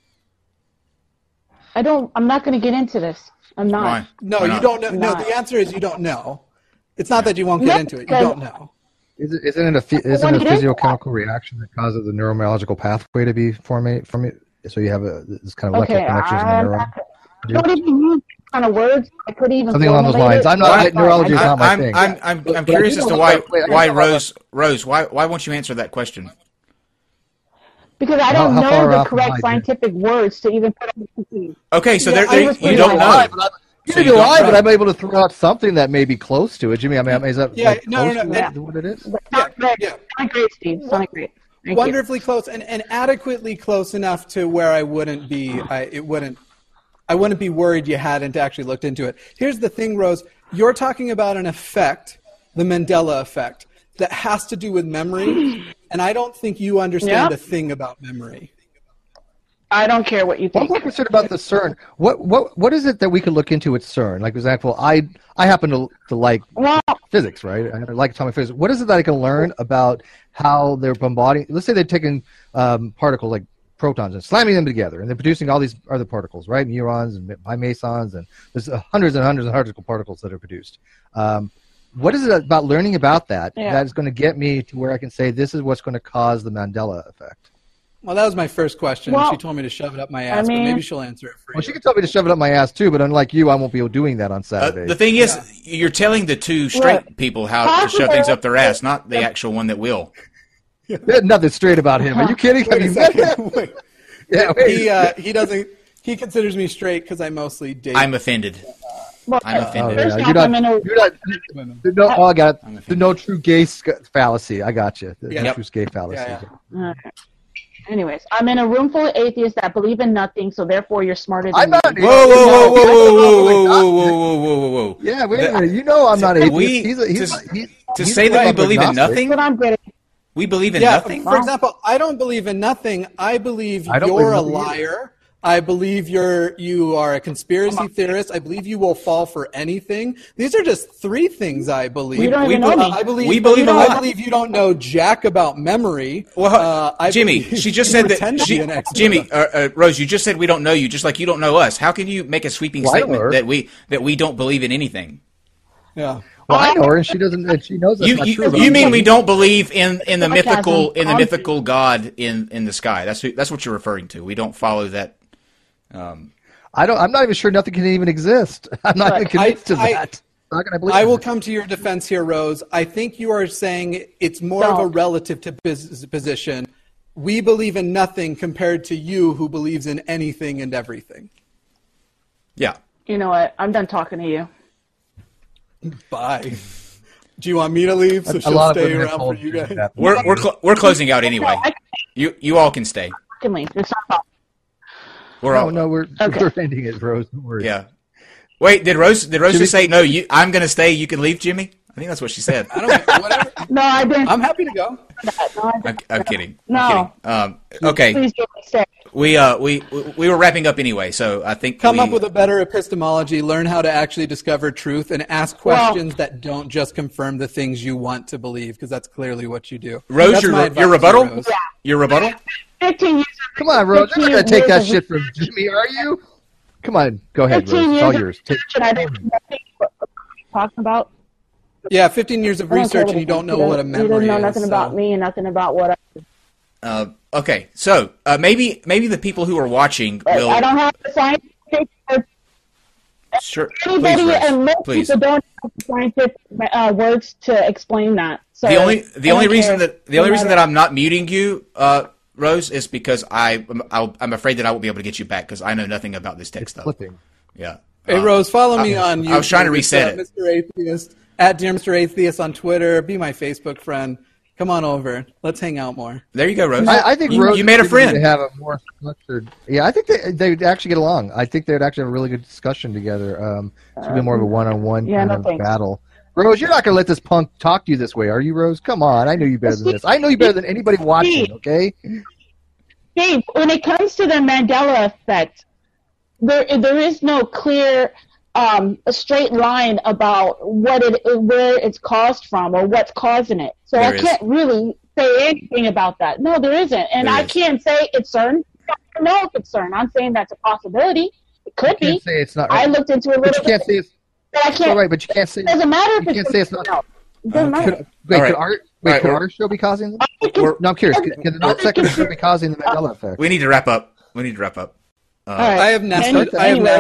[SPEAKER 5] I'm not going to get into this. I'm not.
[SPEAKER 3] Why?
[SPEAKER 6] No,
[SPEAKER 3] Why
[SPEAKER 6] you
[SPEAKER 3] not?
[SPEAKER 6] don't know. No,
[SPEAKER 5] Not.
[SPEAKER 6] the answer is you don't know. It's not that you won't get into it. You don't know.
[SPEAKER 4] Isn't it a physiochemical reaction that causes the neurobiological pathway to be formed? So you have this kind of electrical connections in the neuron.
[SPEAKER 5] I don't even use these kind of words. I could even
[SPEAKER 4] Something along those
[SPEAKER 5] formulate
[SPEAKER 4] lines.
[SPEAKER 5] it.
[SPEAKER 4] Neurology is not my thing.
[SPEAKER 3] I'm curious as to why Rose, why won't you answer that question?
[SPEAKER 5] Because I don't
[SPEAKER 4] How far
[SPEAKER 5] know the
[SPEAKER 4] off am I,
[SPEAKER 5] correct
[SPEAKER 4] Jim?
[SPEAKER 5] scientific words to even put on the screen.
[SPEAKER 3] Okay, so
[SPEAKER 5] Yeah, I was
[SPEAKER 3] you
[SPEAKER 5] pretty
[SPEAKER 3] don't
[SPEAKER 5] high.
[SPEAKER 3] know. So
[SPEAKER 4] Neither
[SPEAKER 3] you
[SPEAKER 4] do
[SPEAKER 3] don't
[SPEAKER 4] I,
[SPEAKER 3] know.
[SPEAKER 4] but I'm able to throw out something that may be close to it. Jimmy, I mean, is that
[SPEAKER 6] Yeah,
[SPEAKER 4] like,
[SPEAKER 6] no,
[SPEAKER 4] close
[SPEAKER 6] no,
[SPEAKER 4] to what it is?
[SPEAKER 5] Sound great.
[SPEAKER 6] yeah.
[SPEAKER 5] Sound great, Steve. Sound great. Thank you.
[SPEAKER 6] Wonderfully close and adequately close enough to where I wouldn't be worried you hadn't actually looked into it. Here's the thing, Rose. You're talking about an effect, the Mandela effect, that has to do with memory, and I don't think you understand a thing about memory.
[SPEAKER 5] I don't care what you
[SPEAKER 4] I'm
[SPEAKER 5] think.
[SPEAKER 4] more concerned about the CERN. What is it that we could look into at CERN? Like, for example, I happen to like
[SPEAKER 5] Well,
[SPEAKER 4] physics, right? I like atomic physics. What is it that I can learn about how they're bombarding? Let's say they're taking particles like protons and slamming them together, and they're producing all these other particles, right? Muons and mesons, and there's hundreds and hundreds and hundreds of particles that are produced. What is it about learning about that that is going to get me to where I can say this is what's going to cause the Mandela effect?
[SPEAKER 6] Well, that was my first question.
[SPEAKER 5] Well,
[SPEAKER 6] She told me to shove it up my ass, but maybe she'll answer it for
[SPEAKER 4] Well,
[SPEAKER 6] you.
[SPEAKER 4] she can tell me to shove it up my ass too, but unlike you, I won't be doing that on Saturday.
[SPEAKER 3] The thing is, you're telling the two straight people how to shove things up their ass, not the actual one that will.
[SPEAKER 4] There's nothing straight about him. Are you kidding? Have you met him?
[SPEAKER 6] Wait.
[SPEAKER 4] Yeah, wait.
[SPEAKER 6] He doesn't. He considers me straight because I mostly date.
[SPEAKER 3] I'm offended.
[SPEAKER 5] well,
[SPEAKER 3] I'm
[SPEAKER 4] Oh,
[SPEAKER 3] offended.
[SPEAKER 5] First
[SPEAKER 4] yeah.
[SPEAKER 5] off, I'm in a-
[SPEAKER 4] You're not. No, oh, I got
[SPEAKER 3] I'm
[SPEAKER 4] it.
[SPEAKER 3] offended.
[SPEAKER 4] The no true gay fallacy. I got you. The no
[SPEAKER 3] Yep.
[SPEAKER 4] true gay fallacy.
[SPEAKER 6] Yeah,
[SPEAKER 5] Anyways, I'm in a room full of atheists that believe in nothing, so therefore you're smarter than
[SPEAKER 4] I'm
[SPEAKER 5] me.
[SPEAKER 4] not.
[SPEAKER 3] Whoa, whoa, whoa, whoa, whoa, whoa, whoa, whoa, whoa, whoa, whoa, whoa.
[SPEAKER 4] Yeah, wait a minute. You know I'm not atheist.
[SPEAKER 3] We- to say that we
[SPEAKER 4] like
[SPEAKER 3] believe in
[SPEAKER 4] agnostic.
[SPEAKER 3] nothing?
[SPEAKER 5] That's what I'm getting.
[SPEAKER 3] We believe in
[SPEAKER 6] Yeah,
[SPEAKER 3] nothing?
[SPEAKER 6] for example, I don't believe in nothing. I believe
[SPEAKER 4] I don't
[SPEAKER 6] you're a
[SPEAKER 4] believe in nothing
[SPEAKER 6] liar. I believe you are a conspiracy theorist. I believe you will fall for anything. These are just three things I believe.
[SPEAKER 5] You don't even know me.
[SPEAKER 6] I believe
[SPEAKER 3] We believe a lot.
[SPEAKER 6] I believe you don't know jack about memory.
[SPEAKER 3] Well,
[SPEAKER 6] I
[SPEAKER 3] Jimmy,
[SPEAKER 6] believe
[SPEAKER 3] she just
[SPEAKER 6] you
[SPEAKER 3] said that.
[SPEAKER 6] pretend to be an expert.
[SPEAKER 3] Jimmy, Rose, you just said we don't know you, just like you don't know us. How can you make a sweeping
[SPEAKER 4] Well, I know her.
[SPEAKER 3] statement that we don't believe in anything?
[SPEAKER 6] Yeah.
[SPEAKER 4] Well, I know her, and she doesn't. And she knows that's not true.
[SPEAKER 3] You mean we don't believe in the
[SPEAKER 5] Sarcasm.
[SPEAKER 3] mythical God in the sky? That's what you're referring to. We don't follow that.
[SPEAKER 4] I don't. I'm not even sure nothing can even exist. I'm not even convinced of that. I'm not going to believe.
[SPEAKER 6] I will
[SPEAKER 4] it.
[SPEAKER 6] come to your defense here, Rose. I think you are saying it's more of a relative to position. We believe in nothing compared to you who believes in anything and everything.
[SPEAKER 3] Yeah.
[SPEAKER 5] You know what? I'm done talking to you.
[SPEAKER 6] Bye. Do you want me to leave so
[SPEAKER 4] A
[SPEAKER 6] she'll
[SPEAKER 4] lot of
[SPEAKER 6] stay
[SPEAKER 4] women have
[SPEAKER 6] around for
[SPEAKER 4] told
[SPEAKER 6] you
[SPEAKER 4] me
[SPEAKER 6] guys?
[SPEAKER 4] that.
[SPEAKER 3] We're closing out anyway.
[SPEAKER 5] I
[SPEAKER 3] You all can stay.
[SPEAKER 5] can leave. It's not problem.
[SPEAKER 3] We're all
[SPEAKER 4] We're ending it, Rose. Don't worry.
[SPEAKER 3] yeah. Wait, did Rose just say no? I'm going to stay. You can leave, Jimmy. I think that's what she said.
[SPEAKER 6] I don't whatever.
[SPEAKER 5] No, I didn't.
[SPEAKER 6] I'm happy to go.
[SPEAKER 5] No, I didn't.
[SPEAKER 3] I'm kidding.
[SPEAKER 5] No.
[SPEAKER 3] I'm kidding. Okay.
[SPEAKER 5] Please don't stay.
[SPEAKER 3] We were wrapping up anyway, so I think
[SPEAKER 6] Come up with a better epistemology, learn how to actually discover truth, and ask questions that don't just confirm the things you want to believe, because that's clearly what you do.
[SPEAKER 3] Rose,
[SPEAKER 6] That's my advice
[SPEAKER 3] your
[SPEAKER 6] to
[SPEAKER 3] rebuttal.
[SPEAKER 6] Rose.
[SPEAKER 3] Your rebuttal.
[SPEAKER 5] 15 years.
[SPEAKER 4] Come on, Rose. You're not going to
[SPEAKER 5] 15
[SPEAKER 4] take that
[SPEAKER 5] years
[SPEAKER 4] shit from Jimmy, are you? Come on. Go ahead,
[SPEAKER 5] 15
[SPEAKER 4] Rose. It's
[SPEAKER 5] years
[SPEAKER 4] all
[SPEAKER 5] of
[SPEAKER 4] yours. Take,
[SPEAKER 5] research and I didn't know what you're talking about.
[SPEAKER 6] Yeah, 15 years of
[SPEAKER 5] I don't care
[SPEAKER 6] research and you don't know
[SPEAKER 5] think.
[SPEAKER 6] what a
[SPEAKER 5] You
[SPEAKER 6] memory
[SPEAKER 5] don't know
[SPEAKER 6] is.
[SPEAKER 5] nothing about
[SPEAKER 6] so.
[SPEAKER 5] me and nothing about what I.
[SPEAKER 3] Okay, so maybe the people who are watching will.
[SPEAKER 5] I don't have the scientific.
[SPEAKER 3] Sure.
[SPEAKER 5] Anybody
[SPEAKER 3] Please, Rose,
[SPEAKER 5] and most
[SPEAKER 3] please.
[SPEAKER 5] people don't have the scientific words to explain that. So
[SPEAKER 3] The only
[SPEAKER 5] I don't
[SPEAKER 3] reason
[SPEAKER 5] care.
[SPEAKER 3] that I'm not muting you, Rose, is because I'm afraid that I won't be able to get you back because I know nothing about this tech stuff.
[SPEAKER 4] flipping.
[SPEAKER 3] Yeah.
[SPEAKER 6] Hey, Rose, follow me on YouTube.
[SPEAKER 3] I was trying to reset
[SPEAKER 6] It's, Mr. Atheist, at Dear Mr. Atheist on Twitter. Be my Facebook friend. Come on over. Let's hang out more.
[SPEAKER 3] There you go, Rose.
[SPEAKER 4] I think
[SPEAKER 3] you,
[SPEAKER 4] Rose
[SPEAKER 3] you made a
[SPEAKER 4] and Jimmy
[SPEAKER 3] friend.
[SPEAKER 4] have a more structured. Yeah, I think they'd actually get along. I think they'd actually have a really good discussion together. It's be more of a one-on-one
[SPEAKER 5] Yeah,
[SPEAKER 4] kind
[SPEAKER 5] no
[SPEAKER 4] of
[SPEAKER 5] thanks.
[SPEAKER 4] battle. Rose, you're not going to let this punk talk to you this way, are you, Rose? Come on, I know you better than this. I know you better than anybody watching. Okay.
[SPEAKER 5] Steve, when it comes to the Mandela effect, there is no clear a straight line about where it's caused from or what's causing it. So
[SPEAKER 3] There
[SPEAKER 5] I
[SPEAKER 3] is.
[SPEAKER 5] can't really say anything about that. No, there isn't. And
[SPEAKER 3] There
[SPEAKER 5] I
[SPEAKER 3] is.
[SPEAKER 5] can't say it's CERN. I don't know if it's CERN. I'm saying that's a possibility. It could
[SPEAKER 4] You
[SPEAKER 5] be.
[SPEAKER 4] can't say it's not
[SPEAKER 5] I
[SPEAKER 4] right.
[SPEAKER 5] looked into it a
[SPEAKER 4] But
[SPEAKER 5] little
[SPEAKER 4] you can't
[SPEAKER 5] bit.
[SPEAKER 4] say it's
[SPEAKER 5] But I
[SPEAKER 4] all
[SPEAKER 5] can't.
[SPEAKER 4] right. But you can't say.
[SPEAKER 5] It doesn't matter if
[SPEAKER 4] You can't say it's not.
[SPEAKER 5] No, it doesn't matter.
[SPEAKER 4] Wait,
[SPEAKER 3] All right.
[SPEAKER 4] could
[SPEAKER 3] All right,
[SPEAKER 4] could
[SPEAKER 3] we're-
[SPEAKER 4] our show be causing them?
[SPEAKER 3] We're-
[SPEAKER 4] No, I'm curious. Could the not second show be causing the Mandela effect?
[SPEAKER 3] we need to wrap up.
[SPEAKER 5] All right.
[SPEAKER 6] I have NASA.
[SPEAKER 5] Anyways,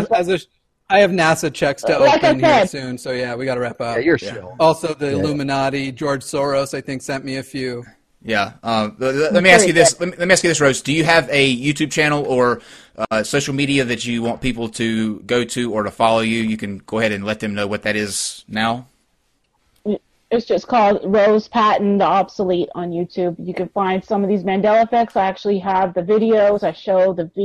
[SPEAKER 6] I have NASA checks to
[SPEAKER 5] Like I
[SPEAKER 6] open here
[SPEAKER 5] said.
[SPEAKER 6] soon. So yeah, we got to wrap up.
[SPEAKER 4] Yeah, you're chill.
[SPEAKER 6] Also, the Illuminati, George Soros, I think, sent me a few.
[SPEAKER 3] Yeah. Let me ask you this. Let me ask you this, Rose. Do you have a YouTube channel or social media that you want people to go to or to follow you? You can go ahead and let them know what that is now.
[SPEAKER 5] It's just called Rose Patton, the Obsolete on YouTube. You can find some of these Mandela effects. I actually have the videos. I show the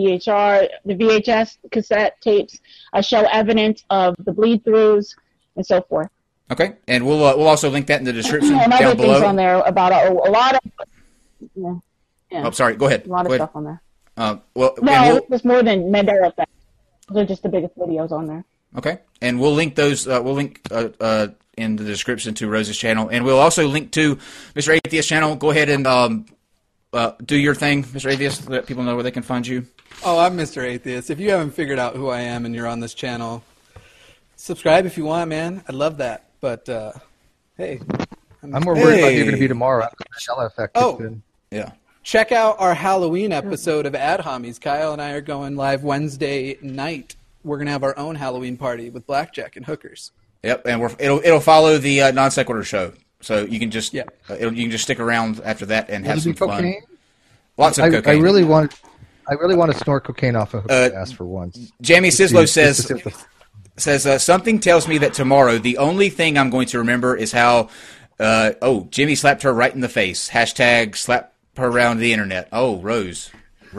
[SPEAKER 5] VHS cassette tapes. I show evidence of the bleed-throughs and so forth.
[SPEAKER 3] Okay. And we'll also link that in the description
[SPEAKER 5] And
[SPEAKER 3] down
[SPEAKER 5] other things
[SPEAKER 3] below.
[SPEAKER 5] on there about a lot of, yeah,
[SPEAKER 3] Oh, sorry. Go ahead.
[SPEAKER 5] a lot of
[SPEAKER 3] Go ahead.
[SPEAKER 5] stuff on there.
[SPEAKER 3] Well,
[SPEAKER 5] No, there's more than Mandela Effect. Those are just the biggest videos on there.
[SPEAKER 3] okay, and we'll link those. We'll link in the description to Rose's channel, and we'll also link to Mr. Atheist channel. Go ahead and do your thing, Mr. Atheist. Let people know where they can find you.
[SPEAKER 6] Oh, I'm Mr. Atheist. If you haven't figured out who I am and you're on this channel, subscribe if you want, man. I'd love that. But hey,
[SPEAKER 4] I'm more worried about who you're going to be tomorrow after the Mandela Effect.
[SPEAKER 6] Oh.
[SPEAKER 3] Yeah.
[SPEAKER 6] Check out our Halloween episode of Ad Homies. Kyle and I are going live Wednesday night. We're going to have our own Halloween party with blackjack and hookers.
[SPEAKER 3] Yep, and it'll follow the non sequitur show, so you can just
[SPEAKER 6] Yeah.
[SPEAKER 3] you can just stick around after that and have
[SPEAKER 4] Will
[SPEAKER 3] some
[SPEAKER 4] it be
[SPEAKER 3] fun.
[SPEAKER 4] cocaine?
[SPEAKER 3] Lots of
[SPEAKER 4] I
[SPEAKER 3] cocaine.
[SPEAKER 4] really want to snort cocaine off a hook's ass for once.
[SPEAKER 3] Jamie Sislow
[SPEAKER 4] Just to
[SPEAKER 3] says
[SPEAKER 4] see what
[SPEAKER 3] something tells me that tomorrow the only thing I'm going to remember is how Jimmy slapped her right in the face. Hashtag slap her around the internet. Oh, Rose.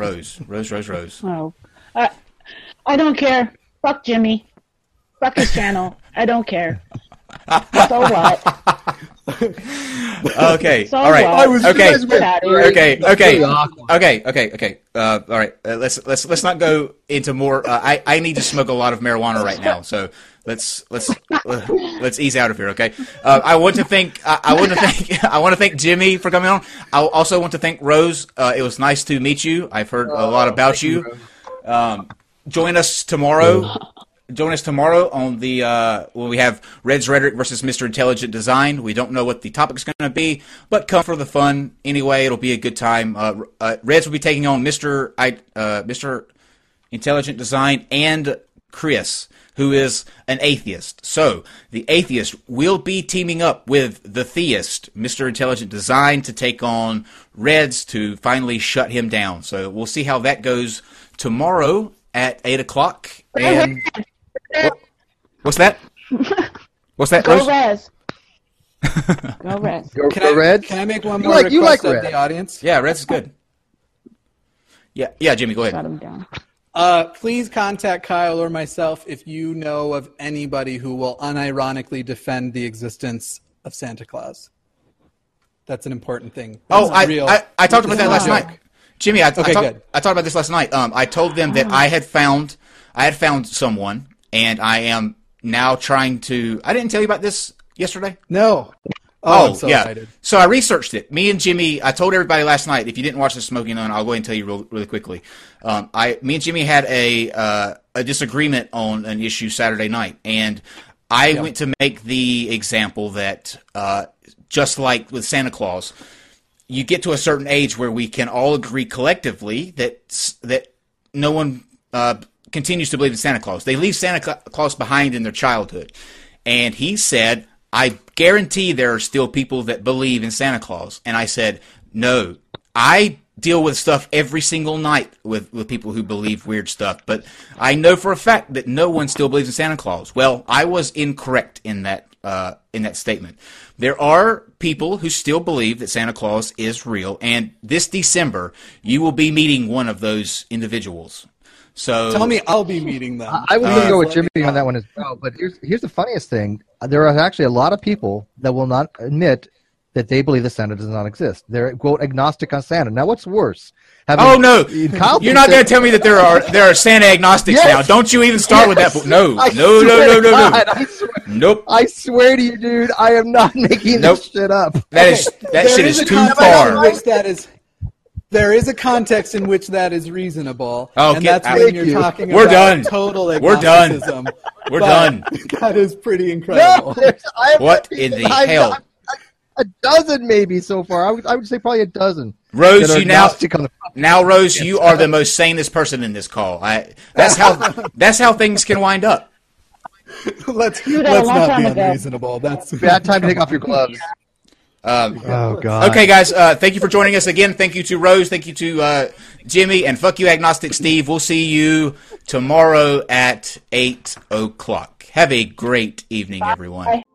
[SPEAKER 5] Oh, I don't care. Fuck Jimmy. Fuck his channel. I don't care. So what?
[SPEAKER 3] Okay.
[SPEAKER 5] So
[SPEAKER 3] All right.
[SPEAKER 5] what?
[SPEAKER 3] Okay.
[SPEAKER 5] Get out of here.
[SPEAKER 3] Okay. All right. Let's not go into more. I need to smoke a lot of marijuana right now, so let's ease out of here. Okay. I want to thank Jimmy for coming on. I also want to thank Rose. It was nice to meet you. I've heard a lot about you. Join us tomorrow. Join us tomorrow on the when we have Red's Rhetoric versus Mr. Intelligent Design. We don't know what the topic's going to be, but come for the fun anyway. It'll be a good time. Reds will be taking on Mr. Intelligent Design and Chris, who is an atheist. So the atheist will be teaming up with the theist, Mr. Intelligent Design, to take on Reds to finally shut him down. So we'll see how that goes tomorrow at 8 o'clock. And what's that? What's that,
[SPEAKER 5] Go
[SPEAKER 3] Rose?
[SPEAKER 5] Rez. Go Rez.
[SPEAKER 4] Go Reds.
[SPEAKER 6] Can I make one
[SPEAKER 4] You
[SPEAKER 6] more
[SPEAKER 4] like
[SPEAKER 6] request of
[SPEAKER 4] Reds.
[SPEAKER 6] the audience?
[SPEAKER 3] Yeah, Reds is good. Yeah, Jimmy, go
[SPEAKER 5] Shut
[SPEAKER 3] ahead.
[SPEAKER 5] him down.
[SPEAKER 6] Please contact Kyle or myself if you know of anybody who will unironically defend the existence of Santa Claus. That's an important thing.
[SPEAKER 3] Oh,
[SPEAKER 6] That's real.
[SPEAKER 3] I talked about that last
[SPEAKER 6] Joke.
[SPEAKER 3] night. Jimmy, I
[SPEAKER 6] Okay, good.
[SPEAKER 3] talked about this last night. I told them that I had found someone, and I am now trying to. I didn't tell you about this yesterday.
[SPEAKER 6] No. Oh, I'm so
[SPEAKER 3] yeah.
[SPEAKER 6] excited.
[SPEAKER 3] So I researched it. Me and Jimmy. I told everybody last night. If you didn't watch the Smoking On, I'll go ahead and tell you really quickly. Me and Jimmy had a disagreement on an issue Saturday night, and I went to make the example that just like with Santa Claus, you get to a certain age where we can all agree collectively that no one continues to believe in Santa Claus. They leave Santa Claus behind in their childhood. And he said, I guarantee there are still people that believe in Santa Claus. And I said, no, I deal with stuff every single night with people who believe weird stuff. But I know for a fact that no one still believes in Santa Claus. Well, I was incorrect in that statement. There are people who still believe that Santa Claus is real. And this December, you will be meeting one of those individuals. So
[SPEAKER 6] Tell me I'll be meeting them.
[SPEAKER 4] I was going to go with
[SPEAKER 6] Let
[SPEAKER 4] Jimmy
[SPEAKER 6] me
[SPEAKER 4] on
[SPEAKER 6] know.
[SPEAKER 4] that one as well. But here's the funniest thing: there are actually a lot of people that will not admit that they believe that Santa does not exist. They're quote agnostic on Santa. Now, what's worse?
[SPEAKER 3] Oh no!
[SPEAKER 4] Kyle
[SPEAKER 3] You're not going to tell me that there are Santa agnostics
[SPEAKER 4] Yes!
[SPEAKER 3] now. Don't you even start with that.
[SPEAKER 4] Yes!
[SPEAKER 3] No.
[SPEAKER 4] I swear to God, I swear-
[SPEAKER 3] Nope.
[SPEAKER 4] I swear to you, dude, I am not making
[SPEAKER 3] Nope.
[SPEAKER 4] this shit up.
[SPEAKER 3] That
[SPEAKER 6] There
[SPEAKER 3] shit is
[SPEAKER 6] a
[SPEAKER 3] too
[SPEAKER 6] context
[SPEAKER 3] far.
[SPEAKER 6] in which that is. There is a context in which that is reasonable,
[SPEAKER 3] Oh,
[SPEAKER 6] and
[SPEAKER 3] get
[SPEAKER 6] that's
[SPEAKER 3] out.
[SPEAKER 6] when
[SPEAKER 4] Thank
[SPEAKER 6] you're
[SPEAKER 4] you.
[SPEAKER 6] talking
[SPEAKER 3] We're
[SPEAKER 6] about
[SPEAKER 3] done.
[SPEAKER 6] total
[SPEAKER 3] We're done.
[SPEAKER 6] agnosticism.
[SPEAKER 3] We're
[SPEAKER 6] But
[SPEAKER 3] done.
[SPEAKER 6] That is pretty
[SPEAKER 4] No,
[SPEAKER 6] incredible.
[SPEAKER 4] I have
[SPEAKER 3] What in the hell?
[SPEAKER 4] A dozen maybe so far. I would say probably a dozen.
[SPEAKER 3] Rose,
[SPEAKER 4] that are
[SPEAKER 3] you now,
[SPEAKER 4] agnostic on the
[SPEAKER 3] Rose, you are the most sanest person in this call. That's how things can wind up.
[SPEAKER 6] let's
[SPEAKER 5] You did that a long
[SPEAKER 6] not
[SPEAKER 5] time
[SPEAKER 6] be
[SPEAKER 5] ago.
[SPEAKER 6] unreasonable. That's
[SPEAKER 4] bad time to take off your gloves. Oh God.
[SPEAKER 3] Okay, guys, thank you for joining us again. Thank you to Rose. Thank you to Jimmy. And fuck you, Agnostic Steve. We'll see you tomorrow at 8 o'clock. Have a great evening, everyone.
[SPEAKER 5] Bye.